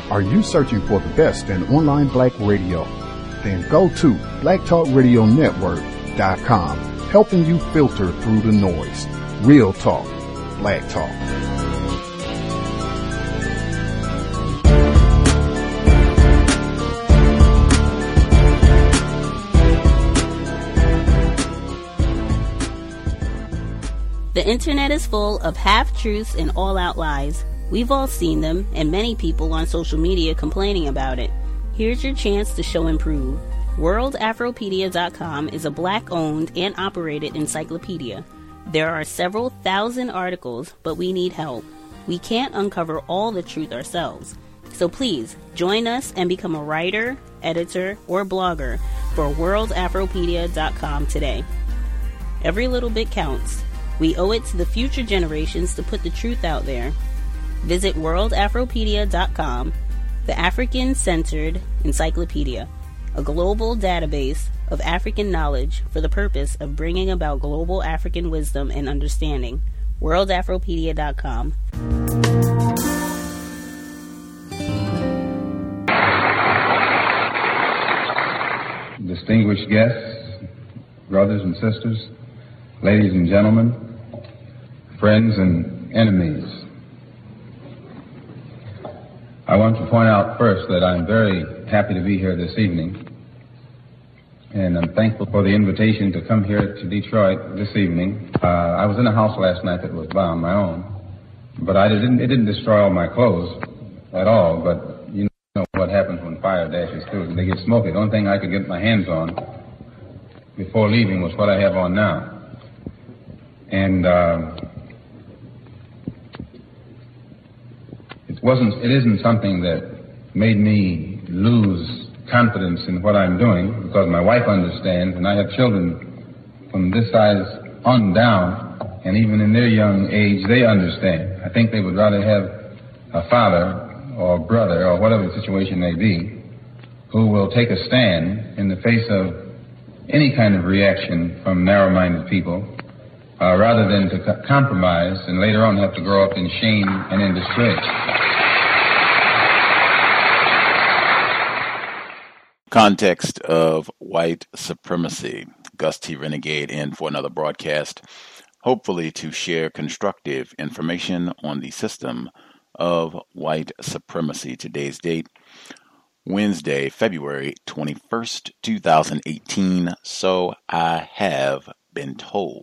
Are you searching for the best in online black radio? Then go to blacktalkradionetwork.com, helping you filter through the noise. Real talk, black talk. The internet is full of half-truths and all-out lies. We've all seen them, and many people on social media complaining about it. Here's your chance to show and prove. WorldAfropedia.com is a black-owned and operated encyclopedia. There are several thousand articles, but we need help. We can't uncover all the truth ourselves. So please, join us and become a writer, editor, or blogger for WorldAfropedia.com today. Every little bit counts. We owe it to the future generations to put the truth out there. Visit WorldAfropedia.com, the African-centered encyclopedia, a global database of African knowledge for the purpose of bringing about global African wisdom and understanding. WorldAfropedia.com. Distinguished guests, brothers and sisters, ladies and gentlemen, friends and enemies. I want to point out first that I'm very happy to be here this evening, and I'm thankful for the invitation to come here to Detroit this evening. I was in a house last night that was bombed, my own, but it didn't destroy all my clothes at all, but you know what happens when fire dashes through. They get smoky. The only thing I could get my hands on before leaving was what I have on now. And it isn't something that made me lose confidence in what I'm doing, because my wife understands, and I have children from this size on down, and even in their young age, they understand. I think they would rather have a father or brother or whatever the situation may be who will take a stand in the face of any kind of reaction from narrow-minded people, rather than to compromise and later on have to grow up in shame and in disgrace. Context of white supremacy. Gus T. Renegade in for another broadcast, hopefully to share constructive information on the system of white supremacy. Today's date, Wednesday, February 21st, 2018. So I have been told.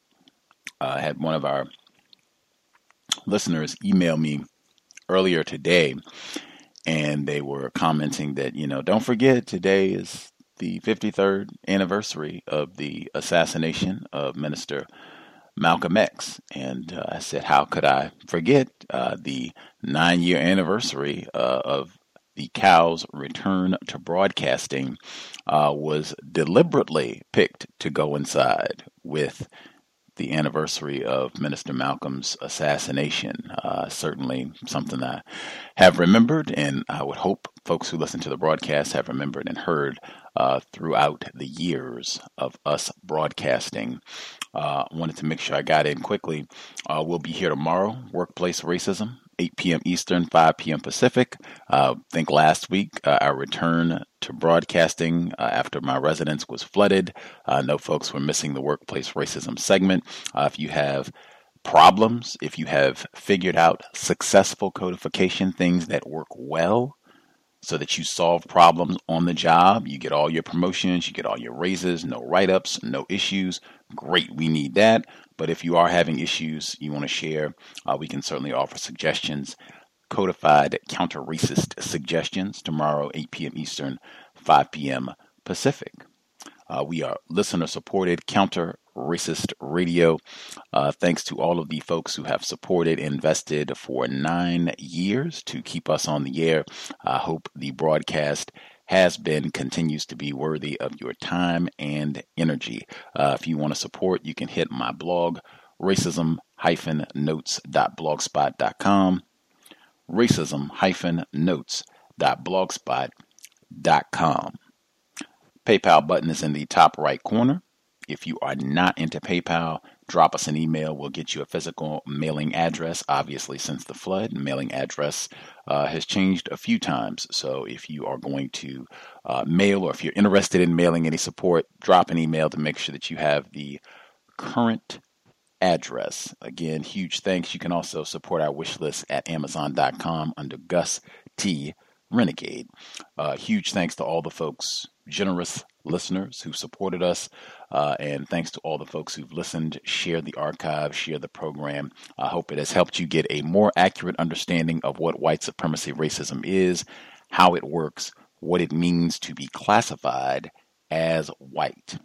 I had one of our listeners email me earlier today, and they were commenting that, don't forget, today is the 53rd anniversary of the assassination of Minister Malcolm X. And I said, how could I forget the 9-year anniversary of the Cow's return to broadcasting was deliberately picked to go inside with the anniversary of Minister Malcolm's assassination. Certainly something I have remembered, and I would hope folks who listen to the broadcast have remembered and heard throughout the years of us broadcasting. Wanted to make sure I got in quickly. We'll be here tomorrow, Workplace Racism, 8 p.m. Eastern, 5 p.m. Pacific. I think last week I returned to broadcasting after my residence was flooded. I know folks were missing the Workplace Racism segment. If you have problems, if you have figured out successful codification, things that work well so that you solve problems on the job, you get all your promotions, you get all your raises, no write-ups, no issues. Great, we need that. But if you are having issues you want to share, we can certainly offer suggestions. Codified counter-racist suggestions tomorrow, 8 p.m. Eastern, 5 p.m. Pacific. We are listener-supported counter-racist radio. Thanks to all of the folks who have supported, invested for 9 years to keep us on the air. I hope the broadcast has been, continues to be worthy of your time and energy. If you want to support, you can hit my blog, racism-notes.blogspot.com. racism-notes.blogspot.com. PayPal button is in the top right corner. If you are not into PayPal, drop us an email. We'll get you a physical mailing address. Obviously, since the flood, mailing address has changed a few times. So if you are going to mail, or if you're interested in mailing any support, drop an email to make sure that you have the current address. Again, huge thanks. You can also support our wish list at Amazon.com under Gus T. Renegade. Huge thanks to all the folks, generous listeners who supported us, and thanks to all the folks who've listened, shared the archive, shared the program. I hope it has helped you get a more accurate understanding of what white supremacy racism is, how it works, what it means to be classified as white.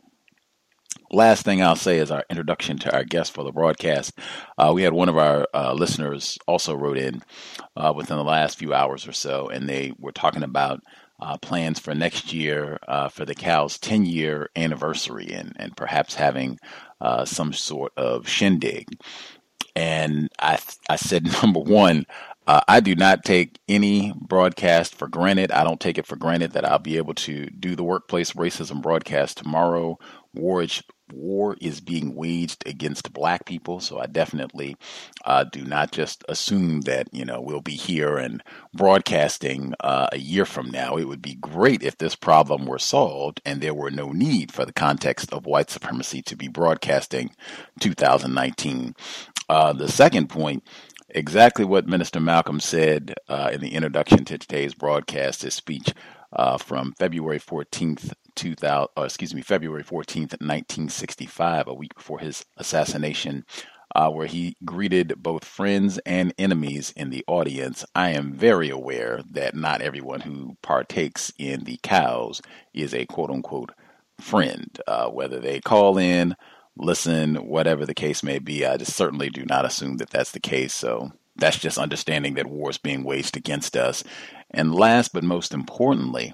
Last thing I'll say is our introduction to our guest for the broadcast. We had one of our listeners also wrote in within the last few hours or so, and they were talking about plans for next year for the COW's 10-year anniversary, and perhaps having some sort of shindig. And I said, number one, I do not take any broadcast for granted. I don't take it for granted that I'll be able to do the workplace racism broadcast tomorrow. War is being waged against Black people, so I definitely do not just assume that we'll be here and broadcasting a year from now. It would be great if this problem were solved and there were no need for the context of white supremacy to be broadcasting 2019. The second point, exactly what Minister Malcolm said in the introduction to today's broadcast, his speech from February 14th, February 14th, 1965, a week before his assassination, where he greeted both friends and enemies in the audience. I am very aware that not everyone who partakes in the COWs is a quote-unquote friend, whether they call in, listen, whatever the case may be. I just certainly do not assume that that's the case. So that's just understanding that war is being waged against us. And last but most importantly,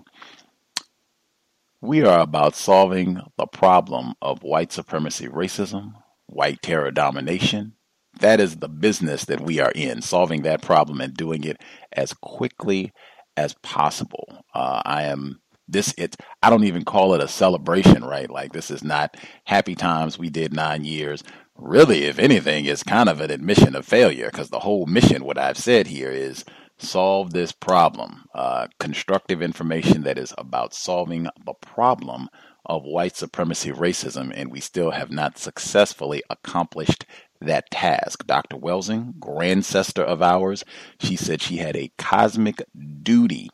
we are about solving the problem of white supremacy racism, white terror domination. That is the business that we are in, solving that problem and doing it as quickly as possible. I don't even call it a celebration, right? Like, this is not happy times, we did 9 years. Really, if anything, it's kind of an admission of failure, because the whole mission, what I've said here, is solve this problem. Constructive information that is about solving the problem of white supremacy racism, and we still have not successfully accomplished that task. Dr. Welsing, grandsister of ours, she said she had a cosmic duty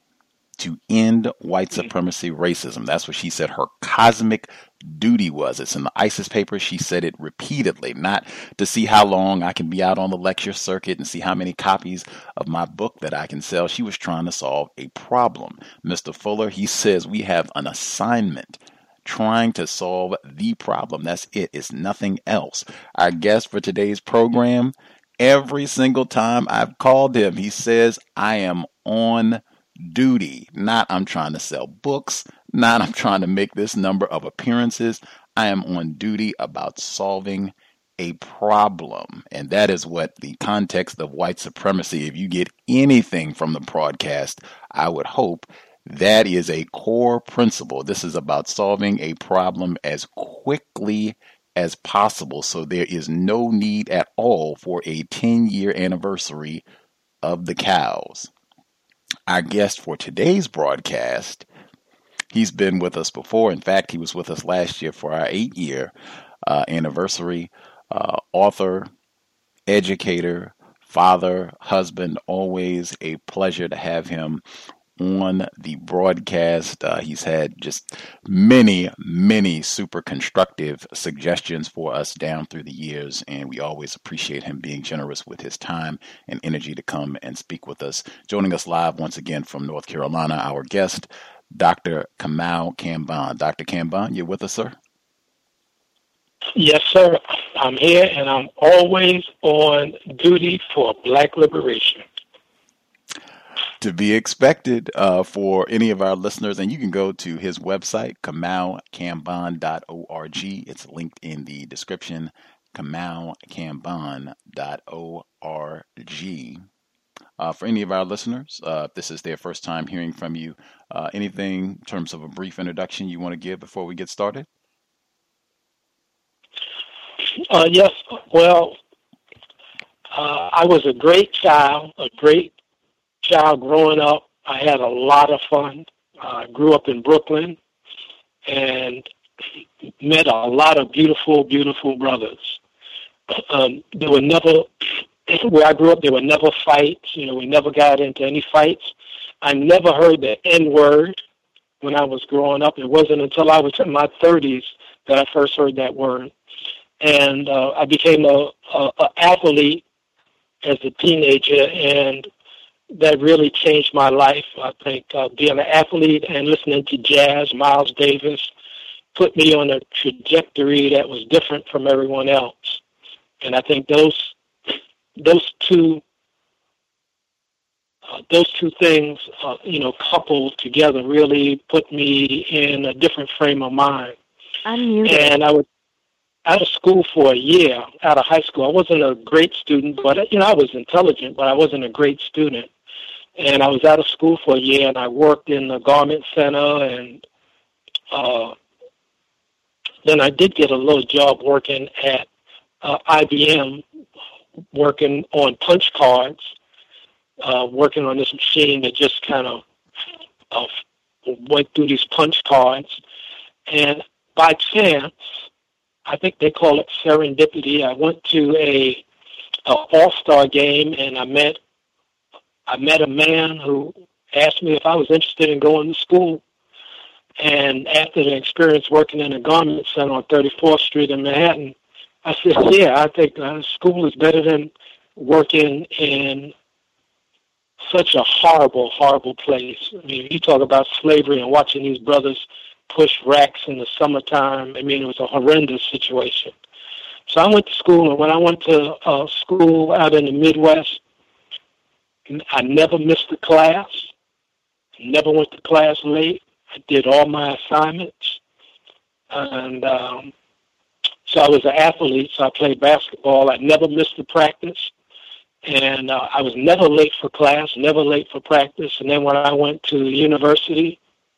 to end white supremacy racism. That's what she said her cosmic duty was. It's in the ISIS paper. She said it repeatedly, not to see how long I can be out on the lecture circuit and see how many copies of my book that I can sell. She was trying to solve a problem. Mr. Fuller, he says we have an assignment trying to solve the problem. That's it. It's nothing else. Our guest for today's program, every single time I've called him, he says, I am on duty. Not I'm trying to sell books, not I'm trying to make this number of appearances. I am on duty about solving a problem. And that is what the context of white supremacy, if you get anything from the broadcast, I would hope that is a core principle. This is about solving a problem as quickly as possible. So there is no need at all for a 10-year anniversary of the COWs. Our guest for today's broadcast, he's been with us before. In fact, he was with us last year for our 8-year anniversary. Author, educator, father, husband, always a pleasure to have him on the broadcast. He's had just many, many super constructive suggestions for us down through the years, and we always appreciate him being generous with his time and energy to come and speak with us. Joining us live once again from North Carolina, our guest, Dr. Kamau Kamban. Dr. Kamban, you with us, sir? Yes, sir. I'm here, and I'm always on duty for Black liberation. To be expected for any of our listeners. And you can go to his website, kamaukamban.org. It's linked in the description, kamaukamban.org. For any of our listeners, if this is their first time hearing from you, anything in terms of a brief introduction you want to give before we get started? Yes. Well, I was a great child growing up. I had a lot of fun. I grew up in Brooklyn and met a lot of beautiful, beautiful brothers. There were never, where I grew up, there were never fights. We never got into any fights. I never heard the N-word when I was growing up. It wasn't until I was in my 30s that I first heard that word. And I became a athlete as a teenager, and that really changed my life. I think being an athlete and listening to jazz, Miles Davis, put me on a trajectory that was different from everyone else. And I think those two things, coupled together, really put me in a different frame of mind. And I was out of school for a year, out of high school. I wasn't a great student, but I was intelligent, but I wasn't a great student. And I was out of school for a year, and I worked in the garment center, and then I did get a little job working at IBM, working on punch cards, working on this machine that just kind of went through these punch cards. And by chance, I think they call it serendipity, I went to a all-star game, and I met a man who asked me if I was interested in going to school. And after the experience working in a garment center on 34th Street in Manhattan, I said, yeah, I think school is better than working in such a horrible, horrible place. I mean, you talk about slavery and watching these brothers push racks in the summertime. I mean, it was a horrendous situation. So I went to school, and when I went to school out in the Midwest, I never missed a class, never went to class late. I did all my assignments. And so I was an athlete, so I played basketball. I never missed a practice. And I was never late for class, never late for practice. And then when I went to university,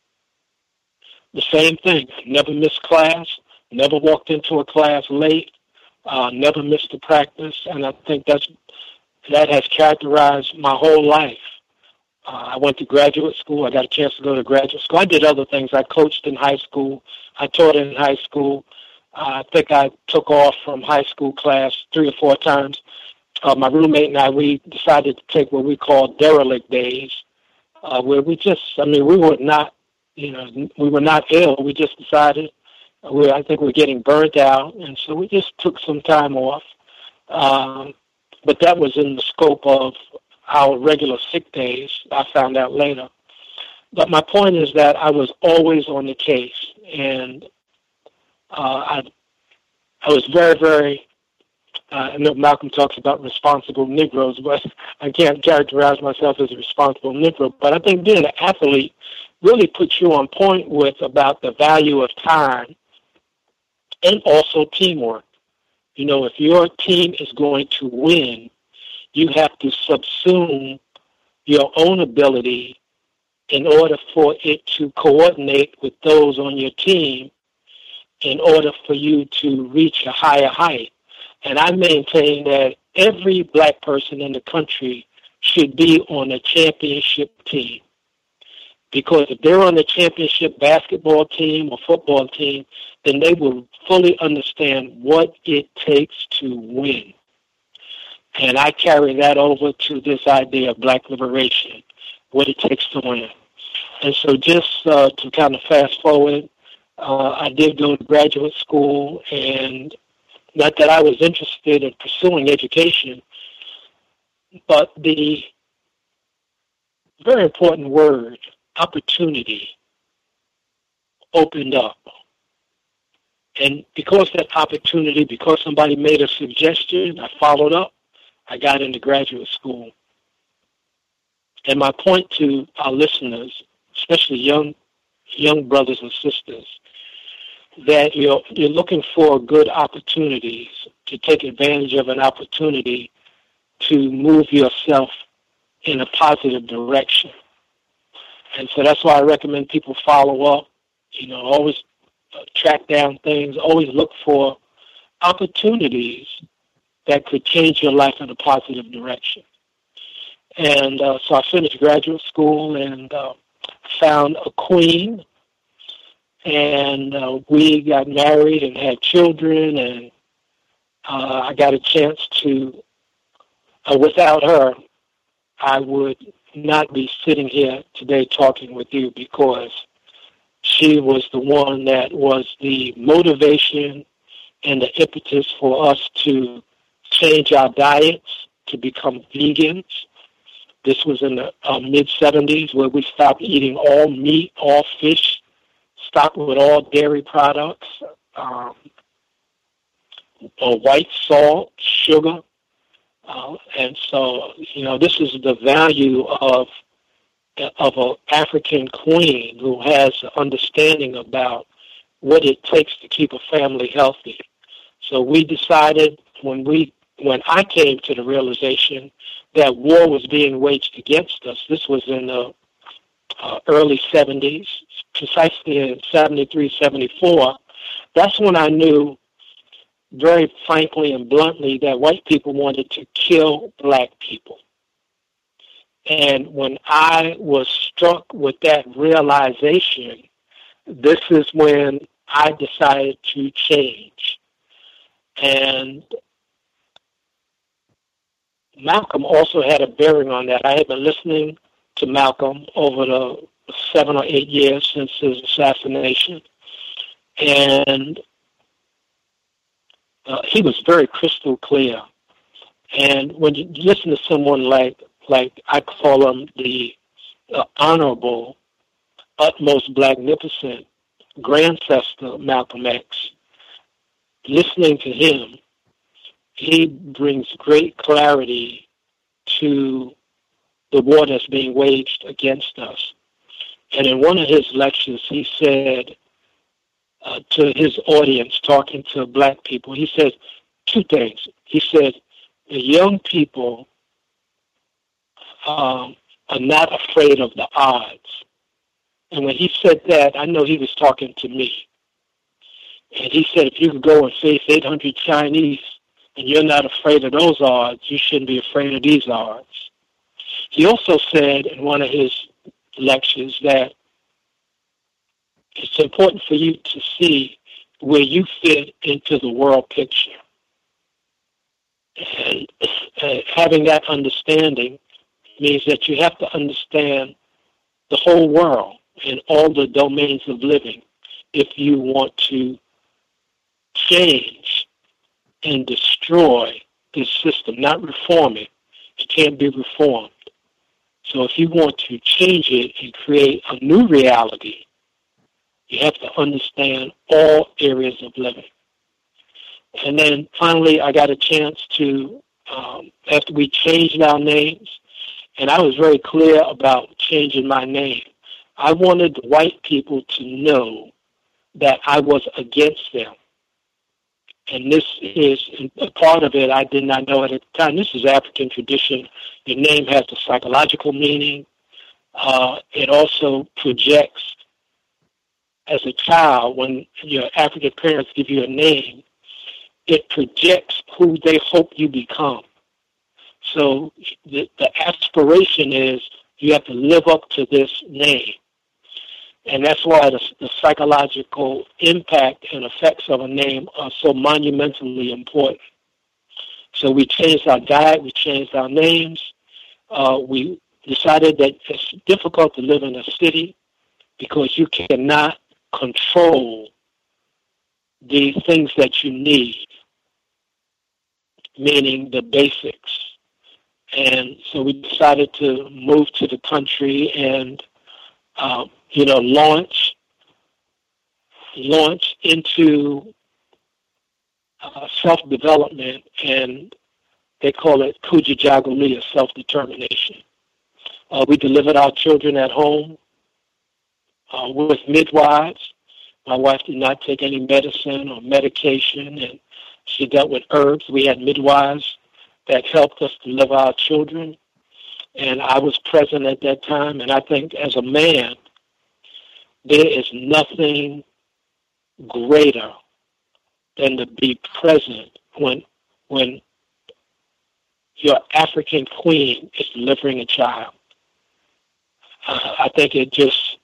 the same thing. Never missed class, never walked into a class late, never missed a practice. And I think that has characterized my whole life. I went to graduate school. I got a chance to go to graduate school. I did other things. I coached in high school. I taught in high school. I think I took off from high school class 3 or 4 times. My roommate and I, we decided to take what we call derelict days, where we were not, we were not ill. We just decided, I think we're getting burnt out, and so we just took some time off. But that was in the scope of our regular sick days. I found out later. But my point is that I was always on the case, and I was very, very, I know Malcolm talks about responsible Negroes, but I can't characterize myself as a responsible Negro. But I think being an athlete really puts you on point with about the value of time and also teamwork. If your team is going to win, you have to subsume your own ability in order for it to coordinate with those on your team in order for you to reach a higher height. And I maintain that every black person in the country should be on a championship team. Because if they're on the championship basketball team or football team, then they will fully understand what it takes to win. And I carry that over to this idea of black liberation, what it takes to win. And so just to kind of fast forward, I did go to graduate school, and not that I was interested in pursuing education, but the very important word, opportunity, opened up. And because somebody made a suggestion, I followed up, I got into graduate school. And my point to our listeners, especially young brothers and sisters, that you're looking for good opportunities, to take advantage of an opportunity to move yourself in a positive direction. And so that's why I recommend people follow up, always track down things, always look for opportunities that could change your life in a positive direction. And so I finished graduate school and found a queen, and we got married and had children, and I got a chance to, without her, I would not be sitting here today talking with you, because she was the one that was the motivation and the impetus for us to change our diets, to become vegans. This was in the mid-'70s, where we stopped eating all meat, all fish, stopped with all dairy products, white salt, sugar. And so, this is the value of an African queen who has an understanding about what it takes to keep a family healthy. So we decided when I came to the realization that war was being waged against us, this was in the early 70s, precisely in 73, 74, that's when I knew very frankly and bluntly that white people wanted to kill black people. And when I was struck with that realization, this is when I decided to change. And Malcolm also had a bearing on that. I had been listening to Malcolm over the 7 or 8 years since his assassination. And he was very crystal clear. And when you listen to someone like I call him the honorable, utmost magnificent grandcestor Malcolm X, listening to him, he brings great clarity to the war that's being waged against us. And in one of his lectures, he said to his audience, talking to black people, he said two things. He said, the young people are not afraid of the odds. And when he said that, I know he was talking to me. And he said, if you could go and face 800 Chinese and you're not afraid of those odds, you shouldn't be afraid of these odds. He also said in one of his lectures that it's important for you to see where you fit into the world picture. And having that understanding means that you have to understand the whole world and all the domains of living if you want to change and destroy this system, not reform it. It can't be reformed. So if you want to change it and create a new reality, you have to understand all areas of living. And then finally, I got a chance to, after we changed our names, and I was very clear about changing my name. I wanted white people to know that I was against them. And this is a part of it I did not know at the time. This is African tradition. Your name has a psychological meaning. It also projects, as a child, when your African parents give you a name, it projects who they hope you become. So the aspiration is you have to live up to this name. And that's why the psychological impact and effects of a name are so monumentally important. So we changed our diet, we changed our names. We decided that it's difficult to live in a city because you cannot control the things that you need, meaning the basics. And so we decided to move to the country and launch into self-development, and they call it Kujichagulia, self-determination. We delivered our children at home with midwives. My wife did not take any medicine or medication, and she dealt with herbs. We had midwives that helped us deliver our children, and I was present at that time. And I think as a man, there is nothing greater than to be present when your African queen is delivering a child. I think it just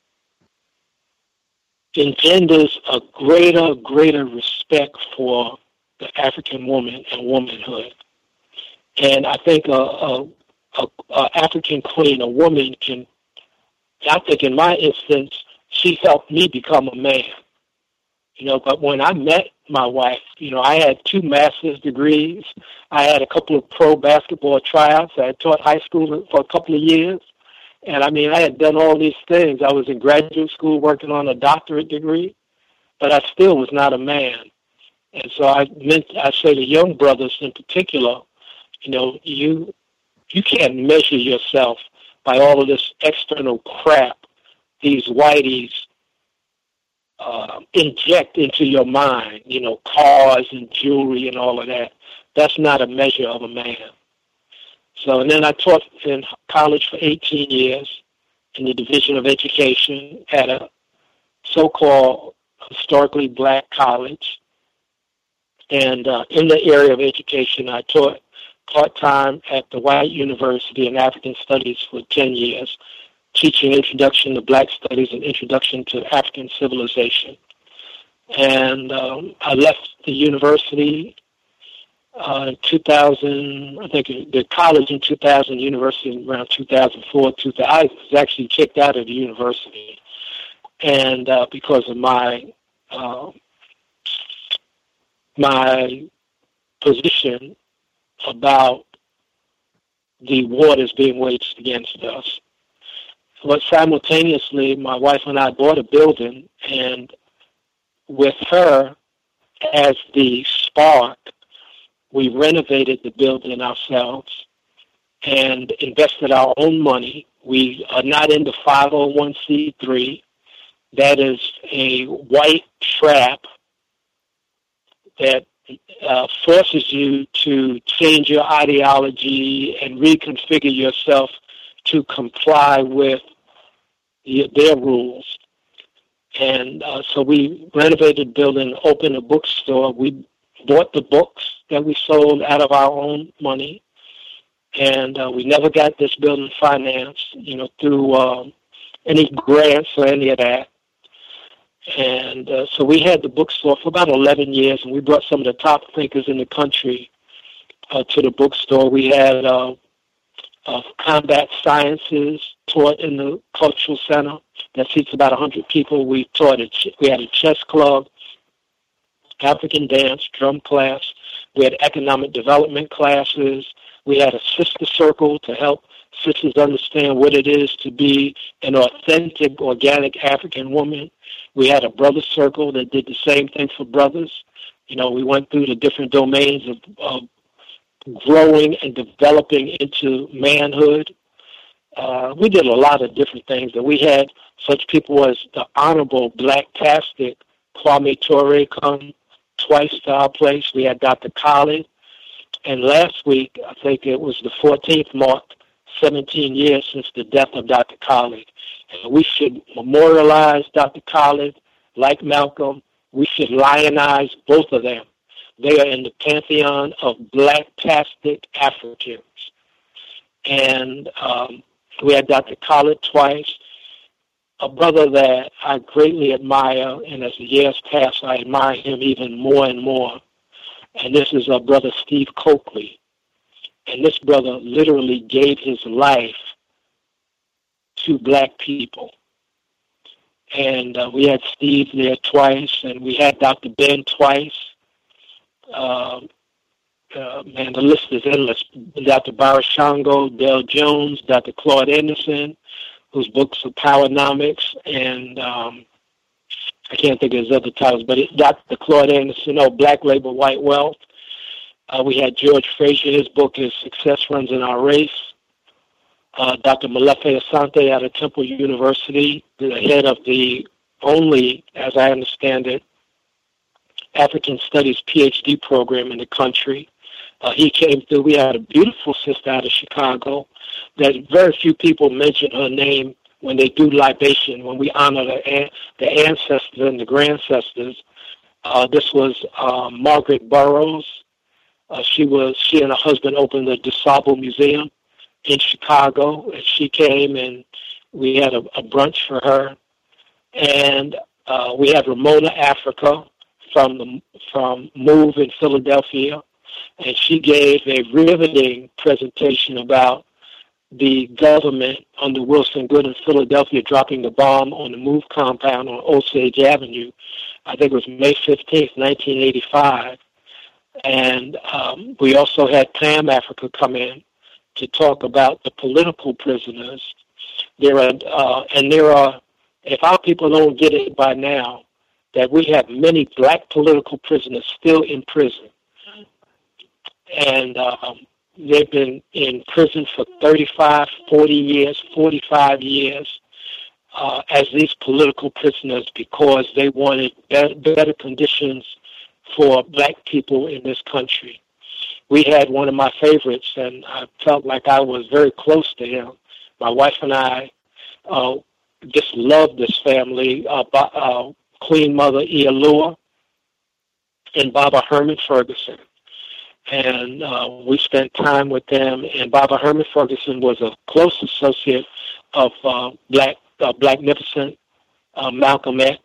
engenders a greater respect for the African woman and womanhood. And I think a African queen, a woman can, I think in my instance, she helped me become a man. But when I met my wife, I had 2 master's degrees. I had a couple of pro basketball tryouts. I had taught high school for a couple of years. And I had done all these things. I was in graduate school working on a doctorate degree, but I still was not a man. And so I say to young brothers in particular, you can't measure yourself by all of this external crap these whiteys inject into your mind, cars and jewelry and all of that. That's not a measure of a man. So, and then I taught in college for 18 years in the Division of Education at a so-called historically black college. And in the area of education, I taught part-time at the White University in African Studies for 10 years, teaching Introduction to Black Studies and Introduction to African Civilization. And I left the university in 2000, I think the college in 2000, university around 2004, I was actually kicked out of the university. And because of my position about the waters being waged against us. But simultaneously, my wife and I bought a building, and with her as the spark, we renovated the building ourselves and invested our own money. We are not into 501c3. That is a white trap that forces you to change your ideology and reconfigure yourself to comply with their rules. And so we renovated the building, opened a bookstore. We bought the books that we sold out of our own money. And we never got this building financed, through any grants or any of that. And so we had the bookstore for about 11 years, and we brought some of the top thinkers in the country to the bookstore. We had combat sciences taught in the cultural center that seats about 100 people. We had a chess club, African dance, drum class. We had economic development classes. We had a sister circle to help sisters understand what it is to be an authentic, organic African woman. We had a brother circle that did the same thing for brothers. We went through the different domains of growing and developing into manhood. We did a lot of different things. And we had such people as the Honorable Black-tastic Kwame Ture come twice to our place. We had Dr. Khalid. And last week, I think it was the 14th marked 17 years since the death of Dr. Khalid. And we should memorialize Dr. Khalid like Malcolm. We should lionize both of them. They are in the pantheon of Black-tastic Africans. And we had Dr. Khalid twice, a brother that I greatly admire, and as the years pass, I admire him even more and more. And this is our brother Steve Coakley. And this brother literally gave his life to black people. And we had Steve there twice, and we had Dr. Ben twice. Man, the list is endless. Dr. Barashango, Dale Jones, Dr. Claude Anderson, whose books are Powernomics, and I can't think of his other titles, but Dr. Claude Anderson, Black Labor, White Wealth. We had George Frazier. His book is Success Runs in Our Race. Dr. Molefe Asante out of Temple University, the head of the only, as I understand it, African Studies PhD program in the country. He came through. We had a beautiful sister out of Chicago that very few people mention her name when they do libation, when we honor the ancestors and the grandcestors. This was Margaret Burroughs. She and her husband opened the DuSable Museum in Chicago, and she came and we had a brunch for her. And we had Ramona Africa from Move in Philadelphia, and she gave a riveting presentation about the government under Wilson Goode in Philadelphia dropping the bomb on the Move compound on Osage Avenue. I think it was May 15th, 1985. And we also had Pam Africa come in to talk about the political prisoners. There are, if our people don't get it by now, that we have many black political prisoners still in prison. And they've been in prison for 35, 40 years, 45 years as these political prisoners because they wanted better conditions for black people in this country. We had one of my favorites, and I felt like I was very close to him. My wife and I just loved this family, Queen Mother Ialua and Baba Herman Ferguson. And we spent time with them, and Baba Herman Ferguson was a close associate of Blacknificent Malcolm X.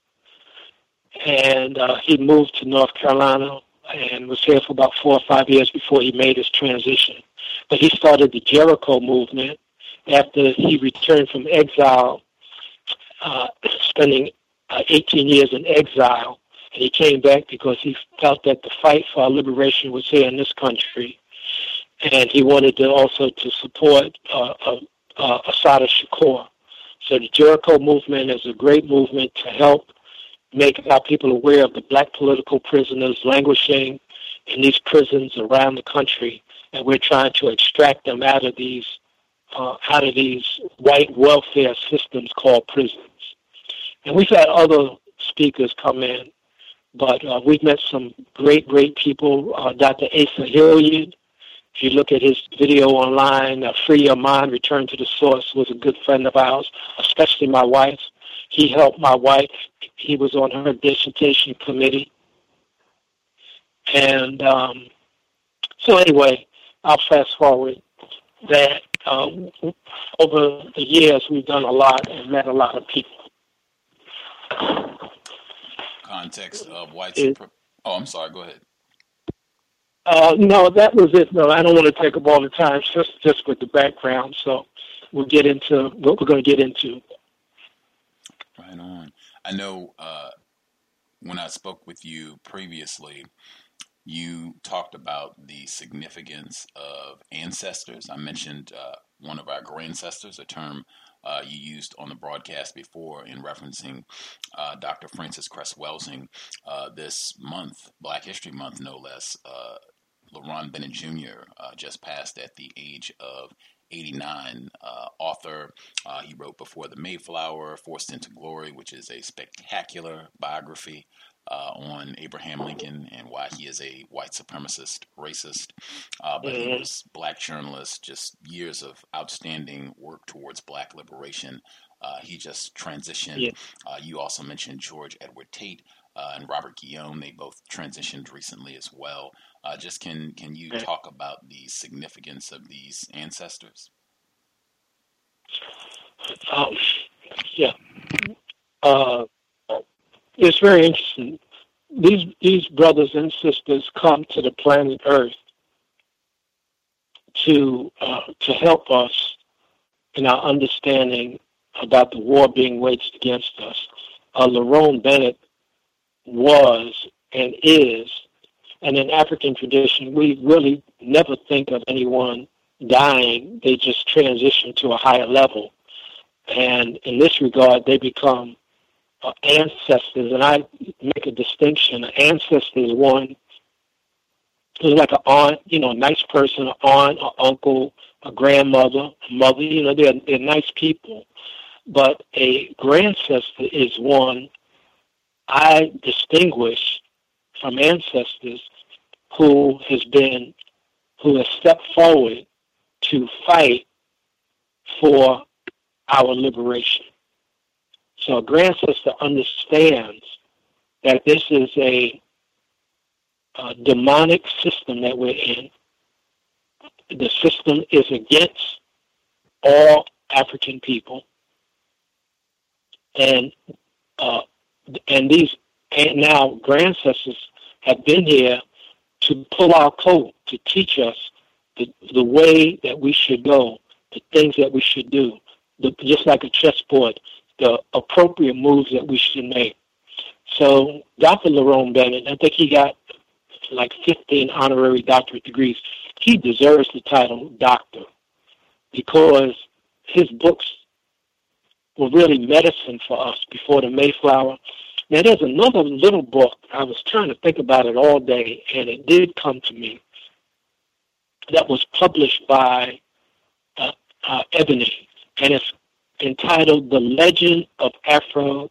And he moved to North Carolina and was here for about 4 or 5 years before he made his transition. But he started the Jericho movement after he returned from exile, spending 18 years in exile. And he came back because he felt that the fight for our liberation was here in this country. And he wanted to also to support Assata Shakur. So the Jericho movement is a great movement to help make our people aware of the black political prisoners languishing in these prisons around the country, and we're trying to extract them out of these white welfare systems called prisons. And we've had other speakers come in, but we've met some great people. Dr. Asa Hilliard, if you look at his video online, Free Your Mind, Return to the Source, was a good friend of ours, especially my wife. He helped my wife. He was on her dissertation committee. And so anyway, I'll fast forward that over the years we've done a lot and met a lot of people. Context of white supremacy. Oh, I'm sorry. Go ahead. No, that was it. No, I don't want to take up all the time. Just with the background. So we'll get into what we're going to get into. Right on. I know when I spoke with you previously, you talked about the significance of ancestors. I mentioned one of our grandsestors, a term you used on the broadcast before in referencing Dr. Frances Cress Welsing. This month, Black History Month, no less, LaRon Bennett Jr. Just passed at the age of 89. Author, he wrote Before the Mayflower, Forced into Glory, which is a spectacular biography on Abraham Lincoln and why he is a white supremacist, racist. But he was black journalist, just years of outstanding work towards black liberation. He just transitioned. Yeah. You also mentioned George Edward Tate and Robert Guillaume. They both transitioned recently as well. Just can you talk about the significance of these ancestors? Yeah. It's very interesting. These brothers and sisters come to the planet Earth to help us in our understanding about the war being waged against us. LaRon Bennett was and is, and in African tradition, we really never think of anyone dying. They just transition to a higher level. And in this regard, they become ancestors. And I make a distinction. An ancestor is one who's like an aunt, a nice person, an aunt, an uncle, a grandmother, a mother. They're nice people. But a grandancestor is one I distinguish from ancestors who has stepped forward to fight for our liberation. So a grandancestor understands that this is a demonic system that we're in. The system is against all African people, and these now grandcessors have been here to pull our coat, to teach us the way that we should go, the things that we should do, just like a chessboard, the appropriate moves that we should make. So Dr. Lerone Bennett, I think he got like 15 honorary doctorate degrees. He deserves the title doctor because his books were really medicine for us before the Mayflower. Now, there's another little book. I was trying to think about it all day, and it did come to me, that was published by Ebony, and it's entitled The Legend of Africania,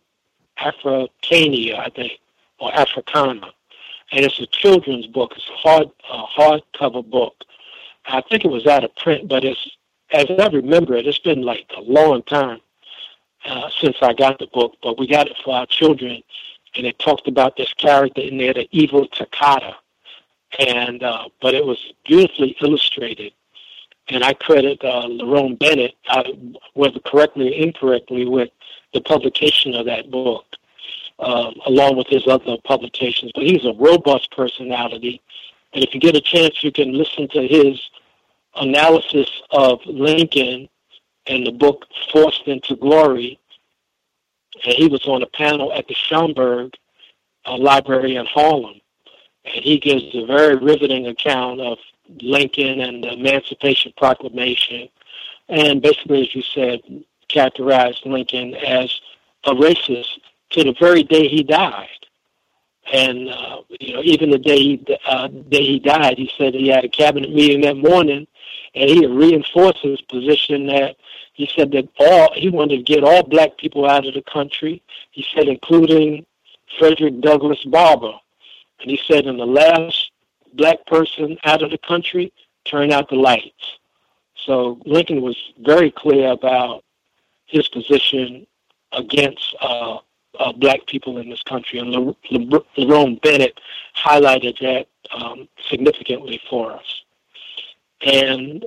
I think, or Africana. And it's a children's book. It's a hardcover book. I think it was out of print, but it's, as I remember it, it's been like a long time since I got the book, but we got it for our children, and it talked about this character in there, the evil Takata, and but it was beautifully illustrated, and I credit Lerone Bennett, whether correctly or incorrectly, with the publication of that book, along with his other publications. But he's a robust personality, and if you get a chance, you can listen to his analysis of Lincoln and the book Forced into Glory. And he was on a panel at the Schomburg Library in Harlem. And he gives a very riveting account of Lincoln and the Emancipation Proclamation. And basically, as you said, characterized Lincoln as a racist to the very day he died. And, even the day he died, he said he had a cabinet meeting that morning, and he reinforced his position that he said that he wanted to get all black people out of the country. He said, including Frederick Douglass Barber. And he said, in the last black person out of the country, turn out the lights. So Lincoln was very clear about his position against black people in this country. And Lerone Bennett highlighted that significantly for us. And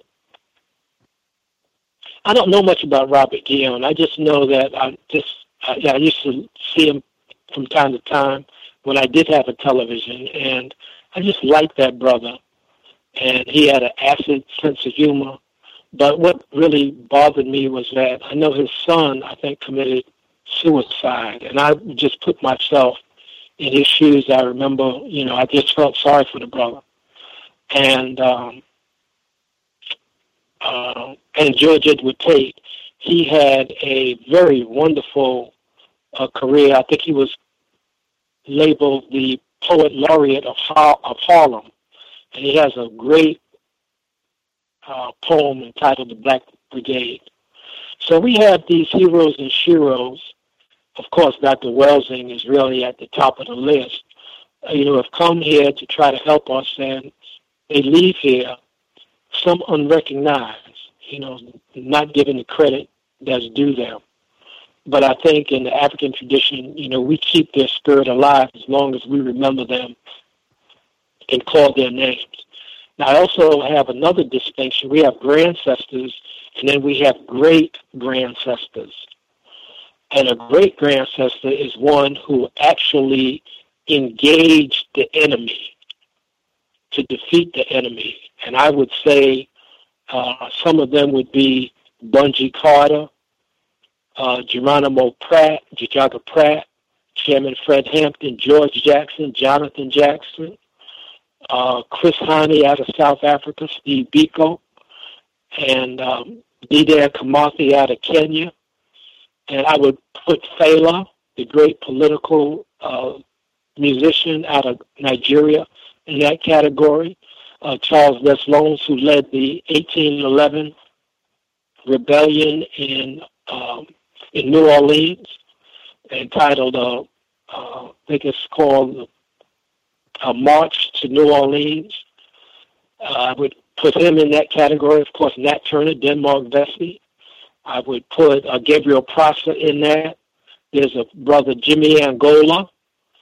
I don't know much about Robert Guillaume. I just know that I used to see him from time to time when I did have a television, and I just liked that brother. And he had an acid sense of humor. But what really bothered me was that I know his son, I think, committed suicide, and I just put myself in his shoes. I remember, I just felt sorry for the brother. And George Edward Tate, he had a very wonderful career. I think he was labeled the Poet Laureate of Harlem, and he has a great poem entitled The Black Brigade. So we have these heroes and sheroes. Of course, Dr. Welsing is really at the top of the list. Have come here to try to help us, and they leave here, some unrecognized, not given the credit that's due them. But I think in the African tradition, we keep their spirit alive as long as we remember them and call their names. Now, I also have another distinction. We have grandcestors, and then we have great-grandcestors. And a great-grandcestor is one who actually engaged the enemy to defeat the enemy. And I would say some of them would be Bungie Carter, Geronimo Pratt, Jajaga Pratt, Chairman Fred Hampton, George Jackson, Jonathan Jackson, Chris Hani out of South Africa, Steve Biko, and Dede Kimathi out of Kenya. And I would put Fela, the great political musician out of Nigeria, in that category. Charles Deslones, who led the 1811 rebellion in New Orleans, entitled, I think it's called March to New Orleans. I would put him in that category. Of course, Nat Turner, Denmark Vesey. I would put Gabriel Prosser in that. There's a brother, Jimmy Angola.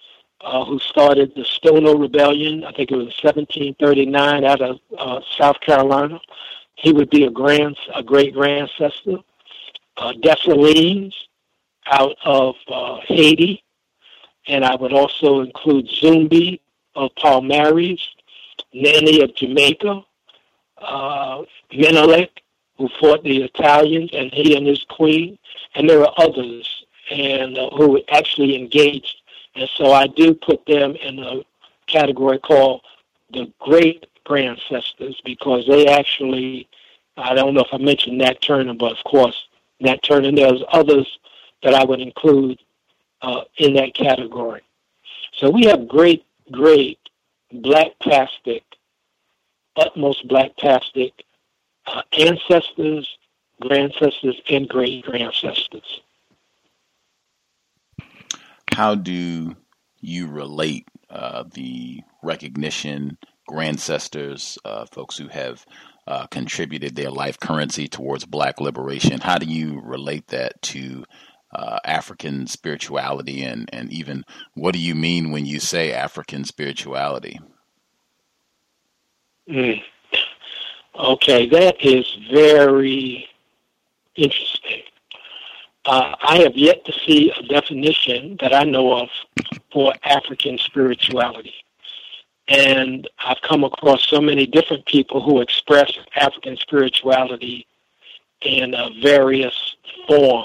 who started the Stono Rebellion. I think it was 1739 out of South Carolina. He would be a great-grandancestor. Dessalines out of Haiti. And I would also include Zumbi of Palmares, Nanny of Jamaica, Menelik, who fought the Italians, and he and his queen. And there are others and who actually engaged. And so I do put them in a category called the great-grandancestors, because they actually, I don't know if I mentioned Nat Turner, but of course, Nat Turner, and there's others that I would include in that category. So we have great black-tastic, utmost black-tastic ancestors, grandancestors, and great-grandancestors. How do you relate the recognition, grandancestors, folks who have contributed their life currency towards black liberation? How do you relate that to African spirituality, and even what do you mean when you say African spirituality? Okay, that is very interesting. I have yet to see a definition that I know of for African spirituality. And I've come across so many different people who express African spirituality in various forms.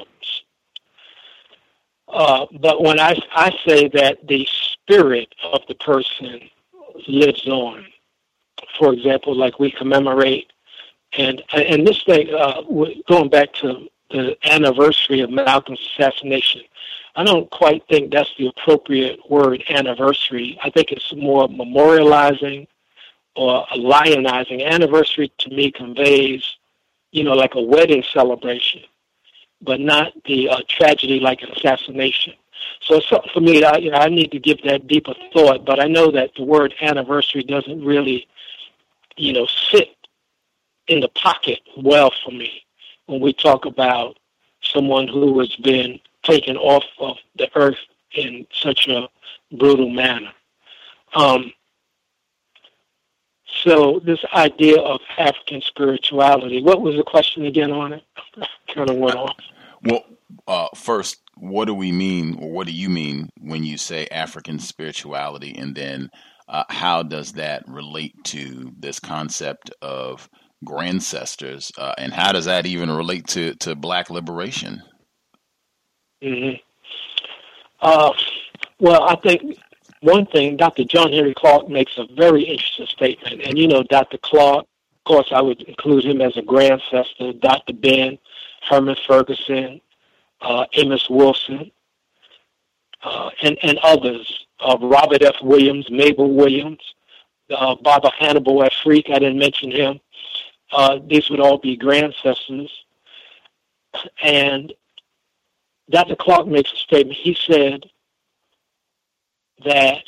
But when I say that the spirit of the person lives on, for example, like we commemorate, and this thing, going back to the anniversary of Malcolm's assassination, I don't quite think that's the appropriate word, anniversary. I think it's more memorializing or lionizing. Anniversary to me conveys, like a wedding celebration, but not the tragedy like an assassination. So for me, I need to give that deeper thought, but I know that the word anniversary doesn't really, sit in the pocket well for me when we talk about someone who has been taken off of the earth in such a brutal manner. So this idea of African spirituality, what was the question again on it? Kind of went off. Well, first, what do we mean, or what do you mean when you say African spirituality? And then how does that relate to this concept of grandancestors? And how does that even relate to black liberation? Mm-hmm. Well, I think one thing, Dr. John Henry Clarke makes a very interesting statement. And, Dr. Clarke, of course, I would include him as a grandancestor, Dr. Ben, Herman Ferguson, Amos Wilson, and others, Robert F. Williams, Mabel Williams, Barbara Hannibal Afrique, I didn't mention him. These would all be grandancestors. And Dr. Clarke makes a statement. He said that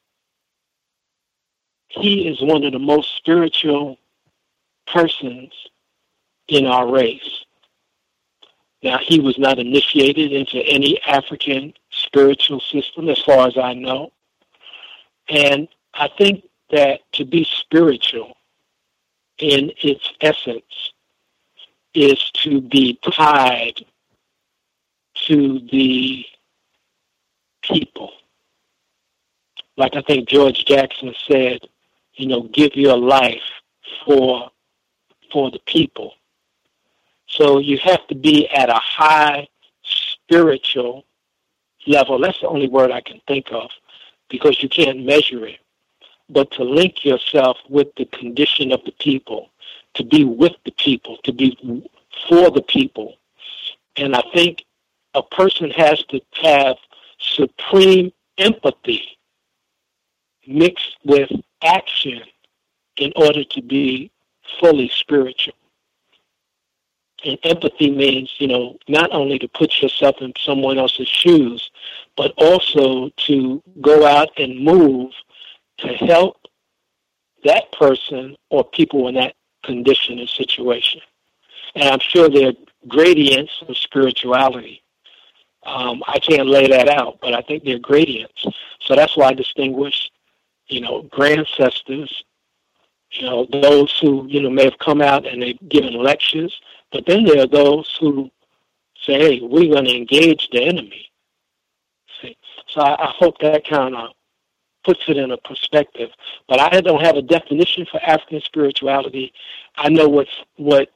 he is one of the most spiritual persons in our race. Now, he was not initiated into any African spiritual system, as far as I know. And I think that to be spiritual in its essence is to be tied to the people. Like I think George Jackson said, give your life for the people. So you have to be at a high spiritual level. That's the only word I can think of, because you can't measure it. But to link yourself with the condition of the people, to be with the people, to be for the people. And I think a person has to have supreme empathy mixed with action in order to be fully spiritual. And empathy means, not only to put yourself in someone else's shoes, but also to go out and move to help that person or people in that condition and situation. And I'm sure there are gradients of spirituality. I can't lay that out, but I think there are gradients. So that's why I distinguish, grandcestors, those who, may have come out and they've given lectures, but then there are those who say, hey, we're going to engage the enemy. See? So I hope that kind of puts it in a perspective. But I don't have a definition for African spirituality. I know what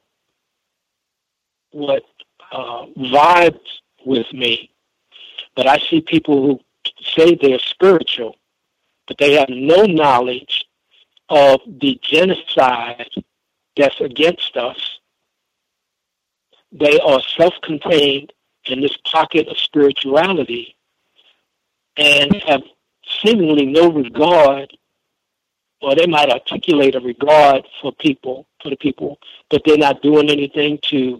vibes with me, but I see people who say they're spiritual, but they have no knowledge of the genocide that's against us. They are self-contained in this pocket of spirituality and have seemingly no regard, or they might articulate a regard for the people, but they're not doing anything to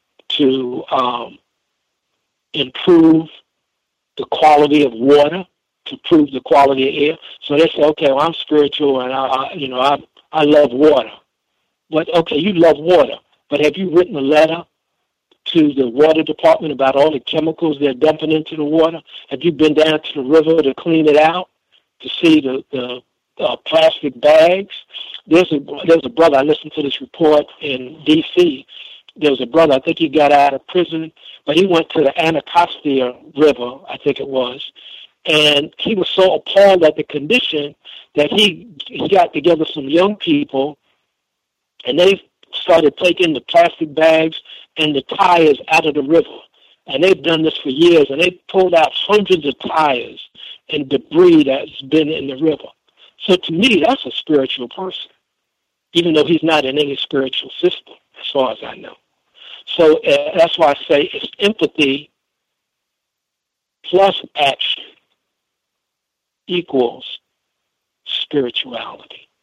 improve the quality of water, to improve the quality of air. So they say, okay, well, I'm spiritual and I love water. But okay, you love water, but have you written a letter to the water department about all the chemicals they're dumping into the water? Have you been down to the river to clean it out, to see the plastic bags? There's a brother, I listened to this report in D.C., there was a brother, I think he got out of prison, but he went to the Anacostia River, I think it was, and he was so appalled at the condition that he got together some young people, and they started taking the plastic bags and the tires out of the river. And they've done this for years, and they've pulled out hundreds of tires and debris that's been in the river. So to me, that's a spiritual person, even though he's not in any spiritual system, as far as I know. So that's why I say it's empathy plus action equals spirituality.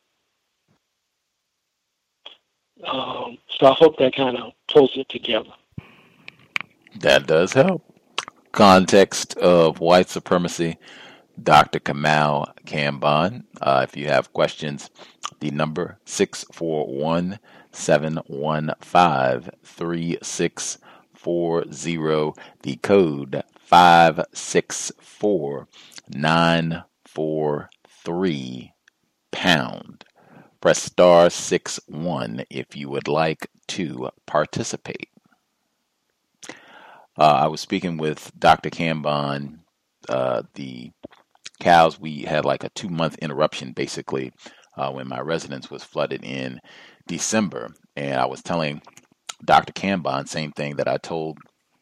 So I hope that kind of pulls it together. That does help. Context of white supremacy, Dr. Kamal Kamban. If you have questions, the number 641-715-3640, the code 564943 pound. Press star 61 if you would like to participate. I was speaking with Dr. Kamban. The cows, we had like a 2-month interruption basically when my residence was flooded in December. And I was telling Dr. Kamban, same thing that I told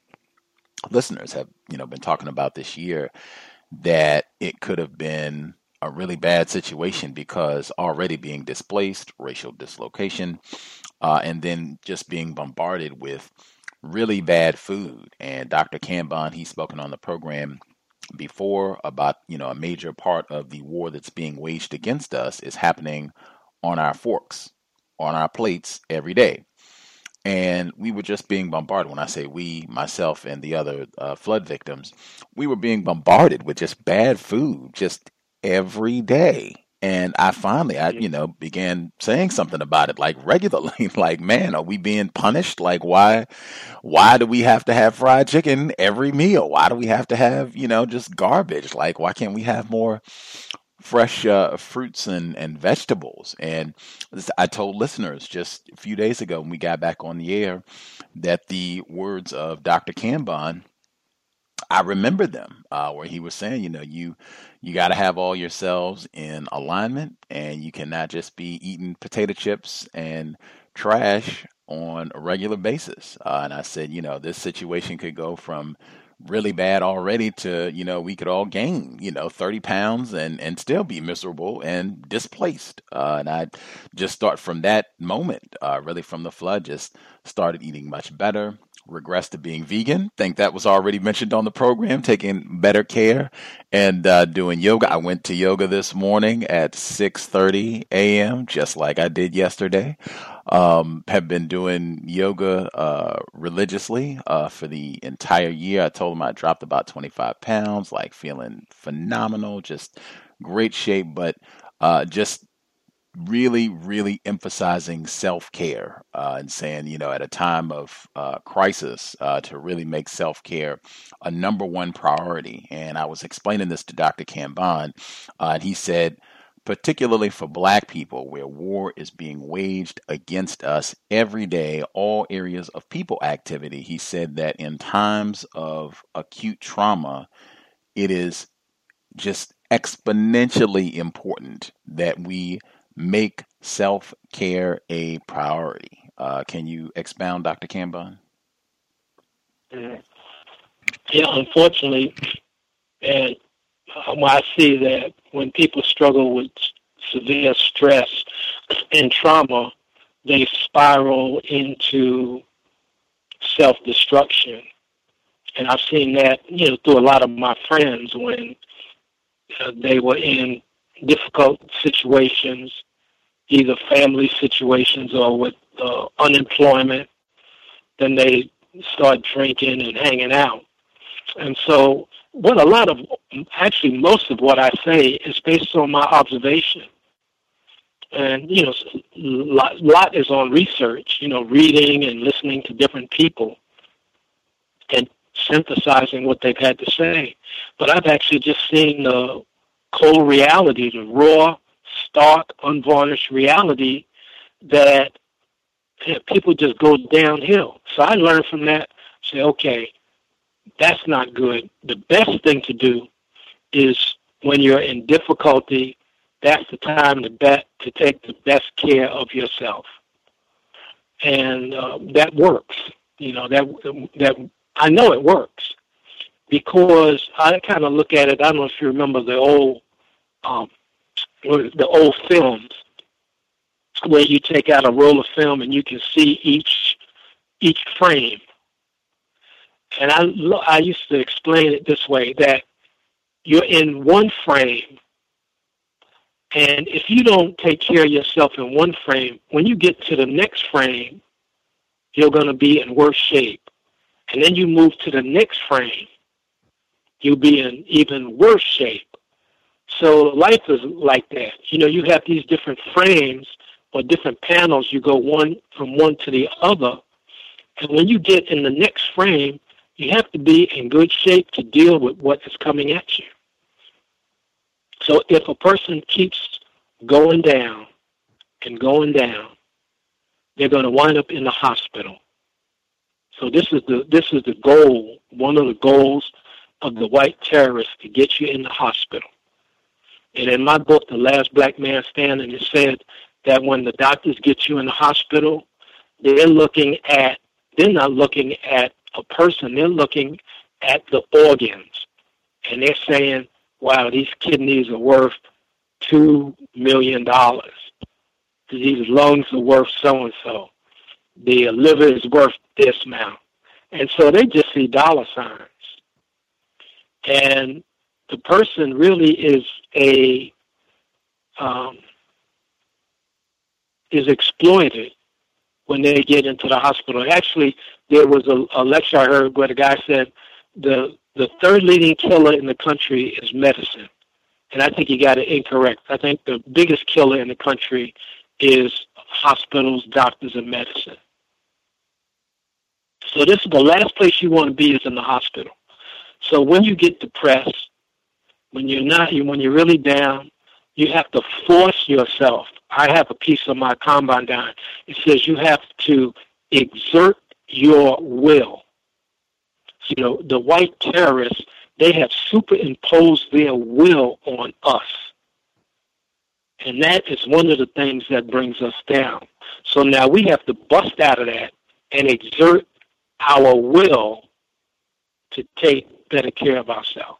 listeners have been talking about this year, that it could have been a really bad situation because already being displaced, racial dislocation, and then just being bombarded with really bad food. And Dr. Kamban, he's spoken on the program before about, a major part of the war that's being waged against us is happening on our forks, on our plates every day. And we were just being bombarded. When I say we, myself and the other flood victims, we were being bombarded with just bad food, just every day. And I finally, began saying something about it, like regularly, like, man, are we being punished? Like, why do we have to have fried chicken every meal? Why do we have to have, just garbage? Like, why can't we have more fresh fruits and vegetables? And I told listeners just a few days ago when we got back on the air that the words of Dr. Kamban, I remember them, where he was saying, you got to have all your cells in alignment, and you cannot just be eating potato chips and trash on a regular basis. And I said, this situation could go from really bad already to, we could all gain, 30 pounds and still be miserable and displaced. And I just start from that moment, really from the flood, just started eating much better. Regress to being vegan. Think that was already mentioned on the program, taking better care and doing yoga. I went to yoga this morning at 6:30 a.m., just like I did yesterday. Have been doing yoga religiously for the entire year. I told them I dropped about 25 pounds, like feeling phenomenal, just great shape, but just really, really emphasizing self-care and saying, at a time of crisis, to really make self-care a number one priority. And I was explaining this to Dr. Kamban, and he said, particularly for Black people, where war is being waged against us every day, all areas of people activity, he said that in times of acute trauma, it is just exponentially important that we make self-care a priority. Can you expound, Dr. Kamban? Yeah, unfortunately, and I see that when people struggle with severe stress and trauma, they spiral into self-destruction. And I've seen that, through a lot of my friends when they were in difficult situations, either family situations or with unemployment. Then they start drinking and hanging out. And so most of what I say is based on my observation. And, a lot is on research, reading and listening to different people and synthesizing what they've had to say. But I've actually just seen the cold reality, the raw, stark, unvarnished reality that people just go downhill. So I learned from that, say, okay, that's not good. The best thing to do is when you're in difficulty, that's the time to take the best care of yourself. And that works. That I know it works because I kind of look at it. I don't know if you remember the old films where you take out a roll of film and you can see each frame. And I used to explain it this way, that you're in one frame, and if you don't take care of yourself in one frame, when you get to the next frame, you're going to be in worse shape. And then you move to the next frame, you'll be in even worse shape. So life is like that. You have these different frames or different panels. You go from one to the other. And when you get in the next frame, you have to be in good shape to deal with what is coming at you. So if a person keeps going down and going down, they're going to wind up in the hospital. So this is the goal, one of the goals of the white terrorists, to get you in the hospital. And in my book, The Last Black Man Standing, it said that when the doctors get you in the hospital, they're not looking at a person, they're looking at the organs. And they're saying, wow, these kidneys are worth $2 million. These lungs are worth so-and-so. The liver is worth this amount. And so they just see dollar signs. And the person really is exploited when they get into the hospital. Actually, there was a lecture I heard where the guy said the third leading killer in the country is medicine. And I think he got it incorrect. I think the biggest killer in the country is hospitals, doctors, and medicine. So this is the last place you want to be, is in the hospital. So when you get depressed, when you're really down, you have to force yourself. I have a piece of my Kanban down. It says you have to exert your will. So, the white terrorists, they have superimposed their will on us. And that is one of the things that brings us down. So now we have to bust out of that and exert our will to take better care of ourselves.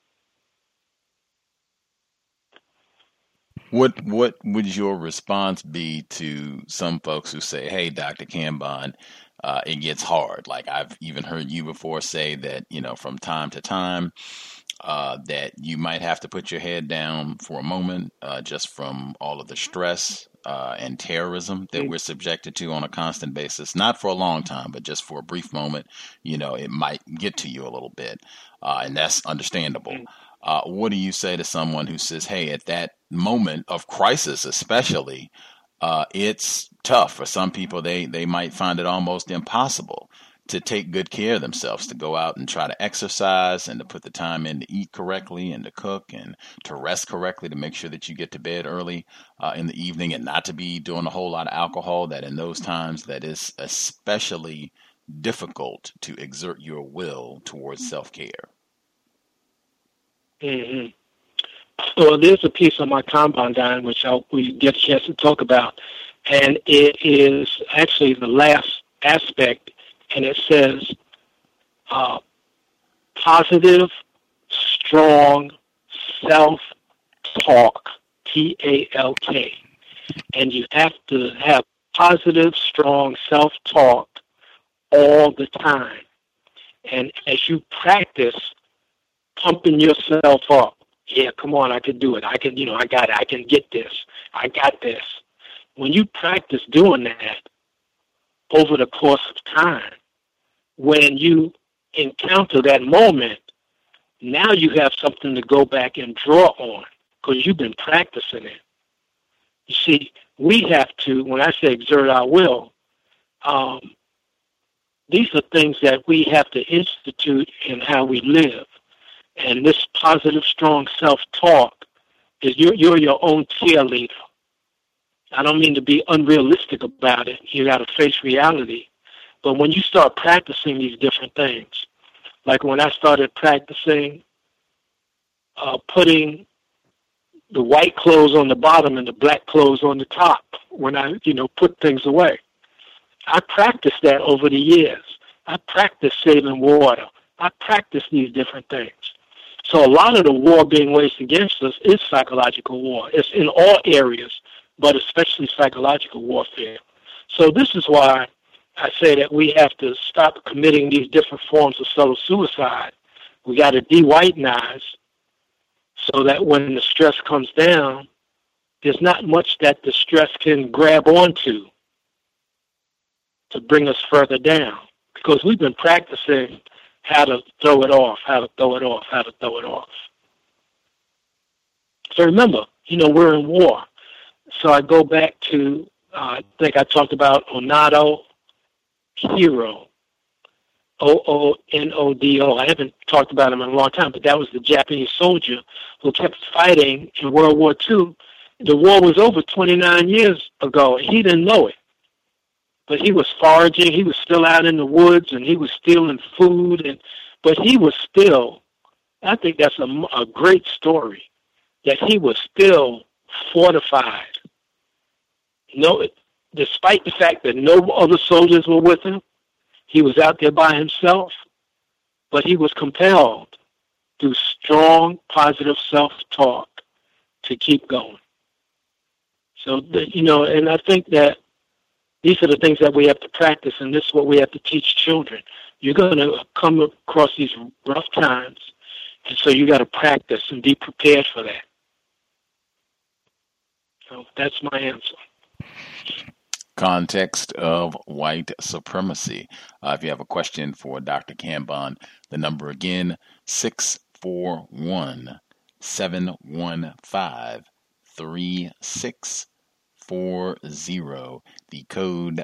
What would your response be to some folks who say, hey, Dr. Kamban, it gets hard? Like, I've even heard you before say that, from time to time, that you might have to put your head down for a moment, just from all of the stress and terrorism that we're subjected to on a constant basis. Not for a long time, but just for a brief moment, it might get to you a little bit. And that's understandable. What do you say to someone who says, hey, at that moment of crisis, especially, it's tough for some people. They might find it almost impossible to take good care of themselves, to go out and try to exercise and to put the time in to eat correctly and to cook and to rest correctly, to make sure that you get to bed early in the evening, and not to be doing a whole lot of alcohol. That in those times, that is especially difficult to exert your will towards self-care. Mm-hmm. Well, there's a piece on my Kanban diagram which we get a chance to talk about, and it is actually the last aspect, and it says positive, strong self-talk, T-A-L-K. And you have to have positive, strong self-talk all the time. And as you practice pumping yourself up, yeah, come on, I can do it. I can, I got it. I can get this. I got this. When you practice doing that over the course of time, when you encounter that moment, now you have something to go back and draw on because you've been practicing it. You see, we have to, when I say exert our will, these are things that we have to institute in how we live. And this positive, strong self-talk is you're your own cheerleader. I don't mean to be unrealistic about it. You got to face reality. But when you start practicing these different things, like when I started practicing putting the white clothes on the bottom and the black clothes on the top, when I, put things away, I practiced that over the years. I practiced saving water. I practiced these different things. So a lot of the war being waged against us is psychological war. It's in all areas, but especially psychological warfare. So this is why I say that we have to stop committing these different forms of subtle suicide. We got to de-whitenize so that when the stress comes down, there's not much that the stress can grab onto to bring us further down, because we've been practicing how to throw it off, how to throw it off, how to throw it off. So remember, we're in war. So I go back to, I think I talked about Onodo Hiro, O-O-N-O-D-O. I haven't talked about him in a long time, but that was the Japanese soldier who kept fighting in World War II. The war was over 29 years ago, and he didn't know it. But he was foraging, he was still out in the woods, and he was stealing food, but he was still, I think that's a great story, that he was still fortified. Despite the fact that no other soldiers were with him, he was out there by himself, but he was compelled through strong, positive self-talk to keep going. So, and I think that these are the things that we have to practice, and this is what we have to teach children. You're going to come across these rough times, and so you got to practice and be prepared for that. So that's my answer. Context of white supremacy. If you have a question for Dr. Kanban, the number again, 641-715-3640. The code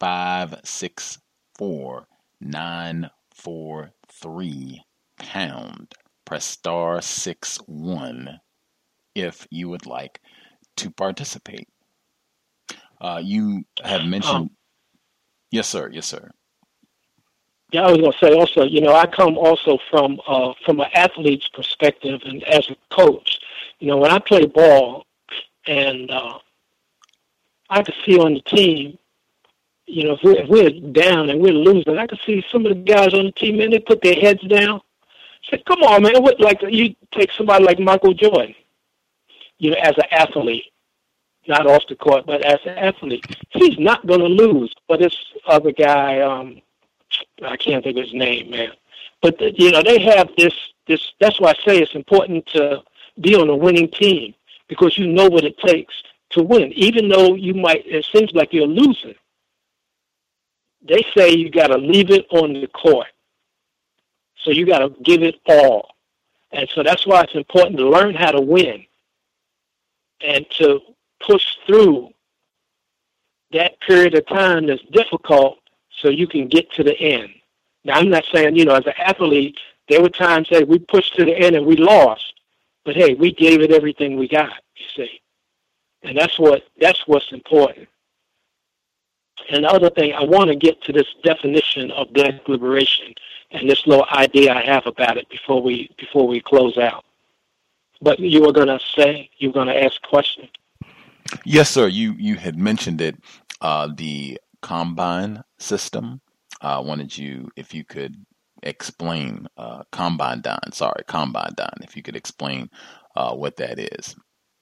564943 pound. Press star 61 if you would like to participate. You have mentioned, yes, sir. Yeah, I was going to say also, I come also from an athlete's perspective and as a coach. When I play ball, and I could see on the team, if we're down and we're losing, I could see some of the guys on the team, man, they put their heads down. I said, come on, man, you take somebody like Michael Jordan, as an athlete. Not off the court, but as an athlete. He's not going to lose. But this other guy, I can't think of his name, man. But, they have this. That's why I say it's important to be on a winning team, because you know what it takes to win. Even though it seems like you're losing. They say you got to leave it on the court. So you got to give it all. And so that's why it's important to learn how to win. and to push through that period of time that's difficult so you can get to the end. Now, I'm not saying, as an athlete, there were times that we pushed to the end and we lost, but hey, we gave it everything we got, you see. And that's what's important. And the other thing, I want to get to this definition of black liberation and this little idea I have about it before we close out. But you were going to ask a question. Yes, sir. You had mentioned it, the Combine system. I wanted you, if you could explain Combine Don, if you could explain what that is.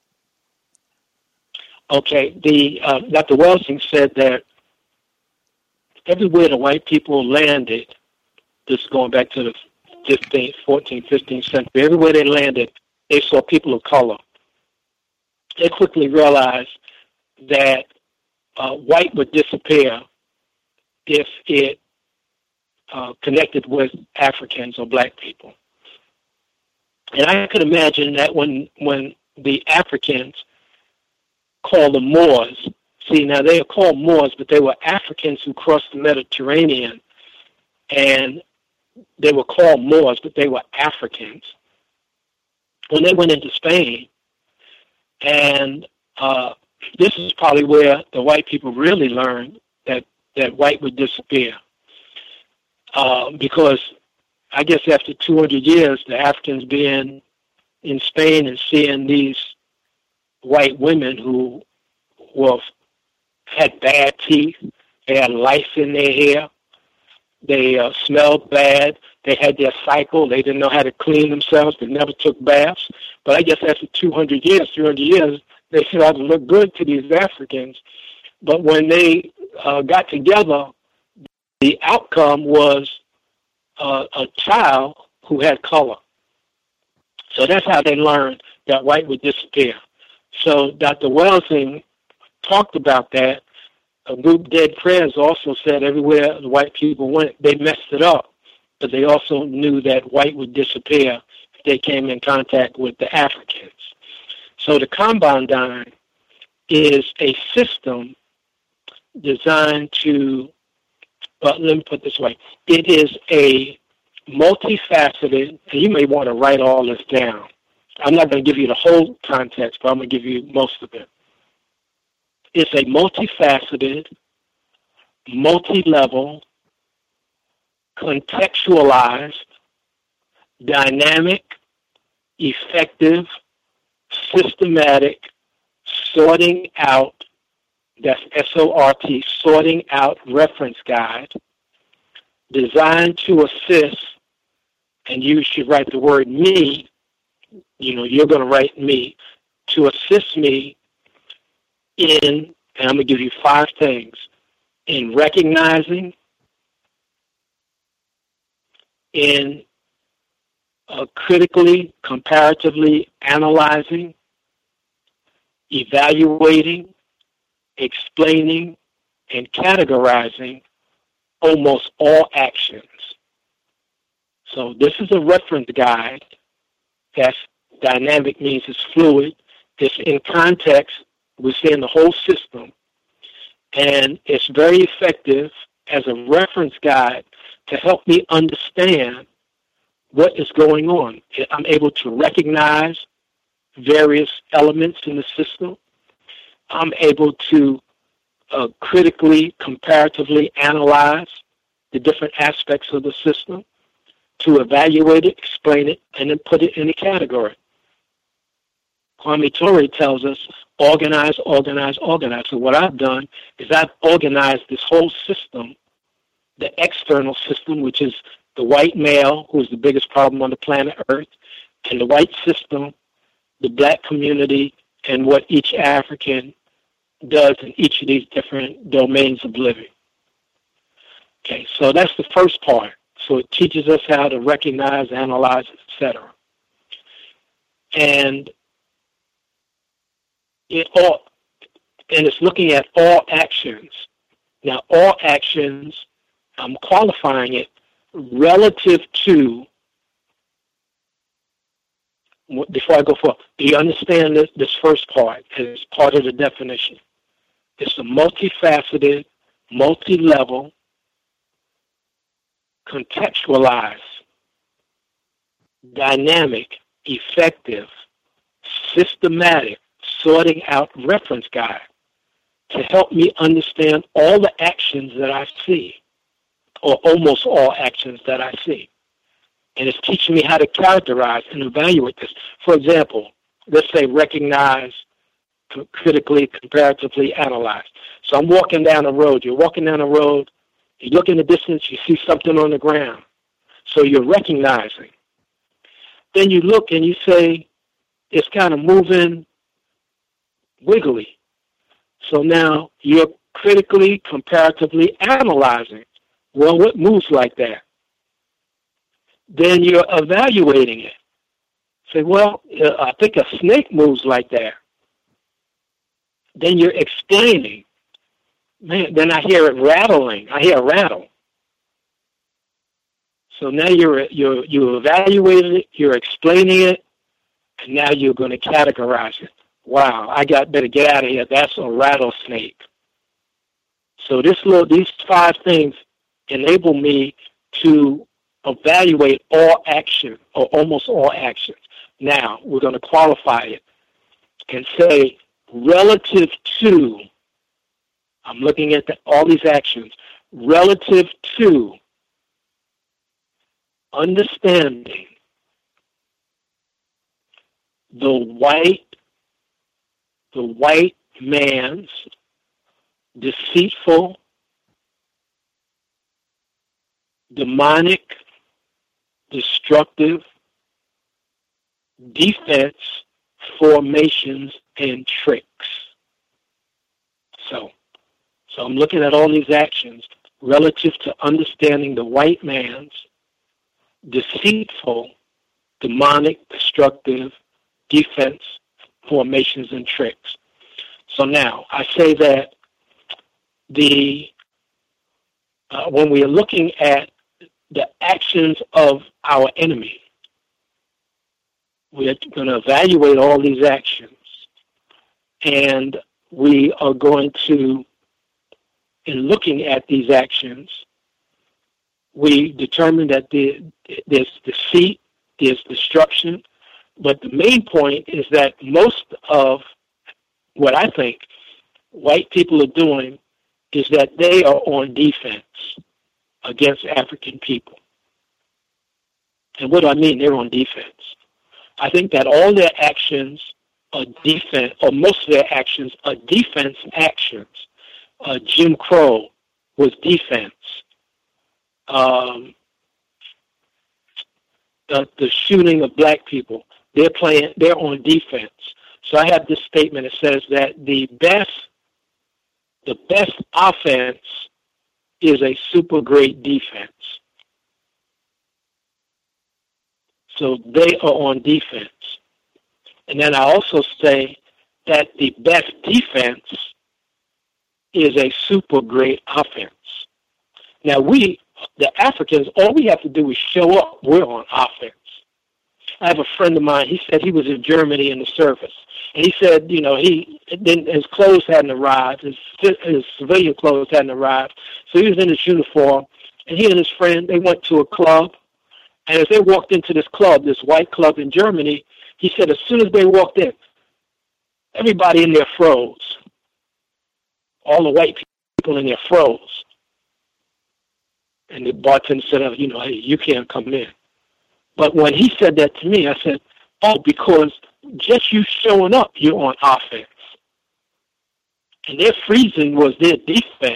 Okay. Dr. Welsing said that everywhere the white people landed, this is going back to the 14th, 15th century, everywhere they landed, they saw people of color. They quickly realized that white would disappear if it connected with Africans or black people. And I could imagine that when the Africans called the Moors, see, now they are called Moors, but they were Africans who crossed the Mediterranean, and they were called Moors, but they were Africans. When they went into Spain, and this is probably where the white people really learned that white would disappear. Because I guess after 200 years, the Africans being in Spain and seeing these white women who had bad teeth, they had lice in their hair, they smelled bad, they had their cycle, they didn't know how to clean themselves, they never took baths. But I guess after 300 years, they started to look good to these Africans. But when they got together, the outcome was a child who had color. So that's how they learned that white would disappear. So Dr. Welsing talked about that. A group, Dead Prayers, also said everywhere the white people went, they messed it up. But they also knew that white would disappear if they came in contact with the Africans. So the Combine Don is a system designed to, let me put it this way, it is a multifaceted, and you may want to write all this down. I'm not going to give you the whole context, but I'm going to give you most of it. It's a multifaceted, multi-level, contextualized, dynamic, effective, systematic, sorting out, that's SORT, sorting out reference guide, designed to assist, and you should write the word me, you're going to write me, to assist me in, and I'm going to give you 5 things, in recognizing, in critically, comparatively analyzing, evaluating, explaining, and categorizing almost all actions. So this is a reference guide. That's dynamic, means it's fluid. It's in context. We're seeing the whole system. And it's very effective as a reference guide to help me understand what is going on. I'm able to recognize various elements in the system. I'm able to critically, comparatively analyze the different aspects of the system, to evaluate it, explain it, and then put it in a category. Kwame Ture tells us, organize, organize, organize. So what I've done is I've organized this whole system, the external system, which is the white male, who is the biggest problem on the planet Earth, and the white system, the black community, and what each African does in each of these different domains of living. Okay, so that's the first part. So it teaches us how to recognize, analyze, etc. And it's looking at all actions. Now, all actions, I'm qualifying it relative to before I go forward, do you understand this first part as part of the definition? It's a multifaceted, multi-level, contextualized, dynamic, effective, systematic, sorting out reference guide to help me understand all the actions that I see, or almost all actions that I see. And it's teaching me how to characterize and evaluate this. For example, let's say recognize, critically, comparatively, analyze. So I'm walking down the road. You're walking down the road. You look in the distance. You see something on the ground. So you're recognizing. Then you look and you say, it's kind of moving wiggly. So now you're critically, comparatively analyzing. Well, what moves like that? Then you're evaluating it. Say, well, I think a snake moves like that. Then you're explaining. Man, then I hear it rattling. I hear a rattle. So now you evaluated it, you're explaining it, and now you're going to categorize it. Wow, I better get out of here. That's a rattlesnake. So these 5 things enable me to evaluate all action, or almost all actions. Now, we're going to qualify it and say, relative to, I'm looking at all these actions, relative to understanding the white man's deceitful, demonic, destructive defense, formations, and tricks. So I'm looking at all these actions relative to understanding the white man's deceitful, demonic, destructive defense, formations, and tricks. So now I say that when we are looking at the actions of our enemy, we are going to evaluate all these actions, and we are going to, in looking at these actions, we determine that there's deceit, there's destruction, but the main point is that most of what I think white people are doing is that they are on defense against African people. And what do I mean they're on defense? I think that all their actions are defense, or most of their actions are defense actions. Jim Crow was defense. The shooting of black people, they're on defense. So I have this statement that says that the best offense is a super great defense. So they are on defense. And then I also say that the best defense is a super great offense. Now the Africans, all we have to do is show up. We're on offense. I have a friend of mine, he said he was in Germany in the service. And he said, his clothes hadn't arrived, his civilian clothes hadn't arrived. So he was in his uniform, and he and his friend, they went to a club. And as they walked into this club, this white club in Germany, he said as soon as they walked in, everybody in there froze. All the white people in there froze. And the bartender said, hey, you can't come in. But when he said that to me, I said, because just you showing up, you're on offense. And their freezing was their defense.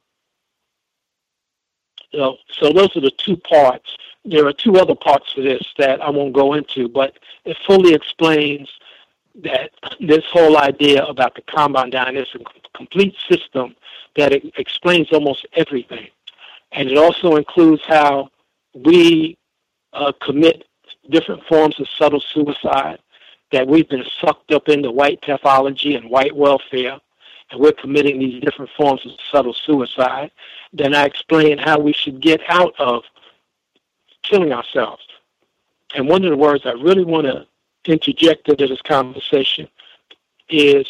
So those are the 2 parts. There are 2 other parts to this that I won't go into, but it fully explains that this whole idea about the Combine Down is a complete system that it explains almost everything. And it also includes how we commit different forms of subtle suicide, that we've been sucked up into white pathology and white welfare, and we're committing these different forms of subtle suicide. Then I explain how we should get out of killing ourselves. And one of the words I really want to interject into this conversation is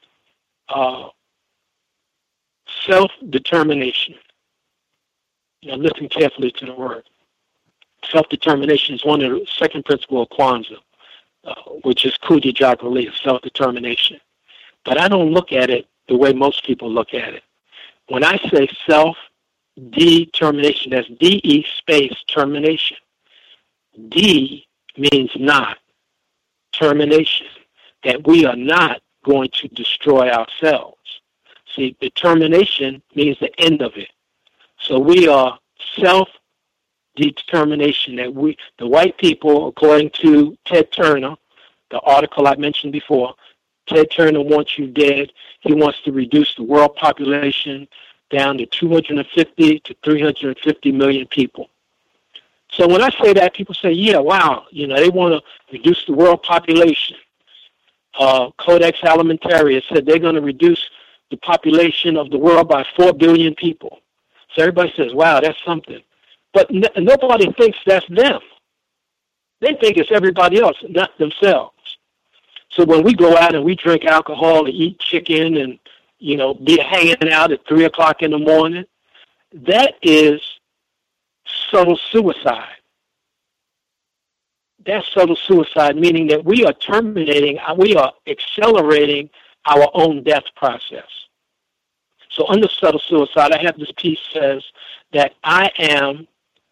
self-determination. Listen carefully to the word. Self-determination is one of the second principle of Kwanzaa, which is Kujichagulia, self-determination. But I don't look at it the way most people look at it. When I say self-determination, that's D-E space termination. D means not. Termination, that we are not going to destroy ourselves. See, determination means the end of it. So we are self-determination, that the white people, according to Ted Turner, the article I mentioned before, Ted Turner wants you dead. He wants to reduce the world population down to 250 to 350 million people. So when I say that, people say, yeah, wow, they want to reduce the world population. Codex Alimentarius said they're going to reduce the population of the world by 4 billion people. So everybody says, wow, that's something. But nobody thinks that's them. They think it's everybody else, not themselves. So when we go out and we drink alcohol and eat chicken and, be hanging out at 3 o'clock in the morning, that is subtle suicide. That's subtle suicide, meaning that we are accelerating our own death process. So under subtle suicide, I have this piece says that I am,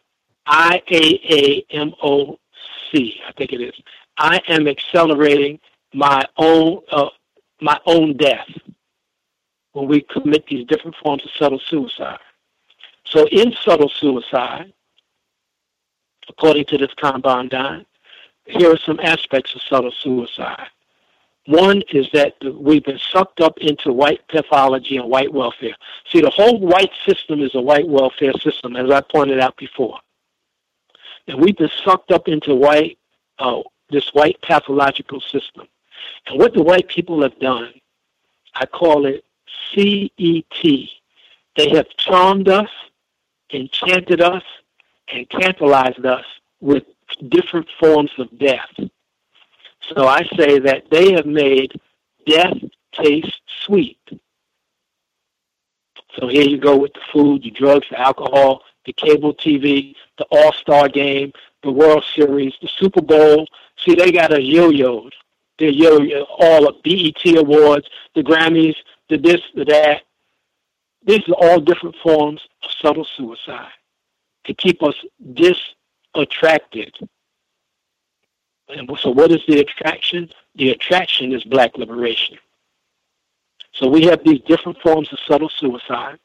IAAMOC, I think it is. I am accelerating my own death when we commit these different forms of subtle suicide. So in subtle suicide, according to this Kanban Dine, here are some aspects of subtle suicide. One is that we've been sucked up into white pathology and white welfare. See, the whole white system is a white welfare system, as I pointed out before. And we've been sucked up into this white pathological system. And what the white people have done, I call it CET. They have charmed us, enchanted us, and tantalized us with different forms of death. So I say that they have made death taste sweet. So here you go with the food, the drugs, the alcohol, the cable TV, the All-Star Game, the World Series, the Super Bowl. See, they got us yo-yoed. They're yo-yo, all of BET Awards, the Grammys, the this, the that. These are all different forms of subtle suicide to keep us disattracted. And so what is the attraction? The attraction is black liberation. So we have these different forms of subtle suicide.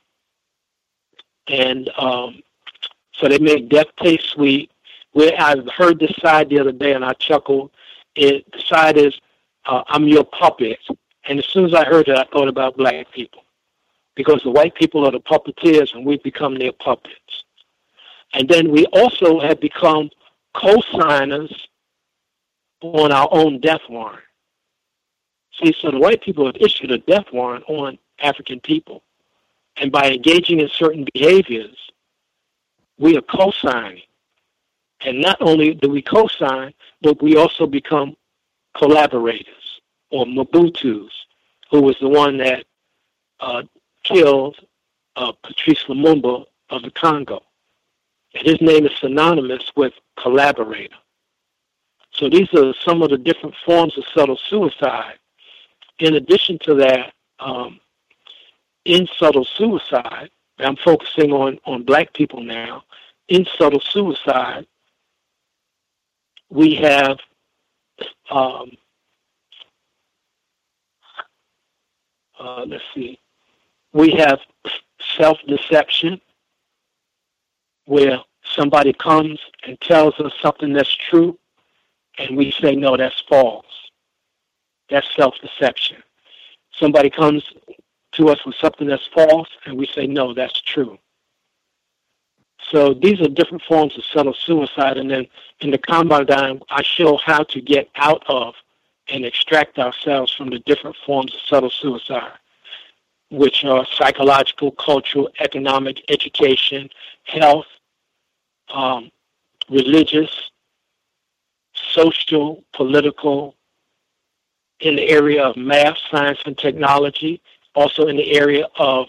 And so they make death taste sweet. I heard this side the other day and I chuckled. The side is, I'm your puppet. And as soon as I heard that, I thought about black people. Because the white people are the puppeteers and we've become their puppets. And then we also have become co-signers on our own death warrant. See, so the white people have issued a death warrant on African people. And by engaging in certain behaviors, we are co-signing. And not only do we co-sign, but we also become collaborators, or Mobutus, who was the one that killed Patrice Lumumba of the Congo. And his name is synonymous with collaborator. So these are some of the different forms of subtle suicide. In addition to that, in subtle suicide, I'm focusing on black people now, in subtle suicide, we have we have self-deception, where somebody comes and tells us something that's true, and we say, no, that's false. That's self-deception. Somebody comes to us with something that's false, and we say, no, that's true. So these are different forms of subtle suicide, and then in the Kanban Dine, I show how to get out of and extract ourselves from the different forms of subtle suicide, which are psychological, cultural, economic, education, health, religious, social, political, in the area of math, science, and technology, also in the area of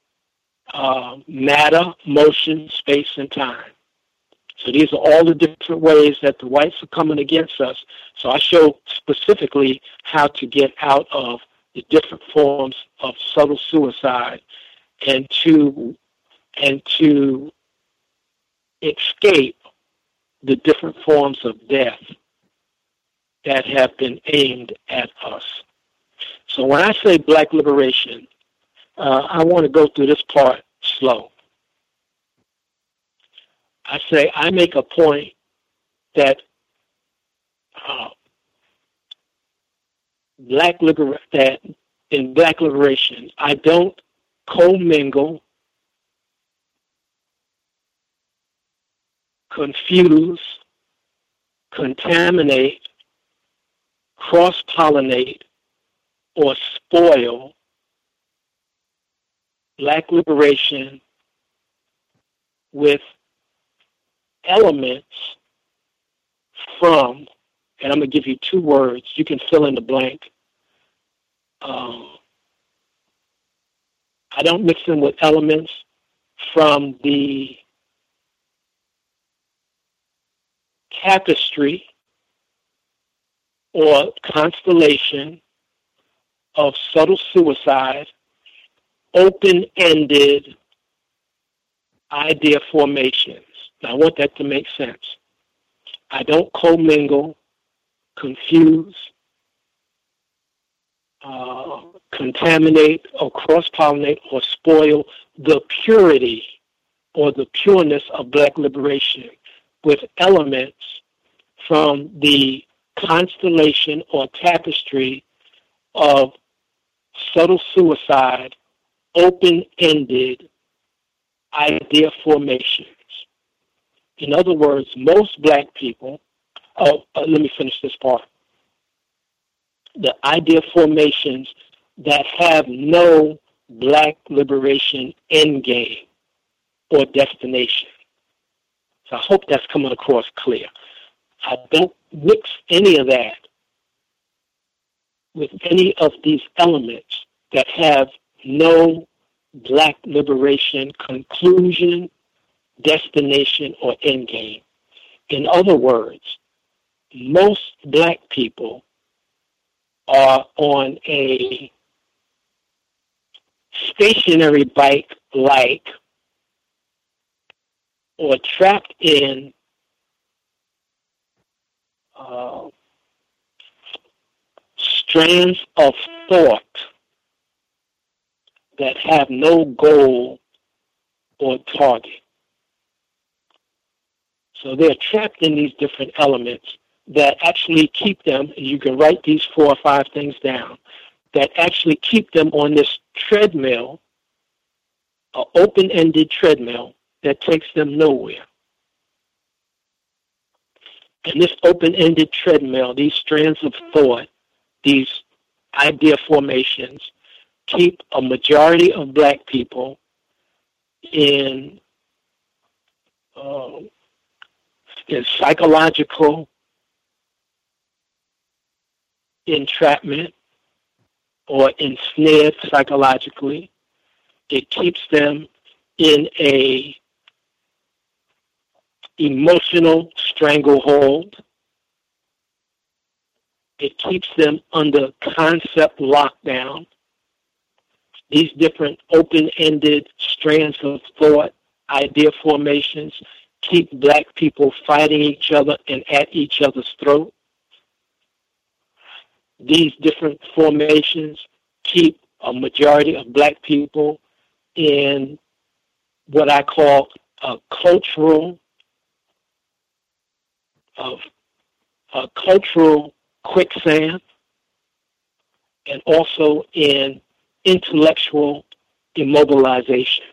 matter, motion, space, and time. So these are all the different ways that the whites are coming against us. So I show specifically how to get out of the different forms of subtle suicide and to escape the different forms of death that have been aimed at us. So when I say black liberation, I want to go through this part slow. I say I make a point that that in black liberation, I don't commingle, confuse, contaminate, cross-pollinate, or spoil black liberation with elements from, and I'm going to give you 2 words. You can fill in the blank. I don't mix them with elements from the tapestry or constellation of subtle suicide, open-ended idea formations. Now, I want that to make sense. I don't commingle, confuse, contaminate, or cross-pollinate, or spoil the purity or the pureness of black liberation with elements from the constellation or tapestry of subtle suicide, open-ended idea formations. In other words, most black people, let me finish this part. The idea formations that have no black liberation endgame or destination. So I hope that's coming across clear. I don't mix any of that with any of these elements that have no black liberation conclusion, destination, or endgame. In other words, most black people are on a stationary bike-like or trapped in strands of thought that have no goal or target. So they're trapped in these different elements that actually keep them, and you can write these 4 or 5 things down, that actually keep them on this treadmill, an open-ended treadmill that takes them nowhere. And this open-ended treadmill, these strands of thought, these idea formations, keep a majority of black people in psychological entrapment or ensnared psychologically. It keeps them in a emotional stranglehold. It keeps them under concept lockdown. These different open-ended strands of thought, idea formations, keep black people fighting each other and at each other's throat. These different formations keep a majority of black people in what I call a cultural quicksand, and also in intellectual immobilization.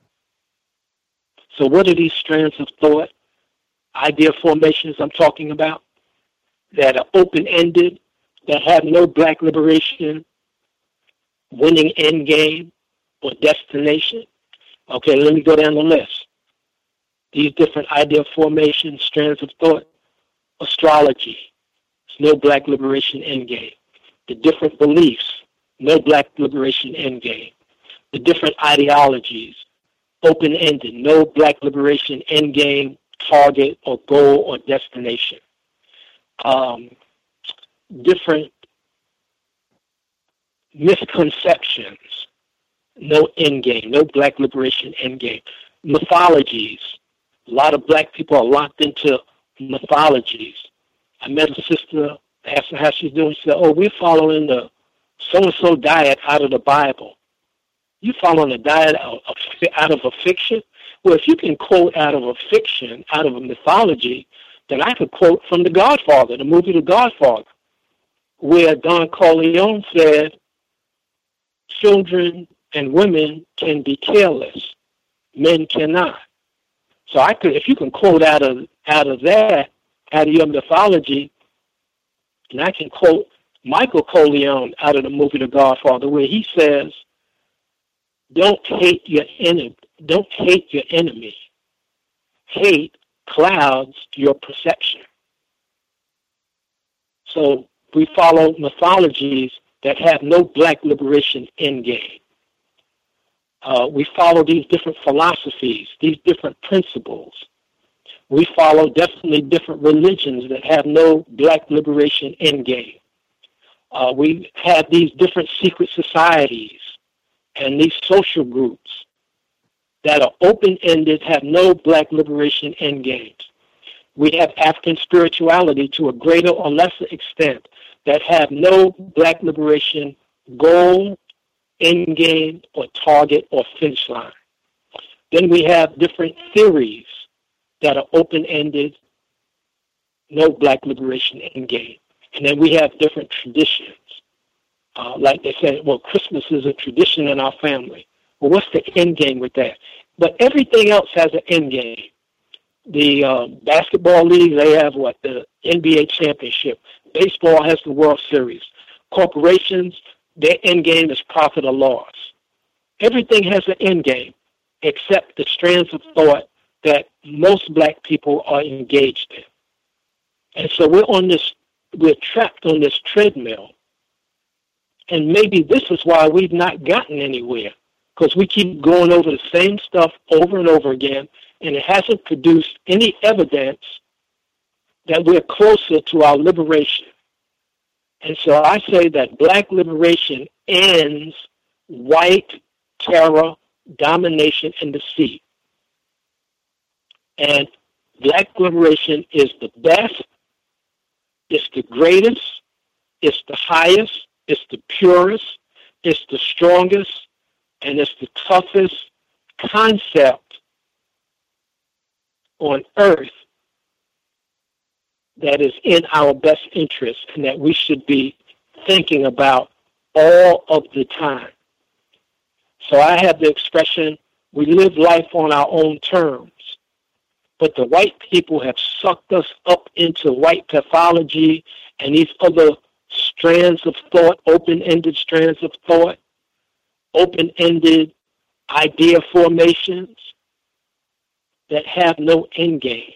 So what are these strands of thought, idea formations I'm talking about, that are open-ended, that have no black liberation, winning end game, or destination? Okay, let me go down the list. These different idea formations, strands of thought: astrology, no Black liberation endgame. The different beliefs, no Black liberation endgame. The different ideologies, open-ended, no Black liberation endgame, target, or goal, or destination. Different misconceptions, no endgame, no Black liberation endgame. Mythologies, a lot of Black people are locked into mythologies. I met a sister, asked her how she's doing. She said, "Oh, we're following the so-and-so diet out of the Bible." You following a diet out of a fiction? Well, if you can quote out of a fiction, out of a mythology, then I could quote from The Godfather, the movie The Godfather, where Don Corleone said, children and women can be careless, men cannot. So I could, if you can quote out of that, out of your mythology, and I can quote Michael Corleone out of the movie The Godfather, where he says, don't hate your enemy. Don't hate your enemy. Hate clouds your perception. So we follow mythologies that have no Black liberation endgame. We follow these different philosophies, these different principles. We follow definitely different religions that have no Black liberation endgame. We have these different secret societies and these social groups that are open-ended, have no Black liberation endgames. We have African spirituality to a greater or lesser extent that have no Black liberation goal, endgame, or target, or finish line. Then we have different theories that are open-ended, no Black liberation endgame. And then we have different traditions. Like they say, well, Christmas is a tradition in our family. Well, what's the end game with that? But everything else has an end game. The basketball league, they have what? The NBA championship. Baseball has the World Series. Corporations, their end game is profit or loss. Everything has an end game except the strands of thought that most Black people are engaged in. And so we're trapped on this treadmill. And maybe this is why we've not gotten anywhere, because we keep going over the same stuff over and over again, and it hasn't produced any evidence that we're closer to our liberation. And so I say that Black liberation ends white terror, domination, and deceit. And Black liberation is the best, it's the greatest, it's the highest, it's the purest, it's the strongest, and it's the toughest concept on earth that is in our best interest and that we should be thinking about all of the time. So I have the expression, we live life on our own terms. But the white people have sucked us up into white pathology and these other strands of thought, open-ended strands of thought, open-ended idea formations that have no end game.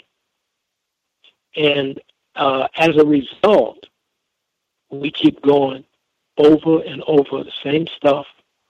And as a result, we keep going over and over the same stuff,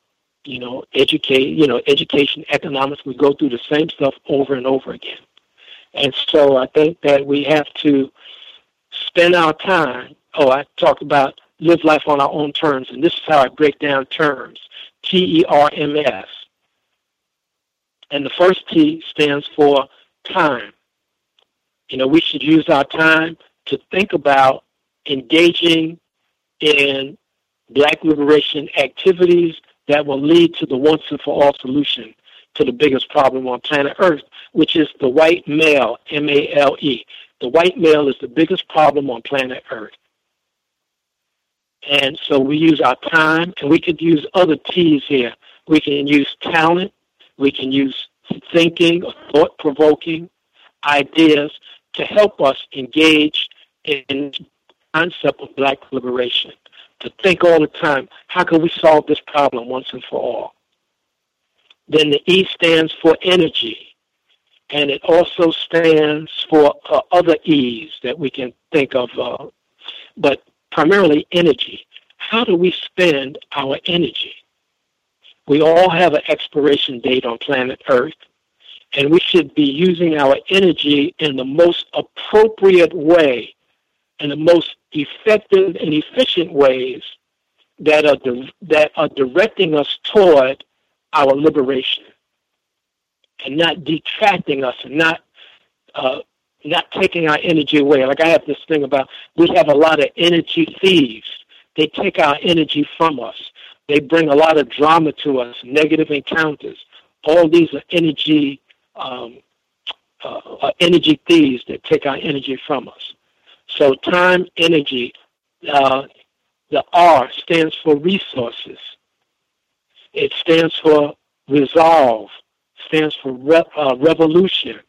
education, economics, we go through the same stuff over and over again. And so I think that we have to spend our time. I talked about live life on our own terms, and this is how I break down terms, TERMS. And the first T stands for time. We should use our time to think about engaging in Black liberation activities that will lead to the once and for all solution to the biggest problem on planet Earth, which is the white male, M-A-L-E. The white male is the biggest problem on planet Earth. And so we use our time, and we could use other T's here. We can use talent. We can use thinking or thought-provoking ideas to help us engage in the concept of Black liberation, to think all the time, how can we solve this problem once and for all? Then the E stands for energy, and it also stands for other E's that we can think of. but primarily energy. How do we spend our energy? We all have an expiration date on planet Earth, and we should be using our energy in the most appropriate way, in the most effective and efficient ways that are directing us toward our liberation, and not detracting us, and not taking our energy away. Like I have this thing about, we have a lot of energy thieves. They take our energy from us. They bring a lot of drama to us, negative encounters. All these are energy thieves that take our energy from us. So time, energy, the R stands for resources. It stands for resolve, stands for revolution.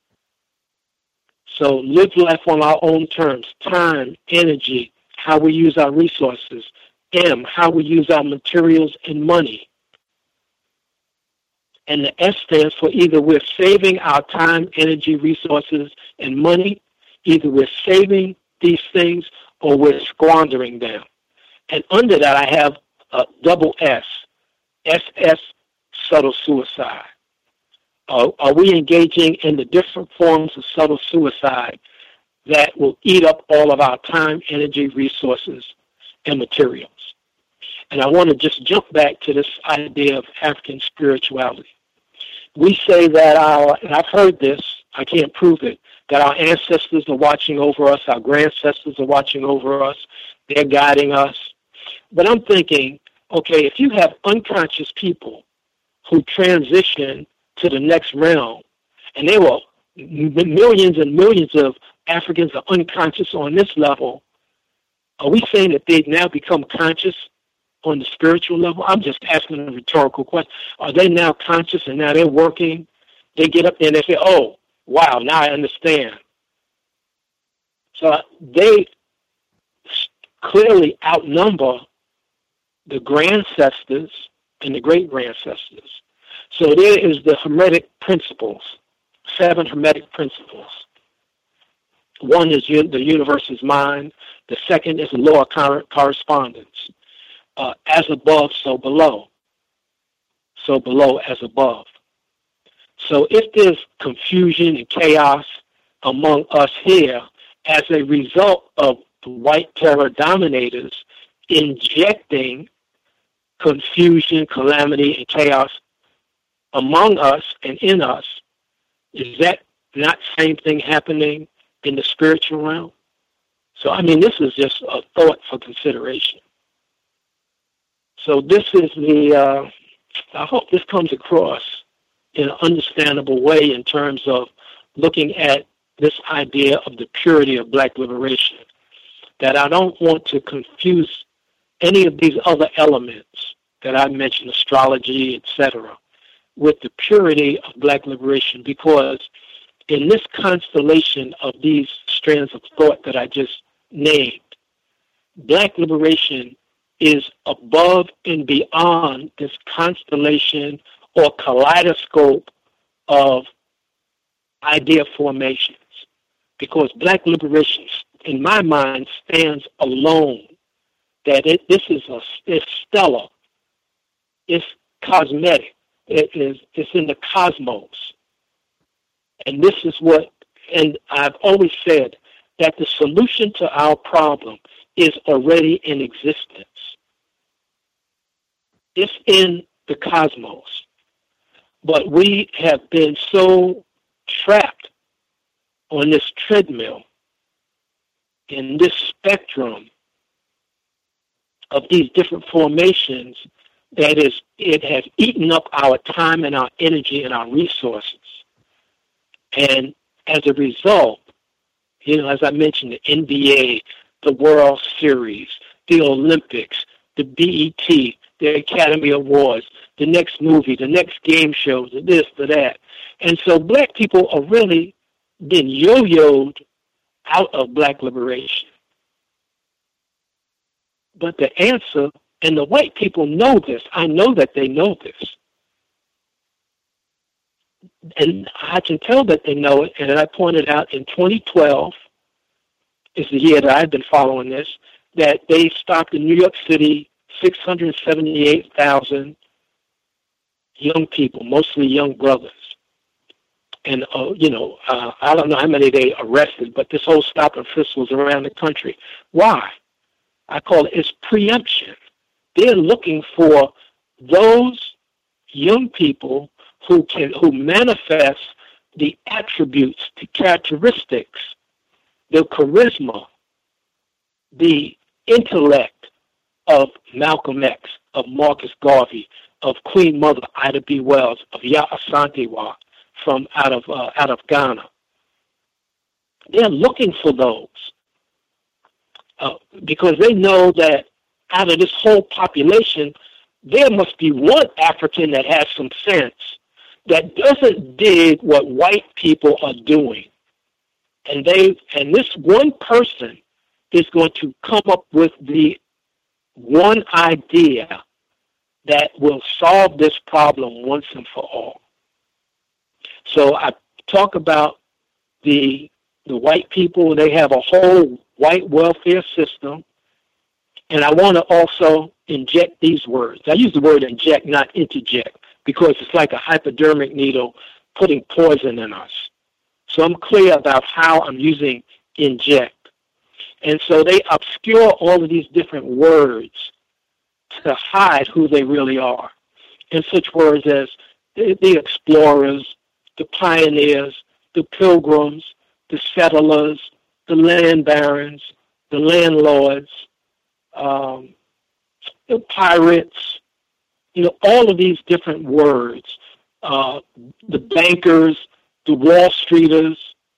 So live life on our own terms. Time, energy, how we use our resources. M, how we use our materials and money. And the S stands for either we're saving our time, energy, resources, and money, either we're saving these things or we're squandering them. And under that I have a double S, SS, subtle suicide. Are we engaging in the different forms of subtle suicide that will eat up all of our time, energy, resources, and materials? And I want to just jump back to this idea of African spirituality. We say that and I've heard this, I can't prove it, that our ancestors are watching over us, our grandsters are watching over us, they're guiding us. But I'm thinking, okay, if you have unconscious people who transition to the next realm, and there were millions and millions of Africans are unconscious on this level, are we saying that they've now become conscious on the spiritual level? I'm just asking a rhetorical question. Are they now conscious and now they're working? They get up there and they say, oh, wow, now I understand. So they clearly outnumber the grandsters and the great-grandsters. So there is the Hermetic principles, 7 Hermetic principles. One is the universe's mind. The second is the law of correspondence. As above, so below. So below as above. So if there's confusion and chaos among us here as a result of the white terror dominators injecting confusion, calamity, and chaos among us and in us, is that not the same thing happening in the spiritual realm? So, I mean, this is just a thought for consideration. So this is I hope this comes across in an understandable way in terms of looking at this idea of the purity of black liberation, that I don't want to confuse any of these other elements that I mentioned, astrology, etc., with the purity of black liberation, because in this constellation of these strands of thought that I just named, black liberation is above and beyond this constellation or kaleidoscope of idea formations, because black liberation, in my mind, stands alone. That it's stellar, it's cosmetic, it's in the cosmos, and this is what. And I've always said that the solution to our problem is already in existence. It's in the cosmos. But we have been so trapped on this treadmill, in this spectrum of these different formations, that it has eaten up our time and our energy and our resources. And as a result, as I mentioned, the NBA, the World Series, the Olympics, the BET, the Academy Awards, the next movie, the next game show, the this, the that. And so black people are really being yo-yoed out of black liberation. But the answer, and the white people know this, I know that they know this, and I can tell that they know it, and I pointed out in 2012, is the year that I've been following this, that they stopped in New York City 678,000 young people, mostly young brothers. And, I don't know how many they arrested, but this whole stop and frisk was around the country. Why? I call it's preemption. They're looking for those young people who manifest the attributes, the characteristics, the charisma, the intellect of Malcolm X, of Marcus Garvey, of Queen Mother Ida B. Wells, of Yaa Asantewaa from out of Ghana. They're looking for those because they know that out of this whole population, there must be one African that has some sense, that doesn't dig what white people are doing. And this one person is going to come up with the one idea that will solve this problem once and for all. So I talk about the white people. They have a whole white welfare system. And I want to also inject these words. I use the word inject, not interject, because it's like a hypodermic needle putting poison in us. So I'm clear about how I'm using inject. And so they obscure all of these different words to hide who they really are. And such words as the explorers, the pioneers, the pilgrims, the settlers, the land barons, the landlords, the pirates, all of these different words, the bankers, the Wall Streeters,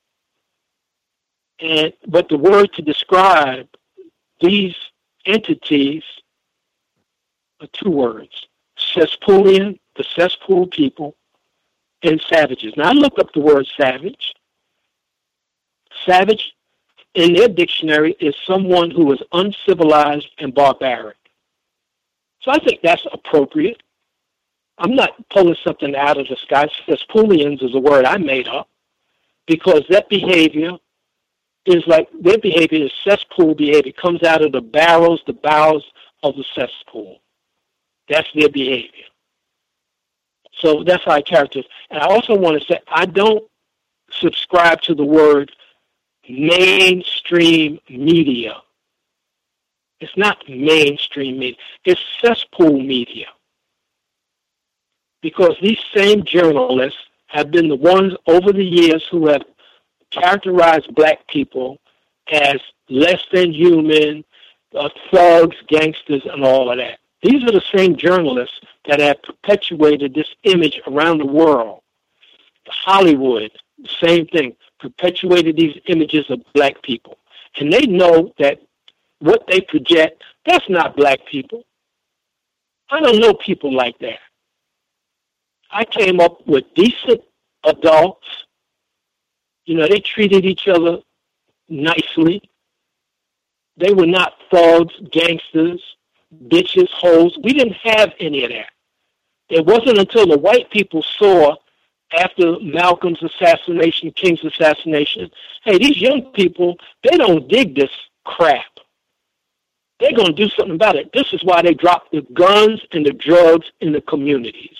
but the word to describe these entities are two words: cesspoolian, the cesspool people, and savages. Now I looked up the word savage. Savage, in their dictionary, is someone who is uncivilized and barbaric. So I think that's appropriate. I'm not pulling something out of the sky. Cesspoolians is a word I made up because that behavior is like, their behavior is cesspool behavior. It comes out of the bowels of the cesspool. That's their behavior. So that's how I characterize. And I also want to say, I don't subscribe to the word mainstream media. It's not mainstream media. It's cesspool media. Because these same journalists have been the ones over the years who have characterized black people as less than human, thugs, gangsters, and all of that. These are the same journalists that have perpetuated this image around the world. Hollywood, the same thing, perpetuated these images of black people. And they know that what they project, that's not black people. I don't know people like that. I came up with decent adults. They treated each other nicely. They were not thugs, gangsters, bitches, hoes. We didn't have any of that. It wasn't until the white people saw, after Malcolm's assassination, King's assassination, hey, these young people, they don't dig this crap. They're going to do something about it. This is why they dropped the guns and the drugs in the communities.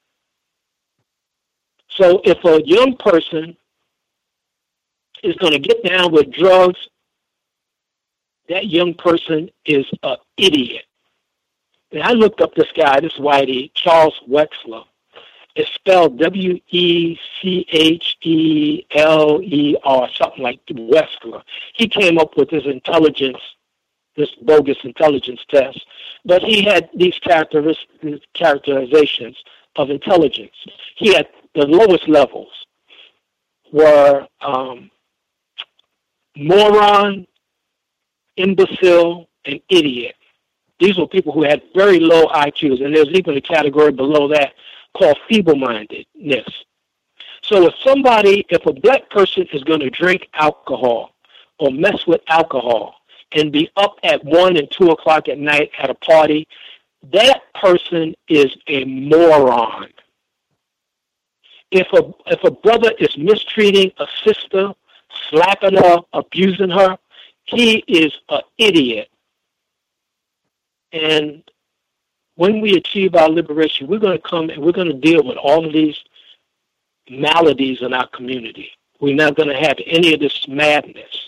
So if a young person is going to get down with drugs, that young person is an idiot. And I looked up this guy, this whitey, Charles Wexler. It's spelled Wechler, something like Wexler. He came up with this bogus intelligence test, but he had these characterizations of intelligence. He had the lowest levels were moron, imbecile, and idiot. These were people who had very low IQs, and there's even a category below that called feeble-mindedness. So if a black person is going to drink alcohol or mess with alcohol and be up at 1 and 2 o'clock at night at a party, that person is a moron. If a brother is mistreating a sister, slapping her, abusing her, He is an idiot. And when we achieve our liberation, we're going to come and we're going to deal with all of these maladies in our community. We're not going to have any of this madness.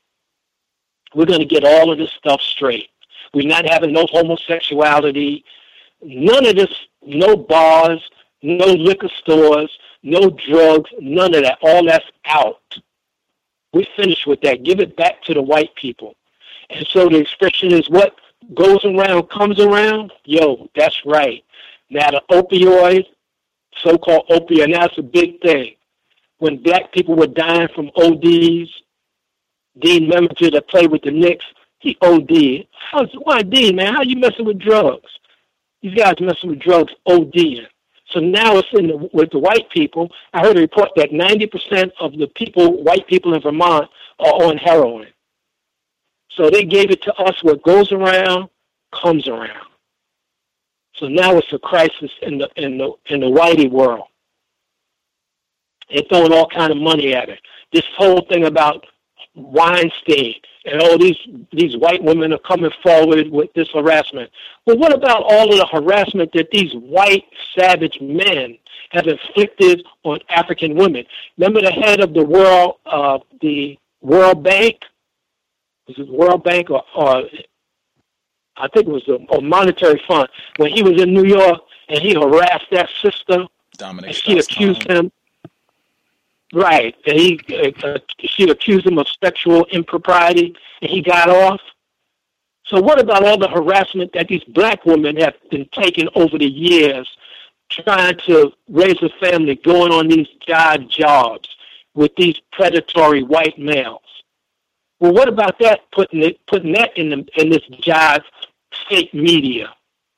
We're going to get all of this stuff straight. We're not having no homosexuality, none of this, no bars, no liquor stores, no drugs, none of that. All that's out. We're finished with that. Give it back to the white people. And so the expression is what goes around comes around. Yo, that's right. Now the opioid, so-called opioid, and that's a big thing. When black people were dying from ODs, Dean Meminger that played with the Knicks, he OD'd. Why, Dean, man, how you messing with drugs? These guys messing with drugs, ODing. So now it's with the white people. I heard a report that 90% of the white people in Vermont, are on heroin. So they gave it to us. What goes around comes around. So now it's a crisis in the whitey world. They're throwing all kind of money at it. This whole thing about Weinstein and all these white women are coming forward with this harassment. Well, what about all of the harassment that these white savage men have inflicted on African women? Remember the head of the World Bank? Was it World Bank or I think it was a monetary fund, when he was in New York and he harassed that sister, Dominic, and she accused him. Right, and she accused him of sexual impropriety, and he got off. So what about all the harassment that these black women have been taking over the years, trying to raise a family, going on these jobs with these predatory white males? Well, what about that? Putting that in this jive fake media.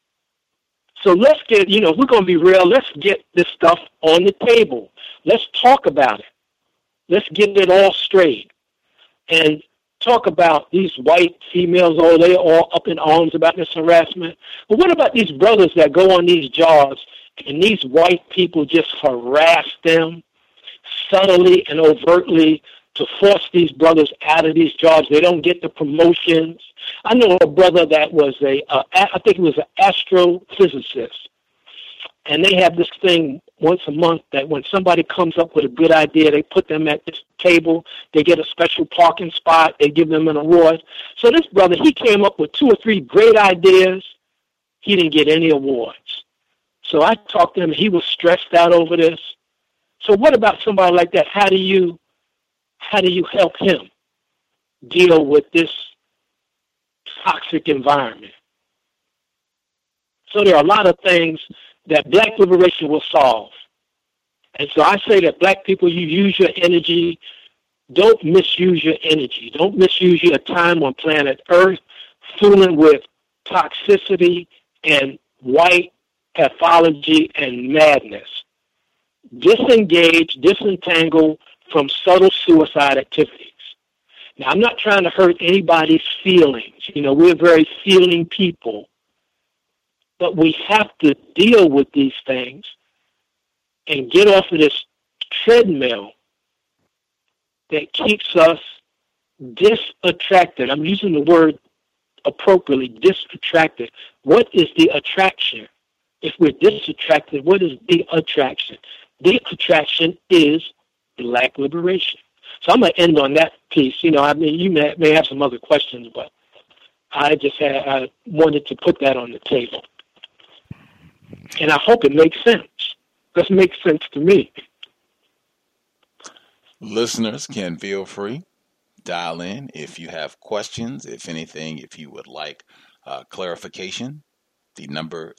So let's get, if we're going to be real, let's get this stuff on the table. Let's talk about it. Let's get it all straight. And talk about these white females, they're all up in arms about this harassment. But what about these brothers that go on these jobs and these white people just harass them subtly and overtly to force these brothers out of these jobs? They don't get the promotions. I know a brother that was I think he was an astrophysicist. And they have this thing once a month that when somebody comes up with a good idea, they put them at this table. They get a special parking spot. They give them an award. So this brother, he came up with 2 or 3 great ideas. He didn't get any awards. So I talked to him. He was stressed out over this. So what about somebody like that? How do you help him deal with this toxic environment? So there are a lot of things that black liberation will solve. And so I say that black people, you use your energy. Don't misuse your energy. Don't misuse your time on planet Earth fooling with toxicity and white pathology and madness. Disengage, disentangle from subtle suicide activities. Now, I'm not trying to hurt anybody's feelings. We're very feeling people. But we have to deal with these things and get off of this treadmill that keeps us disattracted. I'm using the word appropriately, disattracted. What is the attraction? If we're disattracted, what is the attraction? The attraction is black liberation. So I'm going to end on that piece. You may have some other questions, but I wanted to put that on the table. And I hope it makes sense. This makes sense to me. Listeners can feel free, dial in if you have questions, if anything, if you would like clarification. The number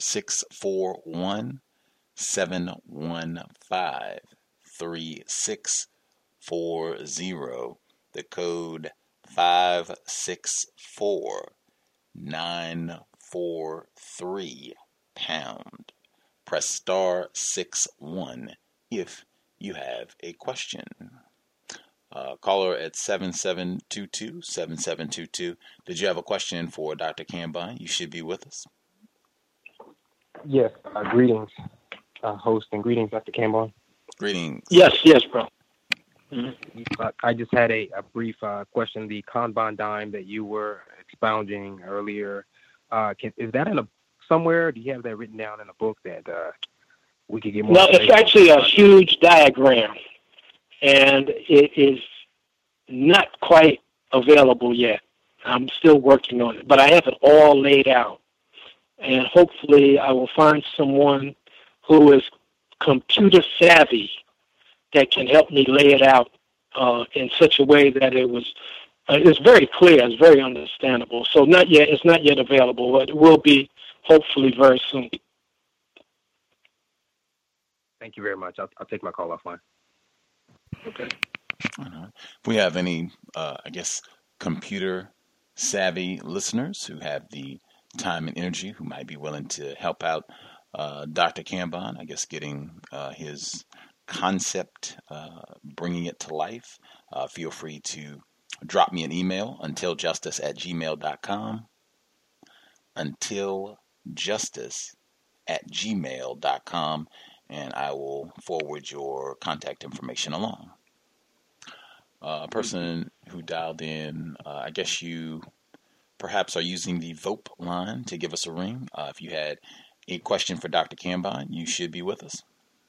641-715-3640. The code 564-943#. Press star 61 if you have a question. Caller at 7722. Did you have a question for Dr. Kambon? You should be with us. Yes. Greetings, host, and greetings, Dr. Kambon. Greetings. Yes, bro. I just had a brief question. The Kanban dime that you were expounding earlier, is that somewhere? Do you have that written down in a book that we could get more? No, it's actually a huge diagram, and it is not quite available yet. I'm still working on it, but I have it all laid out, and hopefully I will find someone who is computer savvy that can help me lay it out in such a way that it's very clear, it's very understandable. So it's not yet available, but it will be hopefully very soon. Thank you very much. I'll take my call offline. Okay. If we have any, computer savvy listeners who have the time and energy, who might be willing to help out Dr. Kambon, getting his concept, bringing it to life, feel free to drop me an email, untiljustice@gmail.com, untiljustice@gmail.com, and I will forward your contact information along. A person who dialed in, you perhaps are using the VOPE line to give us a ring. If you had a question for Dr. Kambon, you should be with us.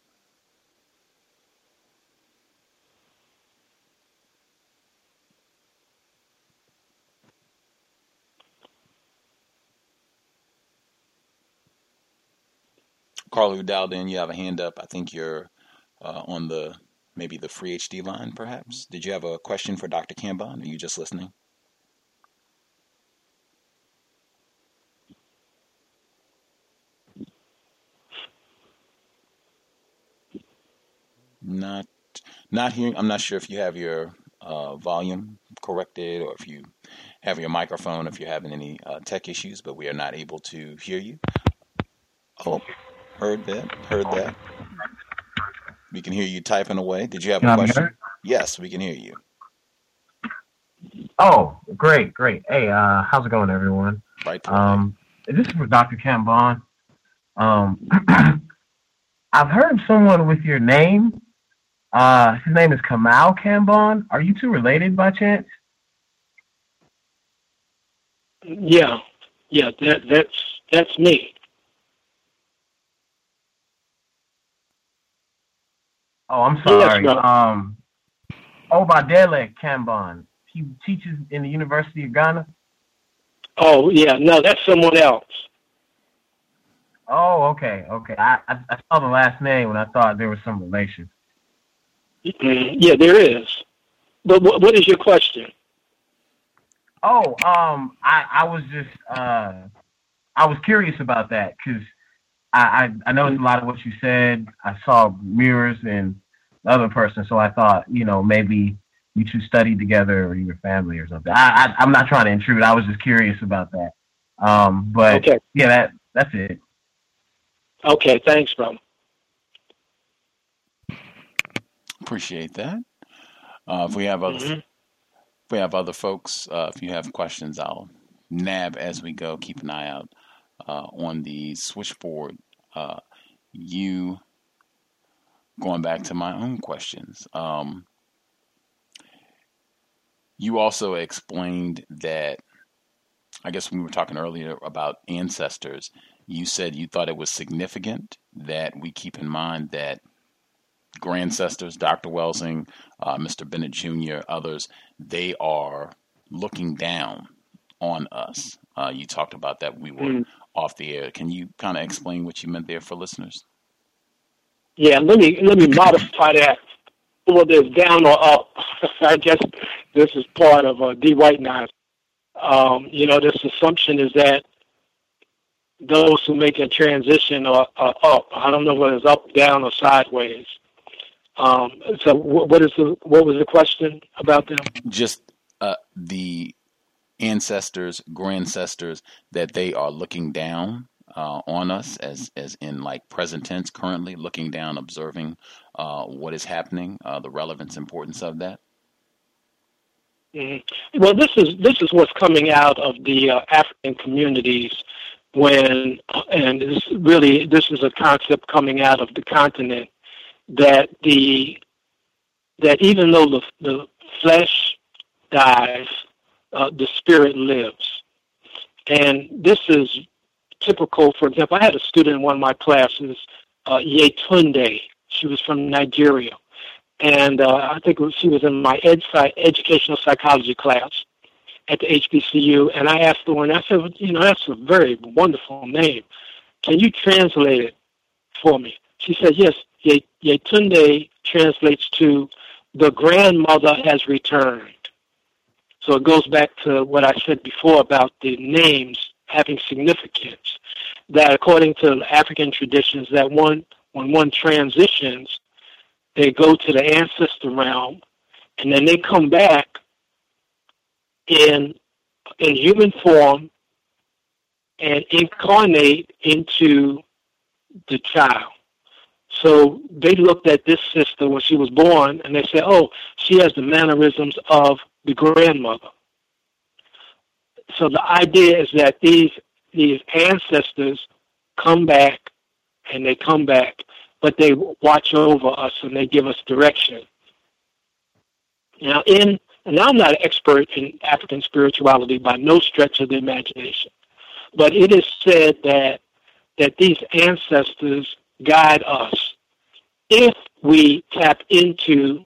Carla, who dialed in, you have a hand up. I think you're on maybe the free HD line, perhaps. Did you have a question for Dr. Kambon? Are you just listening? Not hearing. I'm not sure if you have your volume corrected or if you have your microphone, if you're having any tech issues, but we are not able to hear you. Oh, heard that. We can hear you typing away. Did you have a question? Yes, we can hear you. Oh, great. Hey, how's it going, everyone? Right. This is for Dr. Kambon. I've heard someone with your name. His name is Kamal Kambon. Are you two related by chance? Yeah, that's me. Oh, I'm sorry. Yes, Obadele Kambon. He teaches in the University of Ghana. Oh, yeah. No, that's someone else. Oh, okay. I saw the last name and I thought there was some relation. Yeah, there is. But what is your question? Oh, I was just I was curious about that because I noticed a lot of what you said. I saw mirrors in the other person, so I thought, maybe you two studied together or your family or something. I'm not trying to intrude. I was just curious about that. But okay. Yeah, that's it. Okay, thanks, bro. Appreciate that. If we have other folks, if you have questions, I'll nab as we go. Keep an eye out on the switchboard. You going back to my own questions. You also explained that, I guess when we were talking earlier about ancestors, you said you thought it was significant that we keep in mind that grandcestors, Dr. Welsing, Mr. Bennett Jr., others, they are looking down on us. You talked about that we were off the air. Can you kind of explain what you meant there for listeners? Yeah, let me modify that. Whether it's down or up, I guess this is part of de-whitenizing. This assumption is that those who make a transition are up. I don't know whether it's up, down, or sideways. So what was the question about them? Just the ancestors, grandcestors, that they are looking down on us, as in like present tense, currently looking down, observing what is happening, the relevance, importance of that. Mm-hmm. Well, this is what's coming out of the African communities this is a concept coming out of the continent, that the that even though the flesh dies, the spirit lives. And this is typical. For example, I had a student in one of my classes, Yetunde. She was from Nigeria. And I think she was in my educational psychology class at the HBCU. And I asked her, and I said, that's a very wonderful name. Can you translate it for me? She said, yes, Yetunde translates to the grandmother has returned. So it goes back to what I said before about the names having significance, that according to African traditions, that when one transitions, they go to the ancestor realm, and then they come back in human form and incarnate into the child. So they looked at this sister when she was born, and they said, oh, she has the mannerisms of the grandmother. So the idea is that these ancestors come back, and they come back, but they watch over us and they give us direction. Now, and I'm not an expert in African spirituality by no stretch of the imagination, but it is said that these ancestors guide us if we tap into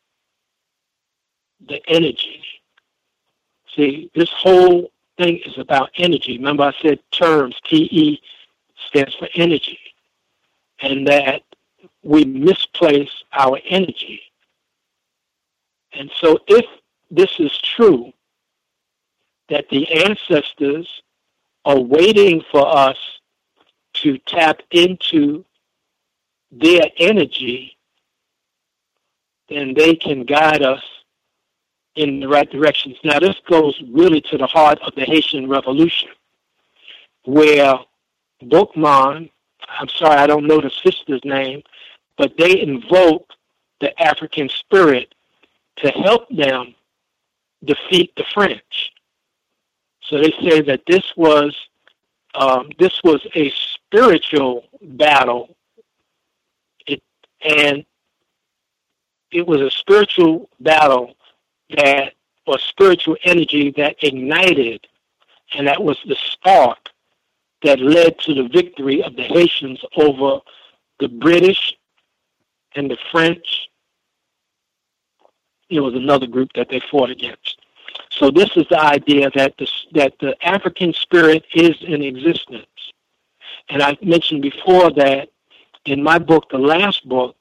the energy. See, this whole thing is about energy. Remember I said terms, TE stands for energy, and that we misplace our energy. And so if this is true, that the ancestors are waiting for us to tap into their energy, then they can guide us in the right directions. Now, this goes really to the heart of the Haitian Revolution, where Boukman, I'm sorry, I don't know the sister's name, but they invoked the African spirit to help them defeat the French. So they say that this was a spiritual battle, and it was a spiritual battle or spiritual energy that ignited, and that was the spark that led to the victory of the Haitians over the British and the French. It was another group that they fought against. So this is the idea that the African spirit is in existence. And I mentioned before that in my book, the last book,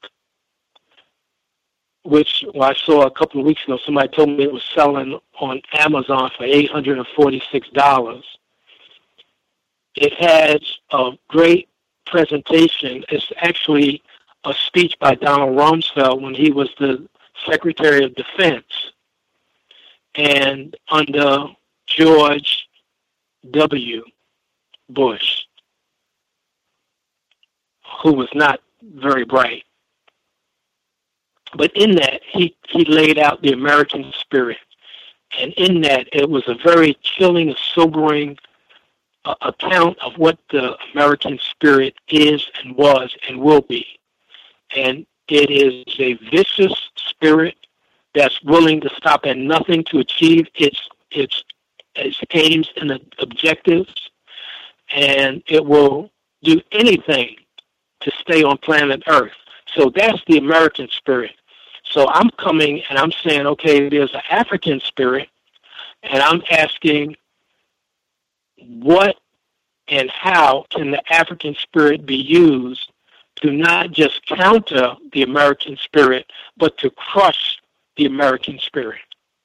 which I saw a couple of weeks ago, somebody told me it was selling on Amazon for $846. It has a great presentation. It's actually a speech by Donald Rumsfeld when he was the Secretary of Defense, and under George W. Bush, who was not very bright. But in that, he laid out the American spirit. And in that, it was a very chilling, sobering account of what the American spirit is and was and will be. And it is a vicious spirit that's willing to stop at nothing to achieve its aims and objectives. And it will do anything to stay on planet Earth. So that's the American spirit. So I'm coming and I'm saying, okay, there's an African spirit, and I'm asking what and how can the African spirit be used to not just counter the American spirit, but to crush the American spirit.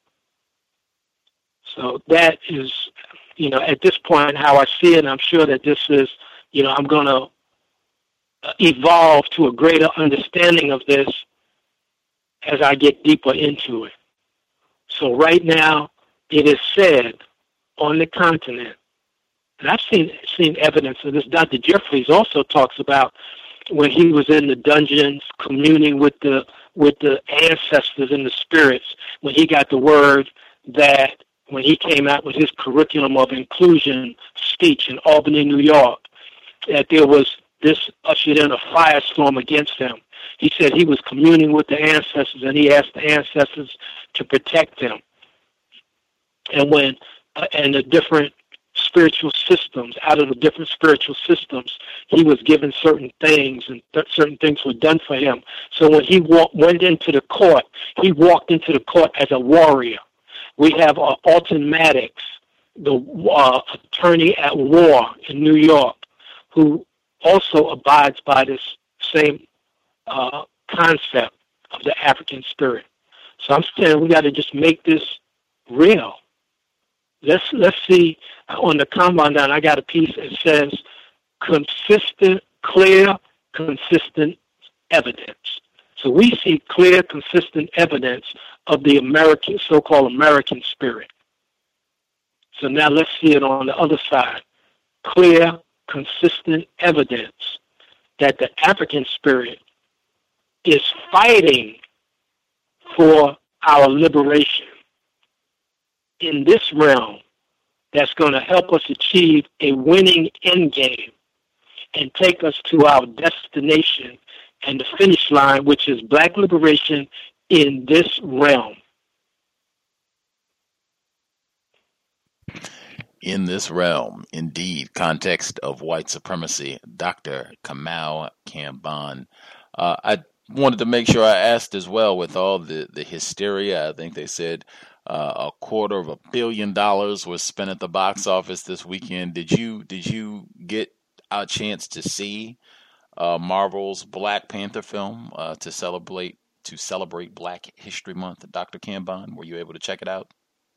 So that is, at this point, how I see it. And I'm sure that this is, I'm going to evolve to a greater understanding of this as I get deeper into it. So right now, it is said on the continent, and I've seen evidence of this. Dr. Jeffries also talks about when he was in the dungeons communing with the ancestors and the spirits, when he got the word that when he came out with his curriculum of inclusion speech in Albany, New York, that there was this ushered in a firestorm against him. He said he was communing with the ancestors, and he asked the ancestors to protect him. And when and the different spiritual systems, out of the different spiritual systems, he was given certain things, and certain things were done for him. So when he went into the court, he walked into the court as a warrior. We have Alton Maddox, the attorney at war in New York, who also abides by this same concept of the African spirit. So I'm saying we got to just make this real. Let's see. On the Kanban down, I got a piece that says consistent, clear, consistent evidence. So we see clear, consistent evidence of the American, so-called American spirit. So now let's see it on the other side. Clear, consistent evidence that the African spirit is fighting for our liberation in this realm that's going to help us achieve a winning end game and take us to our destination and the finish line, which is black liberation in this realm. In this realm, indeed, context of white supremacy, Dr. Kamau Kanban. I wanted to make sure I asked as well, with all the hysteria, I think they said $250 million was spent at the box office this weekend. Did you get a chance to see Marvel's Black Panther film to celebrate Black History Month, Dr. Kanban? Were you able to check it out?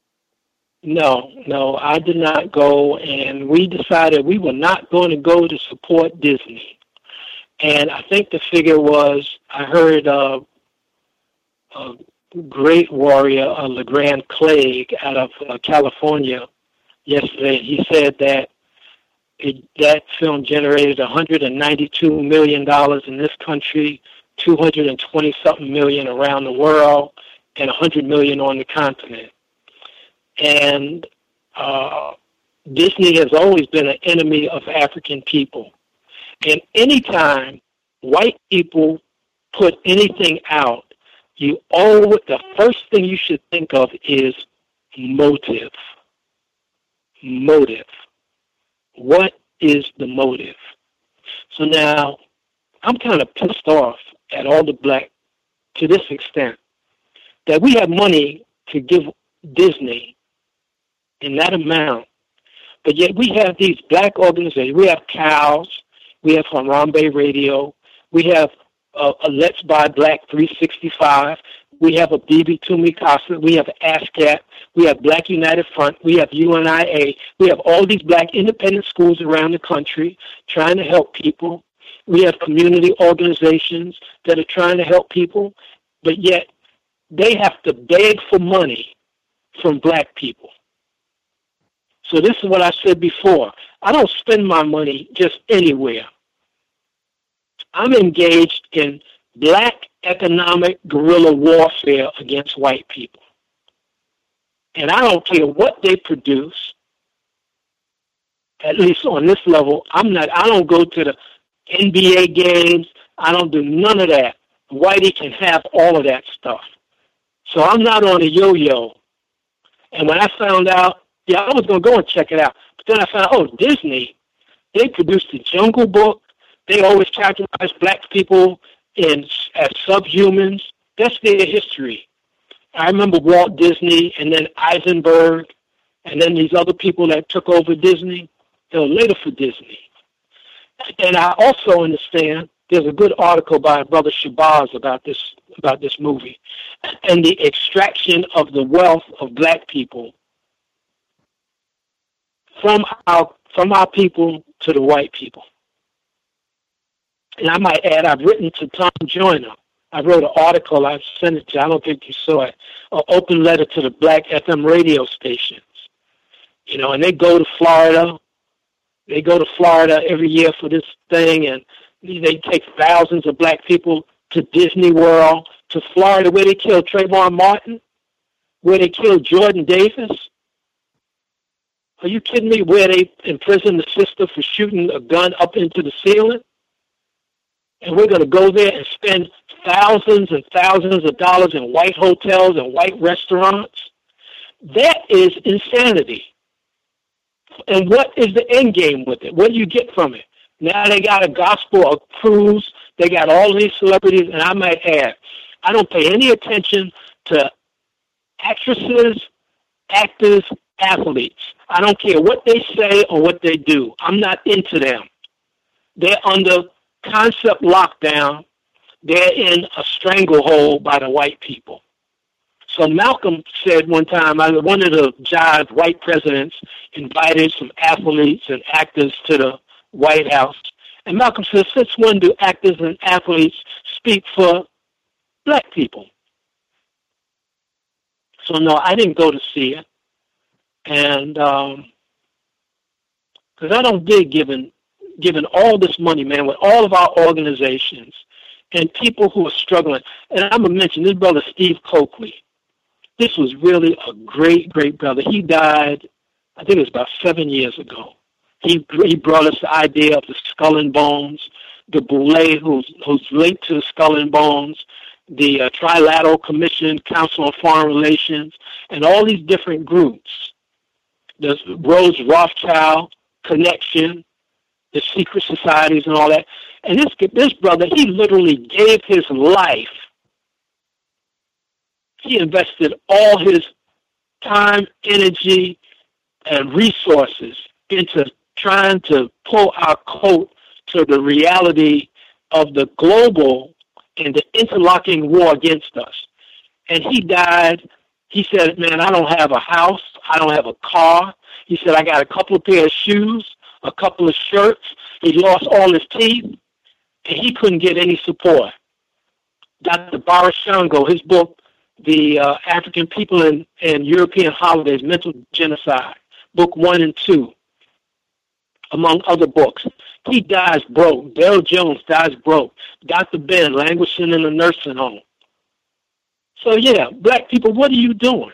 No, I did not go, and we decided we were not going to go to support Disney. And I think the figure was, I heard a great warrior, LeGrand Clegg, out of California yesterday. He said that that film generated $192 million in this country, 220-something million around the world, and 100 million on the continent. And Disney has always been an enemy of African people. And anytime white people put anything out, the first thing you should think of is motive. Motive. What is the motive? So now, I'm kind of pissed off at all the black, to this extent, that we have money to give Disney in that amount, but yet we have these black organizations. We have COWS, we have Harambe Radio, we have a Let's Buy Black 365, we have a Bibi Tumikasa, we have ASCAP, we have Black United Front, we have UNIA, we have all these black independent schools around the country trying to help people. We have community organizations that are trying to help people, but yet they have to beg for money from black people. So this is what I said before. I don't spend my money just anywhere. I'm engaged in black economic guerrilla warfare against white people. And I don't care what they produce, at least on this level. I don't go to the NBA games. I don't do none of that. Whitey can have all of that stuff. So I'm not on a yo-yo. And when I found out, I was going to go and check it out. But then I found out, Disney, they produced the Jungle Book. They always characterize black people as subhumans. That's their history. I remember Walt Disney and then Eisenberg and then these other people that took over Disney. They were later for Disney. And I also understand there's a good article by Brother Shabazz about this movie and the extraction of the wealth of black people from our people to the white people. And I might add, I've written to Tom Joyner. I wrote an article, I sent it to you, I don't think you saw it, an open letter to the black FM radio stations. And they go to Florida. They go to Florida every year for this thing, and they take thousands of black people to Disney World, to Florida, where they killed Trayvon Martin, where they killed Jordan Davis. Are you kidding me? Where they imprisoned the sister for shooting a gun up into the ceiling? And we're going to go there and spend thousands and thousands of dollars in white hotels and white restaurants. That is insanity. And what is the end game with it? What do you get from it? Now they got a gospel, a cruise. They got all these celebrities. And I might add, I don't pay any attention to actresses, actors, athletes. I don't care what they say or what they do. I'm not into them. They're under concept lockdown. They're in a stranglehold by the white people. So Malcolm said one time, one of the jive white presidents invited some athletes and actors to the White House. And Malcolm said, since when do actors and athletes speak for black people? So no, I didn't go to see it. And because I don't dig giving all this money, man, with all of our organizations and people who are struggling. And I'm going to mention this brother, Steve Coakley. This was really a great, great brother. He died, I think it was about 7 years ago. He brought us the idea of the Skull and Bones, the Boule, who's linked to the Skull and Bones, the Trilateral Commission, Council on Foreign Relations, and all these different groups. The Rose Rothschild Connection, the secret societies and all that. And this brother, he literally gave his life. He invested all his time, energy, and resources into trying to pull our coat to the reality of the global and the interlocking war against us. And he died. He said, man, I don't have a house. I don't have a car. He said, I got a couple of pair of shoes, a couple of shirts. He lost all his teeth, and he couldn't get any support. Dr. Boris Shango, his book, The African People and European Holidays, Mental Genocide, book 1 and 2, among other books. He dies broke. Dale Jones dies broke. Dr. Ben languishing in a nursing home. So yeah, black people, what are you doing?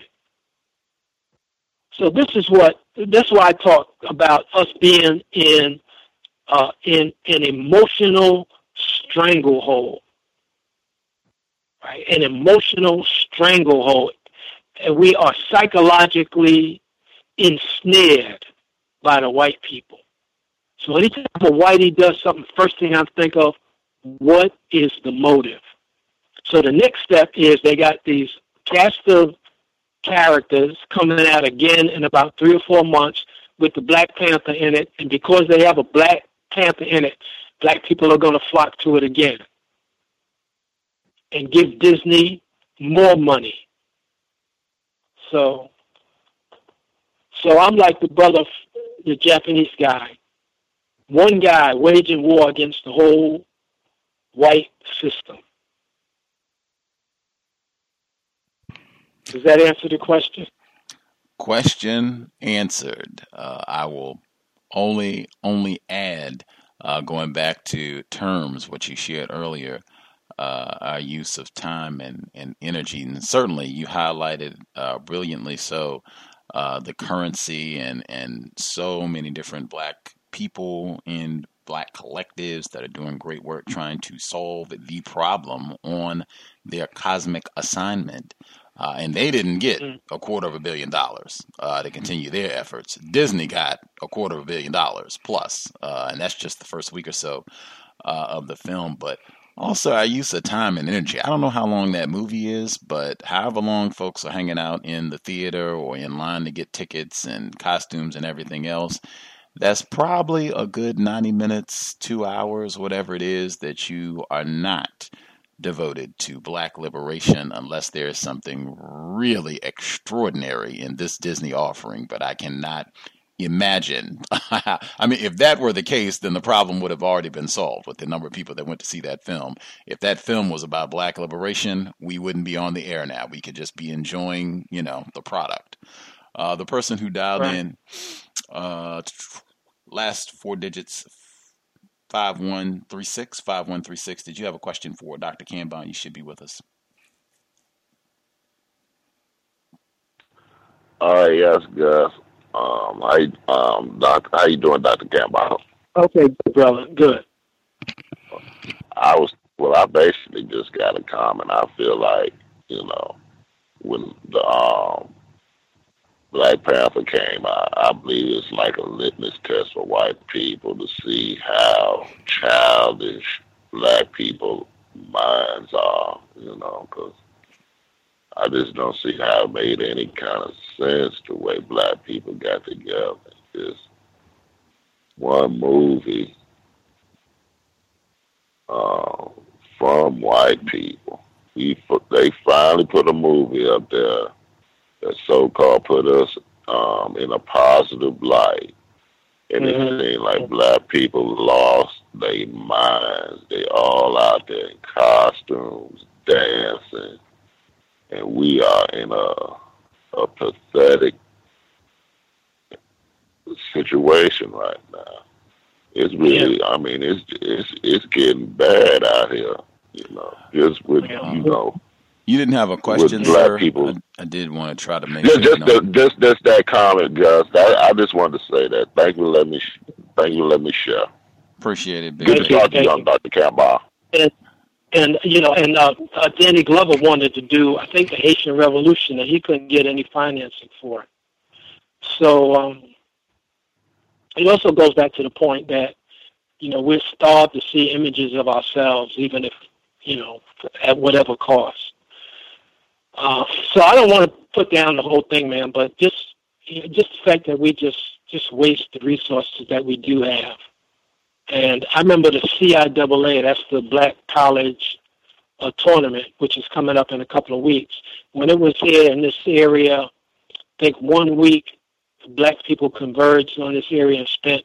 So that's why I talk about us being in an emotional stranglehold. Right? An emotional stranglehold. And we are psychologically ensnared by the white people. So anytime a whitey does something, first thing I think of, what is the motive? So the next step is they got these cast of characters coming out again in about 3 or 4 months with the Black Panther in it. And because they have a Black Panther in it, black people are going to flock to it again and give Disney more money. So I'm like the brother, the Japanese guy. One guy waging war against the whole white system. Does that answer the question? Question answered. I will only add, going back to terms, what you shared earlier, our use of time and energy. And certainly you highlighted brilliantly so the currency and so many different black people in black collectives that are doing great work trying to solve the problem on their cosmic assignment. And they didn't get $250 million to continue their efforts. Disney got $250 million plus, and that's just the first week or so of the film. But also our use of time and energy. I don't know how long that movie is, but however long folks are hanging out in the theater or in line to get tickets and costumes and everything else, that's probably a good 90 minutes, 2 hours, whatever it is, that you are not devoted to black liberation unless there is something really extraordinary in this Disney offering. But I cannot imagine. I mean, if that were the case, then the problem would have already been solved with the number of people that went to see that film. If that film was about black liberation, we wouldn't be on the air now. We could just be enjoying, the product. The person who dialed in, last 4 digits, 5136. Did you have a question for Dr. Kambon? You should be with us. Yes, Gus. How you doing, Dr. Kambon? Okay, good, brother. Good. I basically just got a comment. I feel like, when the Black Panther came out, I believe it's like a litmus test for white people to see how childish black people minds are, because I just don't see how it made any kind of sense the way black people got together. Just one movie from white people. They finally put a movie up there that so-called put us in a positive light. And it seemed like black people lost their minds. They all out there in costumes, dancing. And we are in a pathetic situation right now. It's really, I mean, it's getting bad out here, just with, You didn't have a question, with black sir? people. I did want to try to make Just that comment, Gus. I just wanted to say that. Thank you for letting me share. Appreciate it, Good to talk to you, young Dr. Campbell. And Danny Glover wanted to do, I think, the Haitian Revolution, and he couldn't get any financing for it. So it also goes back to the point that, we're starved to see images of ourselves, even if, at whatever cost. So I don't want to put down the whole thing, man, but just the fact that we just waste the resources that we do have. And I remember the CIAA, that's the Black College tournament, which is coming up in a couple of weeks. When it was here in this area, I think 1 week, black people converged on this area and spent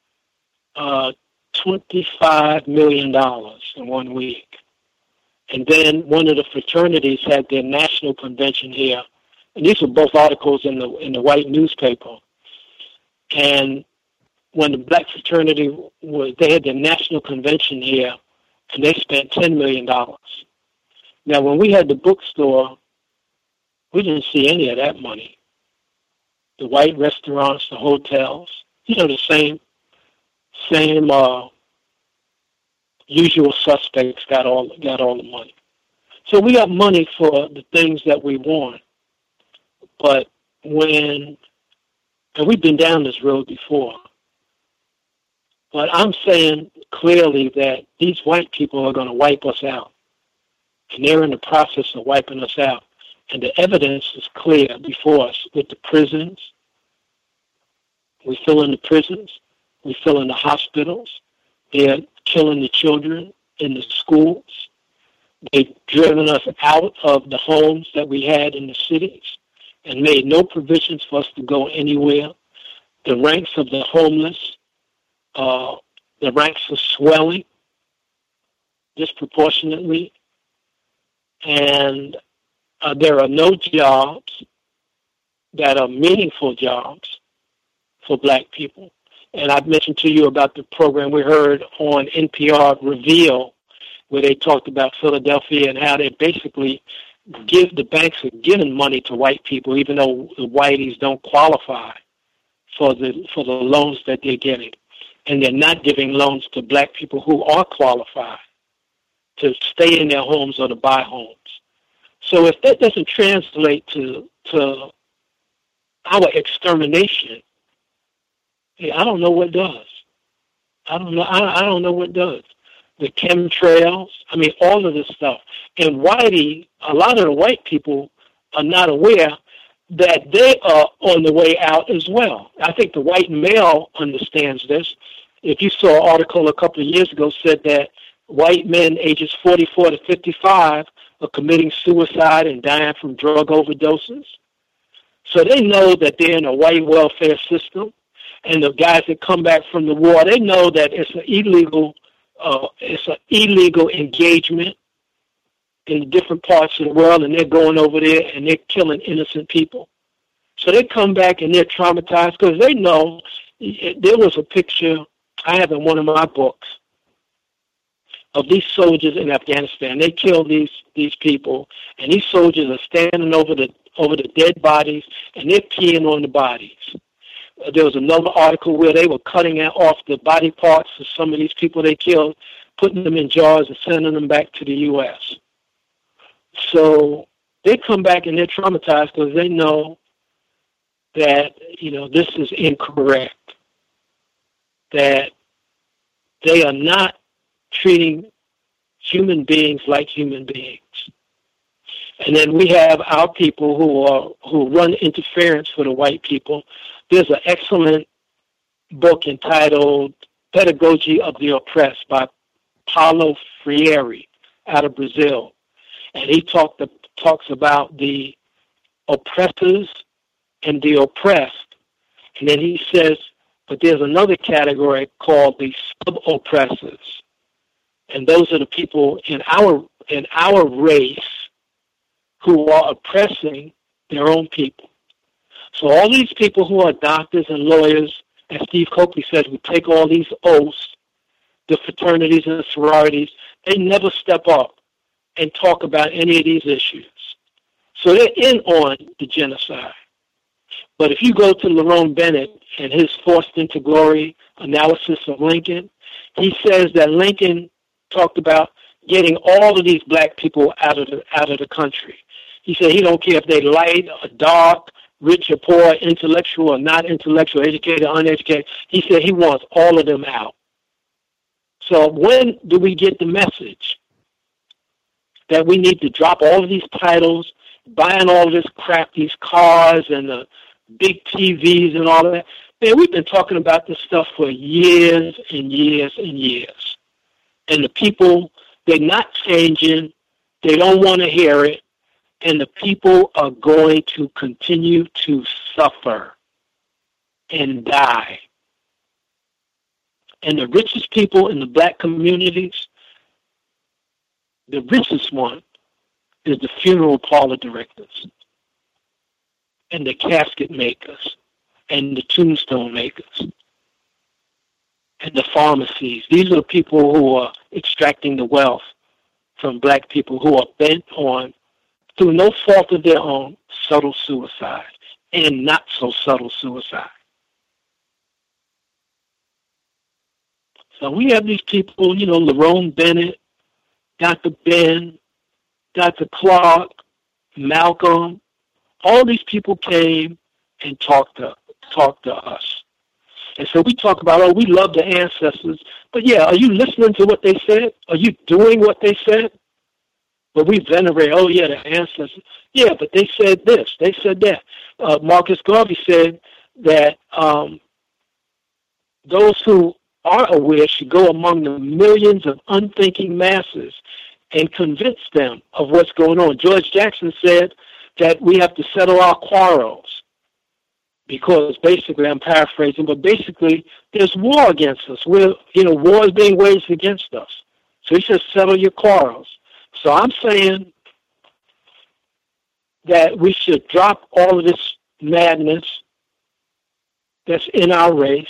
$25 million in 1 week. And then one of the fraternities had their national convention here. And these were both articles in the white newspaper. And when the black fraternity they had their national convention here, and they spent $10 million. Now, when we had the bookstore, we didn't see any of that money. The white restaurants, the hotels, the same usual suspects got all the money. So we got money for the things that we want. But and we've been down this road before, but I'm saying clearly that these white people are going to wipe us out. And they're in the process of wiping us out. And the evidence is clear before us with the prisons. We fill in the prisons. We fill in the hospitals. They're killing the children in the schools. They've driven us out of the homes that we had in the cities and made no provisions for us to go anywhere. The ranks of the homeless, the ranks are swelling disproportionately, and there are no jobs that are meaningful jobs for black people. And I've mentioned to you about the program we heard on NPR, Reveal, where they talked about Philadelphia and how they basically the banks are giving money to white people, even though the whiteys don't qualify for the loans that they're getting. And they're not giving loans to black people who are qualified to stay in their homes or to buy homes. So if that doesn't translate to our extermination, I don't know what does. I don't know what does. The chemtrails, all of this stuff. And a lot of the white people are not aware that they are on the way out as well. I think the white male understands this. If you saw an article a couple of years ago said that white men ages 44 to 55 are committing suicide and dying from drug overdoses. So they know that they're in a white welfare system. And the guys that come back from the war, they know that it's an illegal engagement in different parts of the world, and they're going over there and they're killing innocent people. So they come back and they're traumatized because they know. There was a picture I have in one of my books of these soldiers in Afghanistan. They killed these people, and these soldiers are standing over the dead bodies, and they're peeing on the bodies. There was another article where they were cutting off the body parts of some of these people they killed, putting them in jars and sending them back to the U.S. So they come back and they're traumatized because they know that, this is incorrect, that they are not treating human beings like human beings. And then we have our people who run interference for the white people. There's an excellent book entitled Pedagogy of the Oppressed by Paulo Freire out of Brazil. And he talks about the oppressors and the oppressed. And then he says, but there's another category called the sub-oppressors. And those are the people in our race who are oppressing their own people. So all these people who are doctors and lawyers, as Steve Copley says, we take all these oaths, the fraternities and the sororities, they never step up and talk about any of these issues. So they're in on the genocide. But if you go to Lerone Bennett and his Forced into Glory analysis of Lincoln, he says that Lincoln talked about getting all of these black people out of the country. He said he don't care if they light or dark, rich or poor, intellectual or not intellectual, educated or uneducated. He said he wants all of them out. So when do we get the message that we need to drop all of these titles, buying all of this crap, these cars and the big TVs and all of that? Man, we've been talking about this stuff for years and years and years. And the people, they're not changing. They don't want to hear it. And the people are going to continue to suffer and die. And the richest people in the black communities, the richest one is the funeral parlor directors and the casket makers and the tombstone makers and the pharmacies. These are the people who are extracting the wealth from black people who are bent on, through no fault of their own, subtle suicide and not so subtle suicide. So we have these people, Lerone Bennett, Dr. Ben, Dr. Clark, Malcolm, all these people came and talked to us. And so we talk about, we love the ancestors, but yeah, are you listening to what they said? Are you doing what they said? But we venerate, the ancestors. Yeah, but they said this, they said that. Marcus Garvey said that those who are aware should go among the millions of unthinking masses and convince them of what's going on. George Jackson said that we have to settle our quarrels because basically, I'm paraphrasing, but basically there's war against us. War is being waged against us. So he says settle your quarrels. So I'm saying that we should drop all of this madness that's in our race,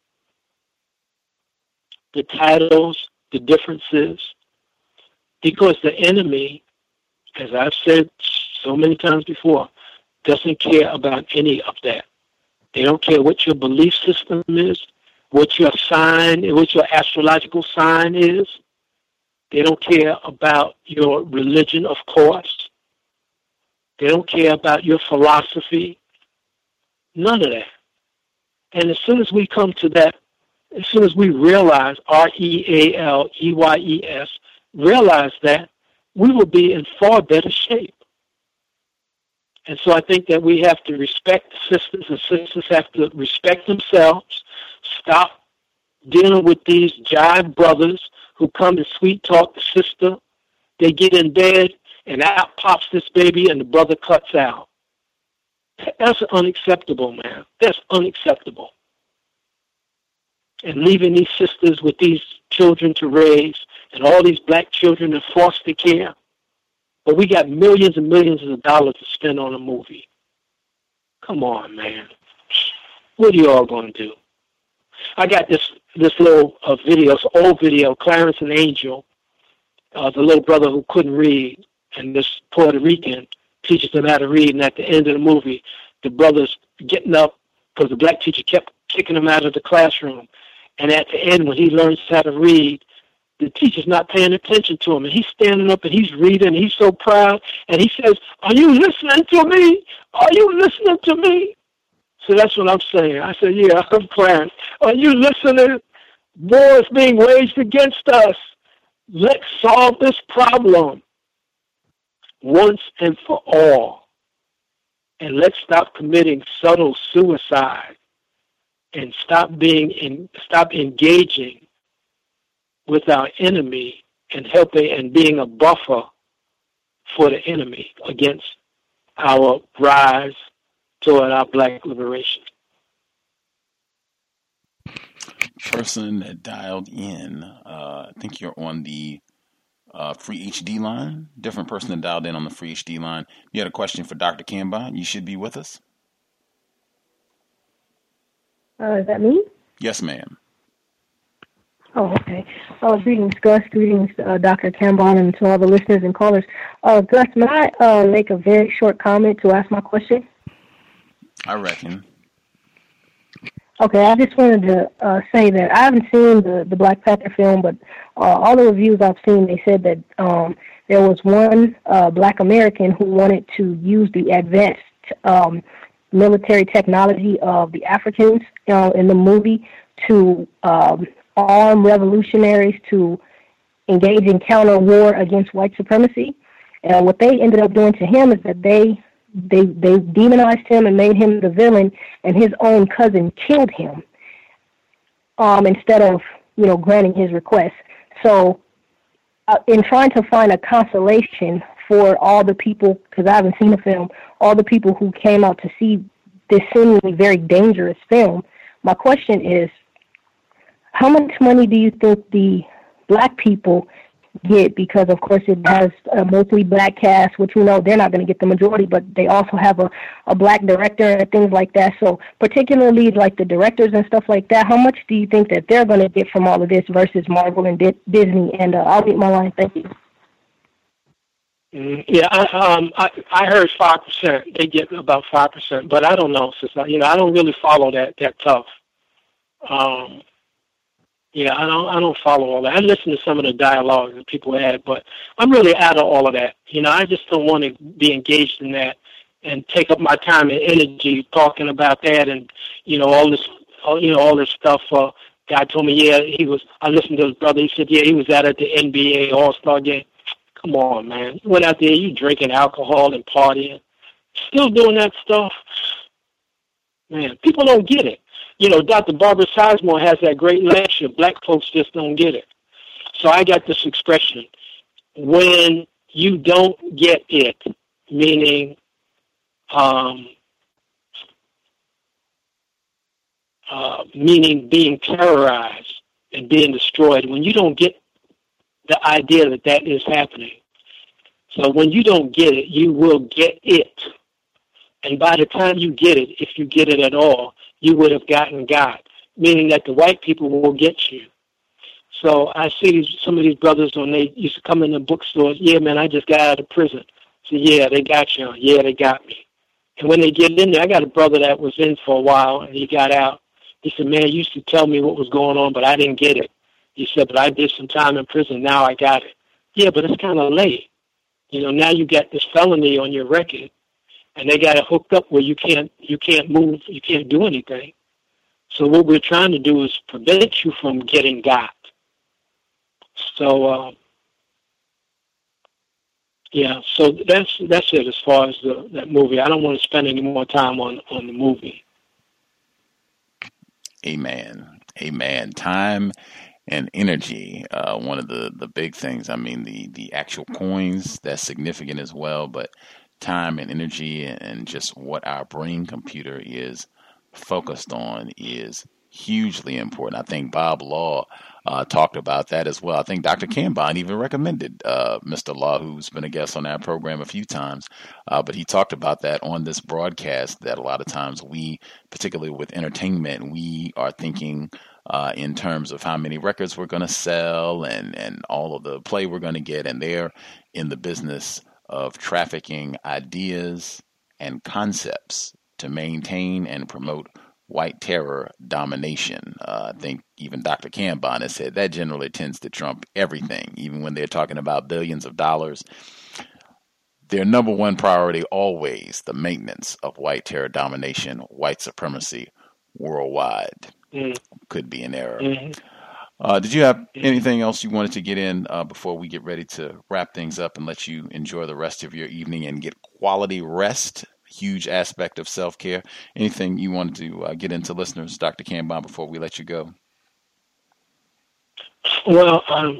the titles, the differences, because the enemy, as I've said so many times before, doesn't care about any of that. They don't care what your belief system is, what your astrological sign is. They don't care about your religion, of course. They don't care about your philosophy. None of that. And as soon as we come to that, as soon as we realize, REALEYES, realize that, we will be in far better shape. And so I think that we have to respect sisters, and sisters have to respect themselves, stop dealing with these jive brothers who come and sweet talk the sister. They get in bed, and out pops this baby, and the brother cuts out. That's unacceptable, man. That's unacceptable. And leaving these sisters with these children to raise, and all these black children in foster care. But we got millions and millions of dollars to spend on a movie. Come on, man. What are you all going to do? I got this little video, it's an old video, Clarence and Angel, the little brother who couldn't read, and this Puerto Rican teaches them how to read, and at the end of the movie, the brother's getting up because the black teacher kept kicking him out of the classroom. And at the end, when he learns how to read, the teacher's not paying attention to him, and he's standing up and he's reading, and he's so proud, and he says, "Are you listening to me? Are you listening to me?" So that's what I'm saying. I said, "Yeah, I'm praying. Are you listening? War is being waged against us. Let's solve this problem once and for all. And let's stop committing subtle suicide and stop engaging with our enemy and helping and being a buffer for the enemy against our rise toward our black liberation." Person that dialed in, I think you're on the free HD line. Different person that dialed in on the free HD line. You had a question for Dr. Kambon. You should be with us. Is that me? Yes, ma'am. Oh, okay. Greetings, Gus. Greetings, Dr. Kambon, and to all the listeners and callers. Gus, may I make a very short comment to ask my question? I reckon. Okay, I just wanted to say that I haven't seen the Black Panther film, but all the reviews I've seen, they said that there was one Black American who wanted to use the advanced military technology of the Africans in the movie to arm revolutionaries to engage in counter war against white supremacy. And what they ended up doing to him is that they demonized him and made him the villain, and his own cousin killed him instead of, granting his request. So in trying to find a consolation for all the people, because I haven't seen the film, all the people who came out to see this seemingly very dangerous film, my question is, how much money do you think the black people get? Because, of course, it has a mostly black cast, which we know they're not going to get the majority, but they also have a black director and things like that. So particularly like the directors and stuff like that, how much do you think that they're going to get from all of this versus Marvel and Disney? And I'll leave my line. Thank you. Yeah, I heard 5%. They get about 5%, but I don't know, since I don't really follow that tough. Yeah, I don't follow all that. I listen to some of the dialogue that people had, but I'm really out of all of that. I just don't want to be engaged in that and take up my time and energy talking about that and all this stuff. Guy told me, I listened to his brother. He said, he was out at the NBA All-Star game. Come on, man. You went out there, you drinking alcohol and partying, still doing that stuff. Man, people don't get it. Dr. Barbara Sizemore has that great lecture. Black folks just don't get it. So I got this expression, when you don't get it, meaning being terrorized and being destroyed, when you don't get the idea that is happening. So when you don't get it, you will get it. And by the time you get it, if you get it at all, you would have gotten God, meaning that the white people will get you. So I see some of these brothers when they used to come in the bookstores, yeah, man, I just got out of prison. So, yeah, they got you. Yeah, they got me. And when they get in there, I got a brother that was in for a while, and he got out. He said, man, you used to tell me what was going on, but I didn't get it. He said, but I did some time in prison. Now I got it. Yeah, but it's kind of late. Now you got this felony on your record, and they got it hooked up where you can't move, you can't do anything. So what we're trying to do is prevent you from getting got. So, so that's it as far as that movie. I don't want to spend any more time on the movie. Amen. Amen. Time and energy, one of the big things. I mean, the actual coins, that's significant as well, but time and energy and just what our brain computer is focused on is hugely important. I think Bob Law talked about that as well. I think Dr. Kambon even recommended Mr. Law, who's been a guest on our program a few times, but he talked about that on this broadcast, that a lot of times we, particularly with entertainment, we are thinking in terms of how many records we're going to sell and all of the play we're going to get, and they're in the business of trafficking ideas and concepts to maintain and promote white terror domination. I think even Dr. Kanban has said that generally tends to trump everything, even when they're talking about billions of dollars. Their number one priority always the maintenance of white terror domination, white supremacy worldwide. Could be an error. Did you have anything else you wanted to get in before we get ready to wrap things up and let you enjoy the rest of your evening and get quality rest? Huge aspect of self-care. Anything you wanted to get into, listeners, Dr. Kanban, before we let you go? Well,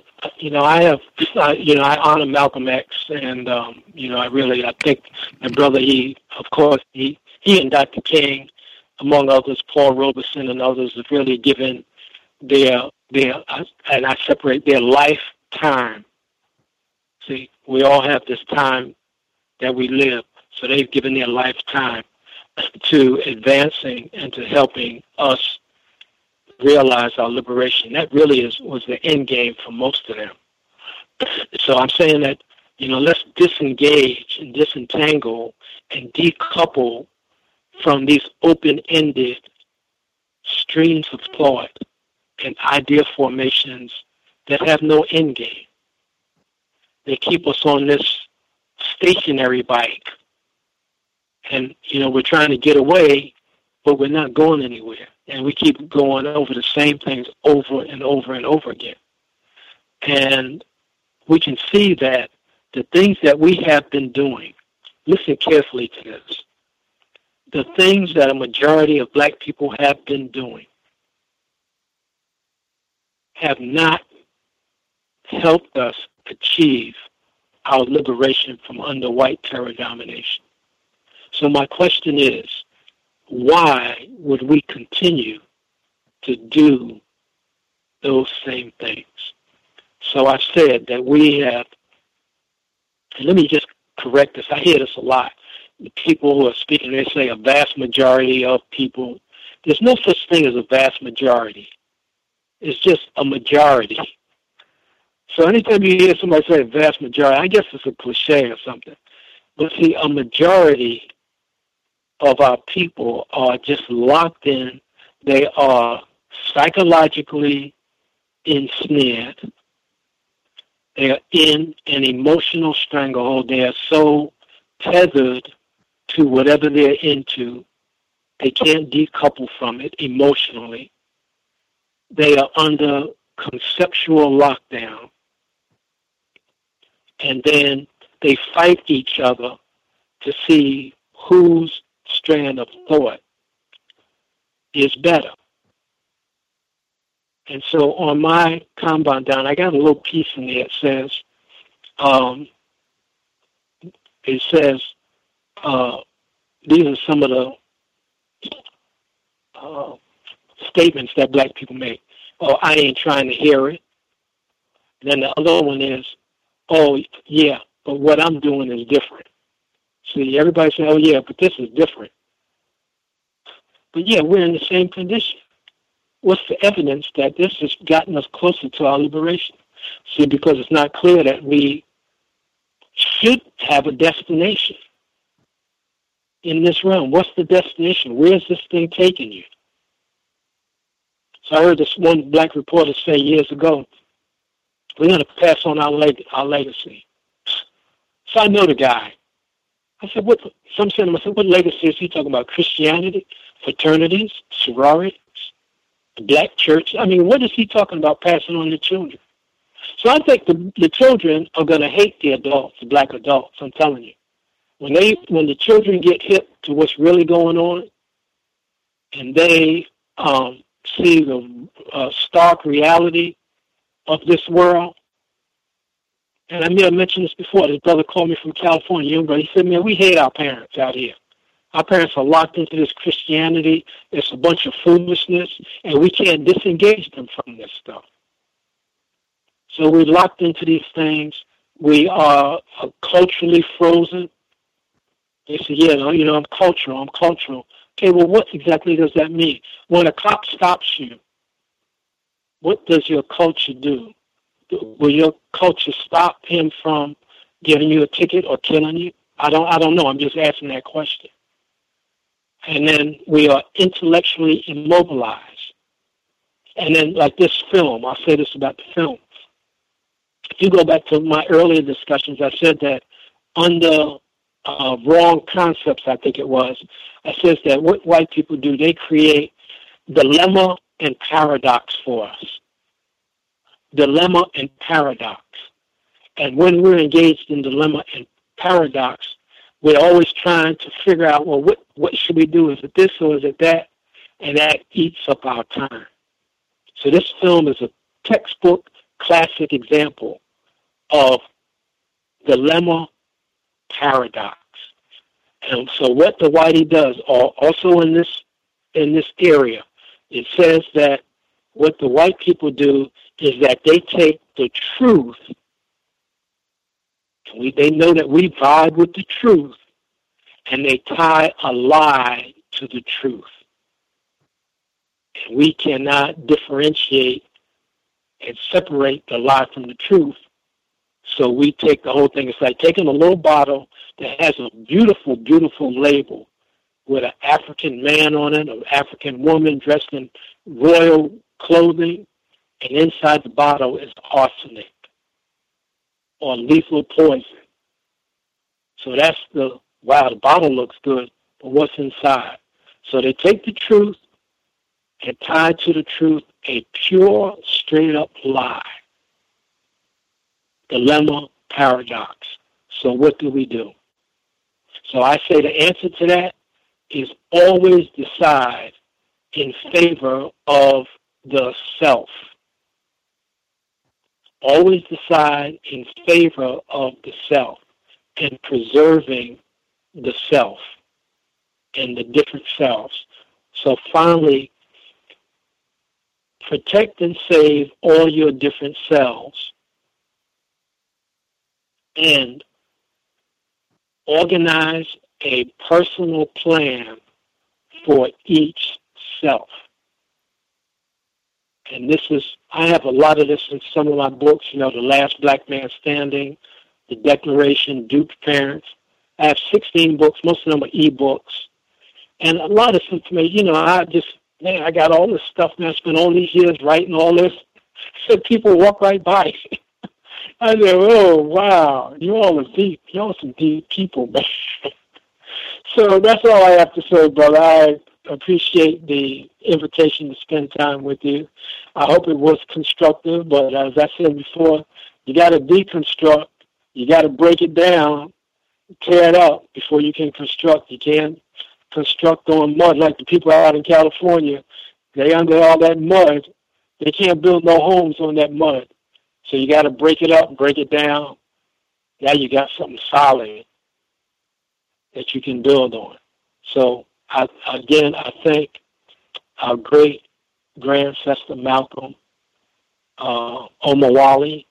I honor Malcolm X, and I think my brother, he and Dr. King, among others, Paul Robeson and others, have really given their and I separate their lifetime. See, we all have this time that we live, so they've given their lifetime to advancing and to helping us realize our liberation. That really was the end game for most of them. So I'm saying that, let's disengage and disentangle and decouple from these open-ended streams of thought and idea formations that have no end game. They keep us on this stationary bike. And, we're trying to get away, but we're not going anywhere. And we keep going over the same things over and over and over again. And we can see that the things that we have been doing, listen carefully to this, the things that a majority of black people have been doing have not helped us achieve our liberation from under white terror domination. So my question is, why would we continue to do those same things? So I said that we have, and let me just correct this, I hear this a lot. The people who are speaking, they say a vast majority of people. There's no such thing as a vast majority. It's just a majority. So anytime you hear somebody say a vast majority, I guess it's a cliche or something. But see, a majority of our people are just locked in. They are psychologically ensnared. They are in an emotional stranglehold. They are so tethered to whatever they're into, they can't decouple from it emotionally. They are under conceptual lockdown. And then they fight each other to see whose strand of thought is better. And so on my Kanban down, I got a little piece in there. It says, these are some of the statements that black people make. Oh, I ain't trying to hear it. And then the other one is, oh, yeah, but what I'm doing is different. See, everybody say, oh, yeah, but this is different. But, yeah, we're in the same condition. What's the evidence that this has gotten us closer to our liberation? See, because it's not clear that we should have a destination in this realm. What's the destination? Where's this thing taking you? So I heard this one black reporter say years ago, we're going to pass on our legacy. So I know the guy. I said, what legacy is he talking about? Christianity, fraternities, sororities, the black church? I mean, what is he talking about passing on to children? So I think the children are going to hate the adults, the black adults, I'm telling you. When the children get hip to what's really going on, and they see the stark reality of this world, and I may have mentioned this before, this brother called me from California, young brother, he said, man, we hate our parents out here. Our parents are locked into this Christianity, it's a bunch of foolishness, and we can't disengage them from this stuff. So we're locked into these things. We are culturally frozen. They say, yeah, I'm cultural. Okay, well, what exactly does that mean? When a cop stops you, what does your culture do? Will your culture stop him from giving you a ticket or killing you? I don't know. I'm just asking that question. and then we are intellectually immobilized. And then, like this film, I'll say this about the film. If you go back to my earlier discussions, I said that under wrong concepts, I think it was, I said that what white people do, they create dilemma and paradox for us. Dilemma and paradox. And when we're engaged in dilemma and paradox, we're always trying to figure out, well, what should we do? Is it this or is it that? And that eats up our time. So this film is a textbook classic example of dilemma paradox. And so what the Whitey does, also in this area, it says that what the white people do is that they take the truth, they know that we vibe with the truth, and they tie a lie to the truth. And we cannot differentiate and separate the lie from the truth. So we take the whole thing. It's like taking a little bottle that has a beautiful, beautiful label with an African man on it, an African woman dressed in royal clothing, and inside the bottle is arsenic or lethal poison. So that's the bottle looks good, but what's inside? So they take the truth and tie to the truth a pure, straight-up lie. Dilemma, paradox. So what do we do? So I say the answer to that is always decide in favor of the self. Always decide in favor of the self and preserving the self and the different selves. So finally, protect and save all your different selves and organize a personal plan for each self. And I have a lot of this in some of my books, The Last Black Man Standing, The Declaration, Duped Parents. I have 16 books, most of them are e-books. And a lot of this information, I got all this stuff, man. I spent all these years writing all this. So people walk right by. I said, oh, wow, y'all some deep people, man. So that's all I have to say, brother. I appreciate the invitation to spend time with you. I hope it was constructive, but as I said before, you got to deconstruct. You got to break it down, tear it up before you can construct. You can't construct on mud like the people out in California. They under all that mud. They can't build no homes on that mud. So you got to break it up, break it down. Now you got something solid that you can build on. So I thank our great grandsister Malcolm, Omawali,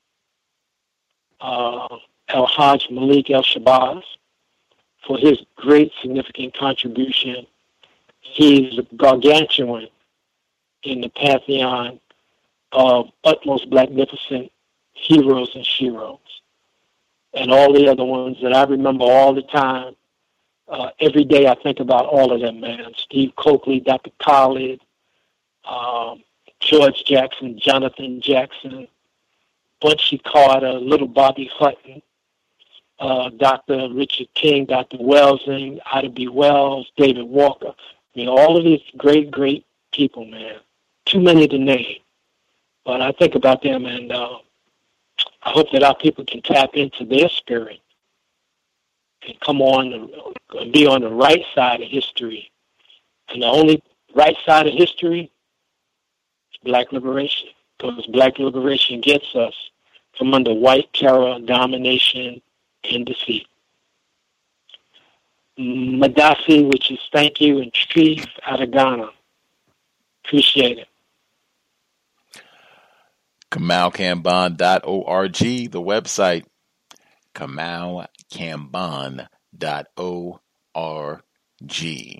El-Hajj Malik El-Shabazz for his great significant contribution. He's gargantuan in the pantheon of utmost magnificent heroes and sheroes. And all the other ones that I remember all the time. Every day I think about all of them, man. Steve Coakley, Dr. Khalid, George Jackson, Jonathan Jackson, Bunchy Carter, Little Bobby Hutton, Dr. Richard King, Dr. Welsing, Ida B. Wells, David Walker. I mean, all of these great, great people, man. Too many to name. But I think about them, and I hope that our people can tap into their spirit and come on and be on the right side of history. And the only right side of history is black liberation, because black liberation gets us from under white terror, domination, and defeat. Madasi, which is thank you, and Chief out of Ghana. Appreciate it. KamalKamban.org, the website, KamalKamban.org.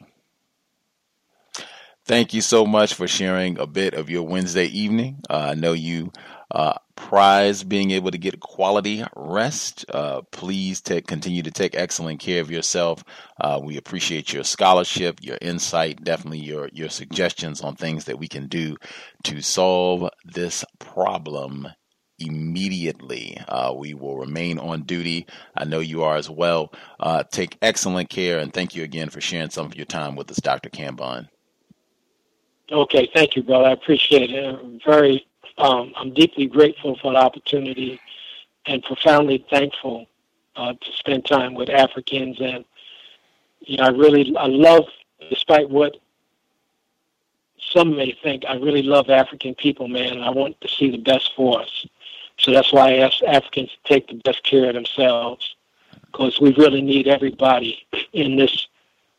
Thank you so much for sharing a bit of your Wednesday evening. I know you prize being able to get quality rest. Please continue to take excellent care of yourself. We appreciate your scholarship, your insight, definitely your suggestions on things that we can do to solve this problem immediately. We will remain on duty. I know you are as well. Take excellent care, and thank you again for sharing some of your time with us, Dr. Kambon. Okay, thank you, brother. I appreciate it. I'm deeply grateful for the opportunity and profoundly thankful to spend time with Africans. And, I love, despite what some may think, I really love African people, man. And I want to see the best for us. So that's why I ask Africans to take the best care of themselves, because we really need everybody in this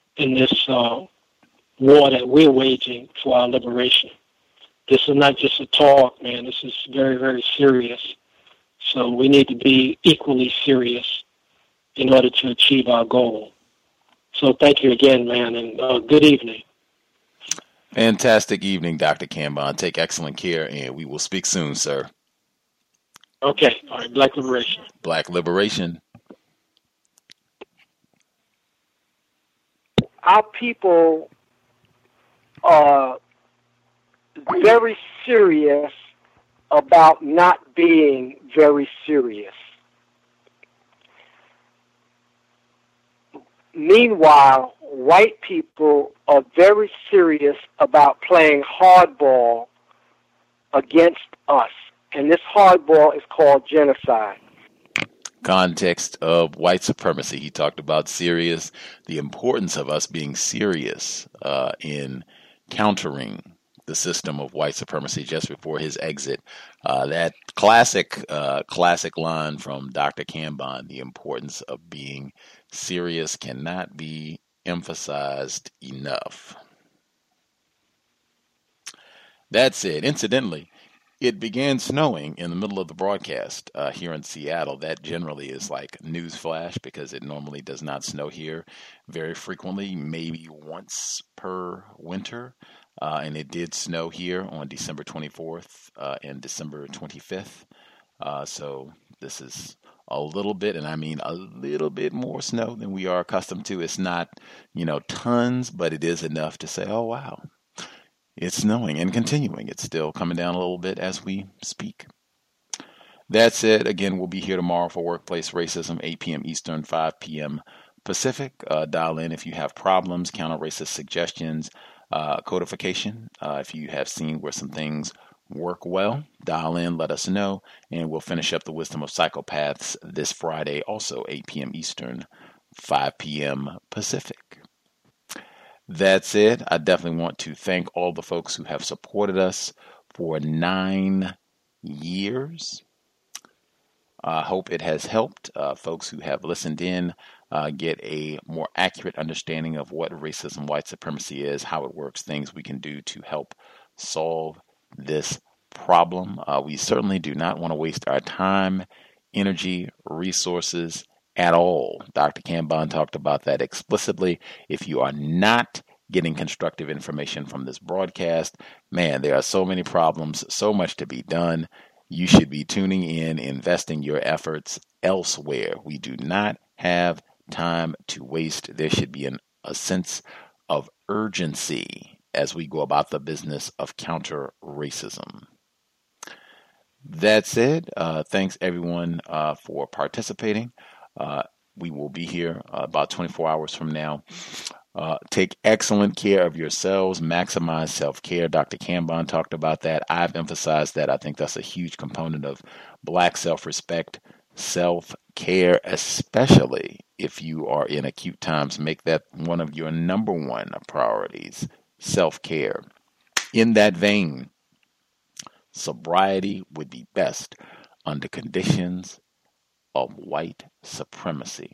war that we're waging for our liberation. This is not just a talk, man. This is very, very serious. So we need to be equally serious in order to achieve our goal. So thank you again, man, and good evening. Fantastic evening, Dr. Kambon. Take excellent care, and we will speak soon, sir. Okay. All right. Black liberation. Black liberation. Our people are very serious about not being very serious. Meanwhile, white people are very serious about playing hardball against us. And this hardball is called genocide. Context of white supremacy. He talked about the importance of us being serious in countering the system of white supremacy just before his exit. That classic line from Dr. Kambon, the importance of being serious cannot be emphasized enough. That's it. Incidentally, it began snowing in the middle of the broadcast here in Seattle. That generally is like news flash because it normally does not snow here very frequently, maybe once per winter. And it did snow here on December 24th and December 25th. So this is a little bit, and I mean a little bit more snow than we are accustomed to. It's not, tons, but it is enough to say, oh, wow. It's snowing and continuing. It's still coming down a little bit as we speak. That's it. Again, we'll be here tomorrow for Workplace Racism, 8 p.m. Eastern, 5 p.m. Pacific. Dial in if you have problems, counter-racist suggestions, codification. If you have seen where some things work well, dial in, let us know, and we'll finish up the Wisdom of Psychopaths this Friday, also 8 p.m. Eastern, 5 p.m. Pacific. That's it. I definitely want to thank all the folks who have supported us for 9 years. I hope it has helped folks who have listened in get a more accurate understanding of what racism, white supremacy is, how it works, things we can do to help solve this problem. We certainly do not want to waste our time, energy, resources at all. Dr. Kambon talked about that explicitly. If you are not getting constructive information from this broadcast, man, there are so many problems, so much to be done. You should be tuning in, investing your efforts elsewhere. We do not have time to waste. There should be a sense of urgency as we go about the business of counter racism. That's it. Thanks everyone for participating. We will be here about 24 hours from now. Take excellent care of yourselves. Maximize self-care. Dr. Kambon talked about that. I've emphasized that. I think that's a huge component of Black self-respect, self-care, especially if you are in acute times. Make that one of your number one priorities, self-care. In that vein, sobriety would be best under conditions of white supremacy.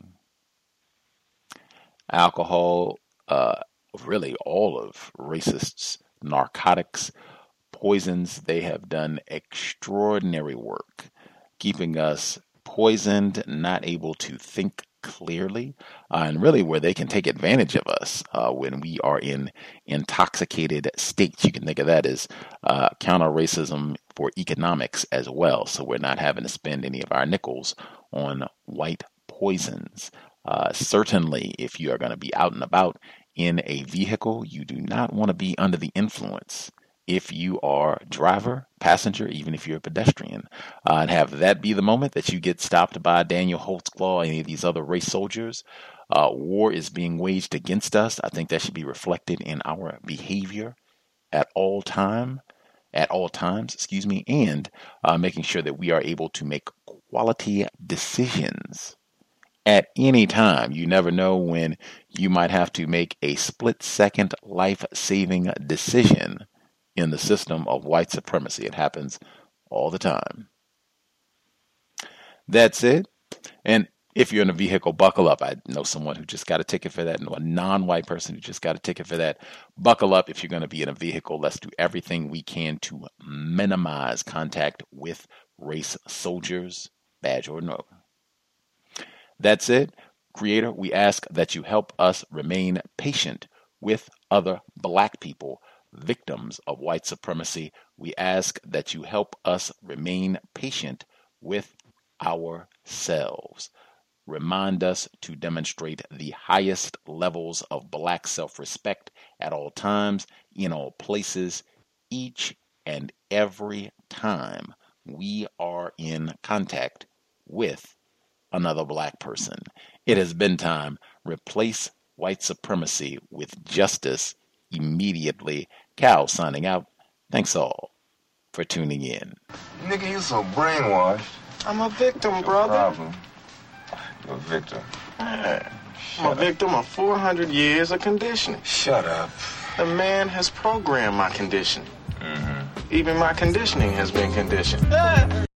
Alcohol, really all of racists, narcotics, poisons, they have done extraordinary work keeping us poisoned, not able to think clearly, and really where they can take advantage of us when we are in intoxicated states. You can think of that as counter racism for economics as well. So we're not having to spend any of our nickels on white poisons. Certainly, if you are going to be out and about in a vehicle, you do not want to be under the influence. If you are driver, passenger, even if you're a pedestrian, and have that be the moment that you get stopped by Daniel Holtzclaw, any of these other race soldiers, war is being waged against us. I think that should be reflected in our behavior at all times, and making sure that we are able to make quality decisions at any time. You never know when you might have to make a split-second life-saving decision in the system of white supremacy. It happens all the time. That's it. And if you're in a vehicle, buckle up. I know someone who just got a ticket for that, and a non-white person who just got a ticket for that. Buckle up if you're going to be in a vehicle. Let's do everything we can to minimize contact with race soldiers, badge or no. That's it. Creator, we ask that you help us remain patient with other black people, victims of white supremacy. We ask that you help us remain patient with ourselves. Remind us to demonstrate the highest levels of black self-respect at all times, in all places, each and every time we are in contact with another black person. It has been time. Replace white supremacy with justice immediately. Cal signing out. Thanks all for tuning in. Nigga, you so brainwashed. I'm a victim, brother. Problem. You're a victim. I'm a victim of 400 years of conditioning. Shut up. The man has programmed my conditioning. Even my conditioning has been conditioned.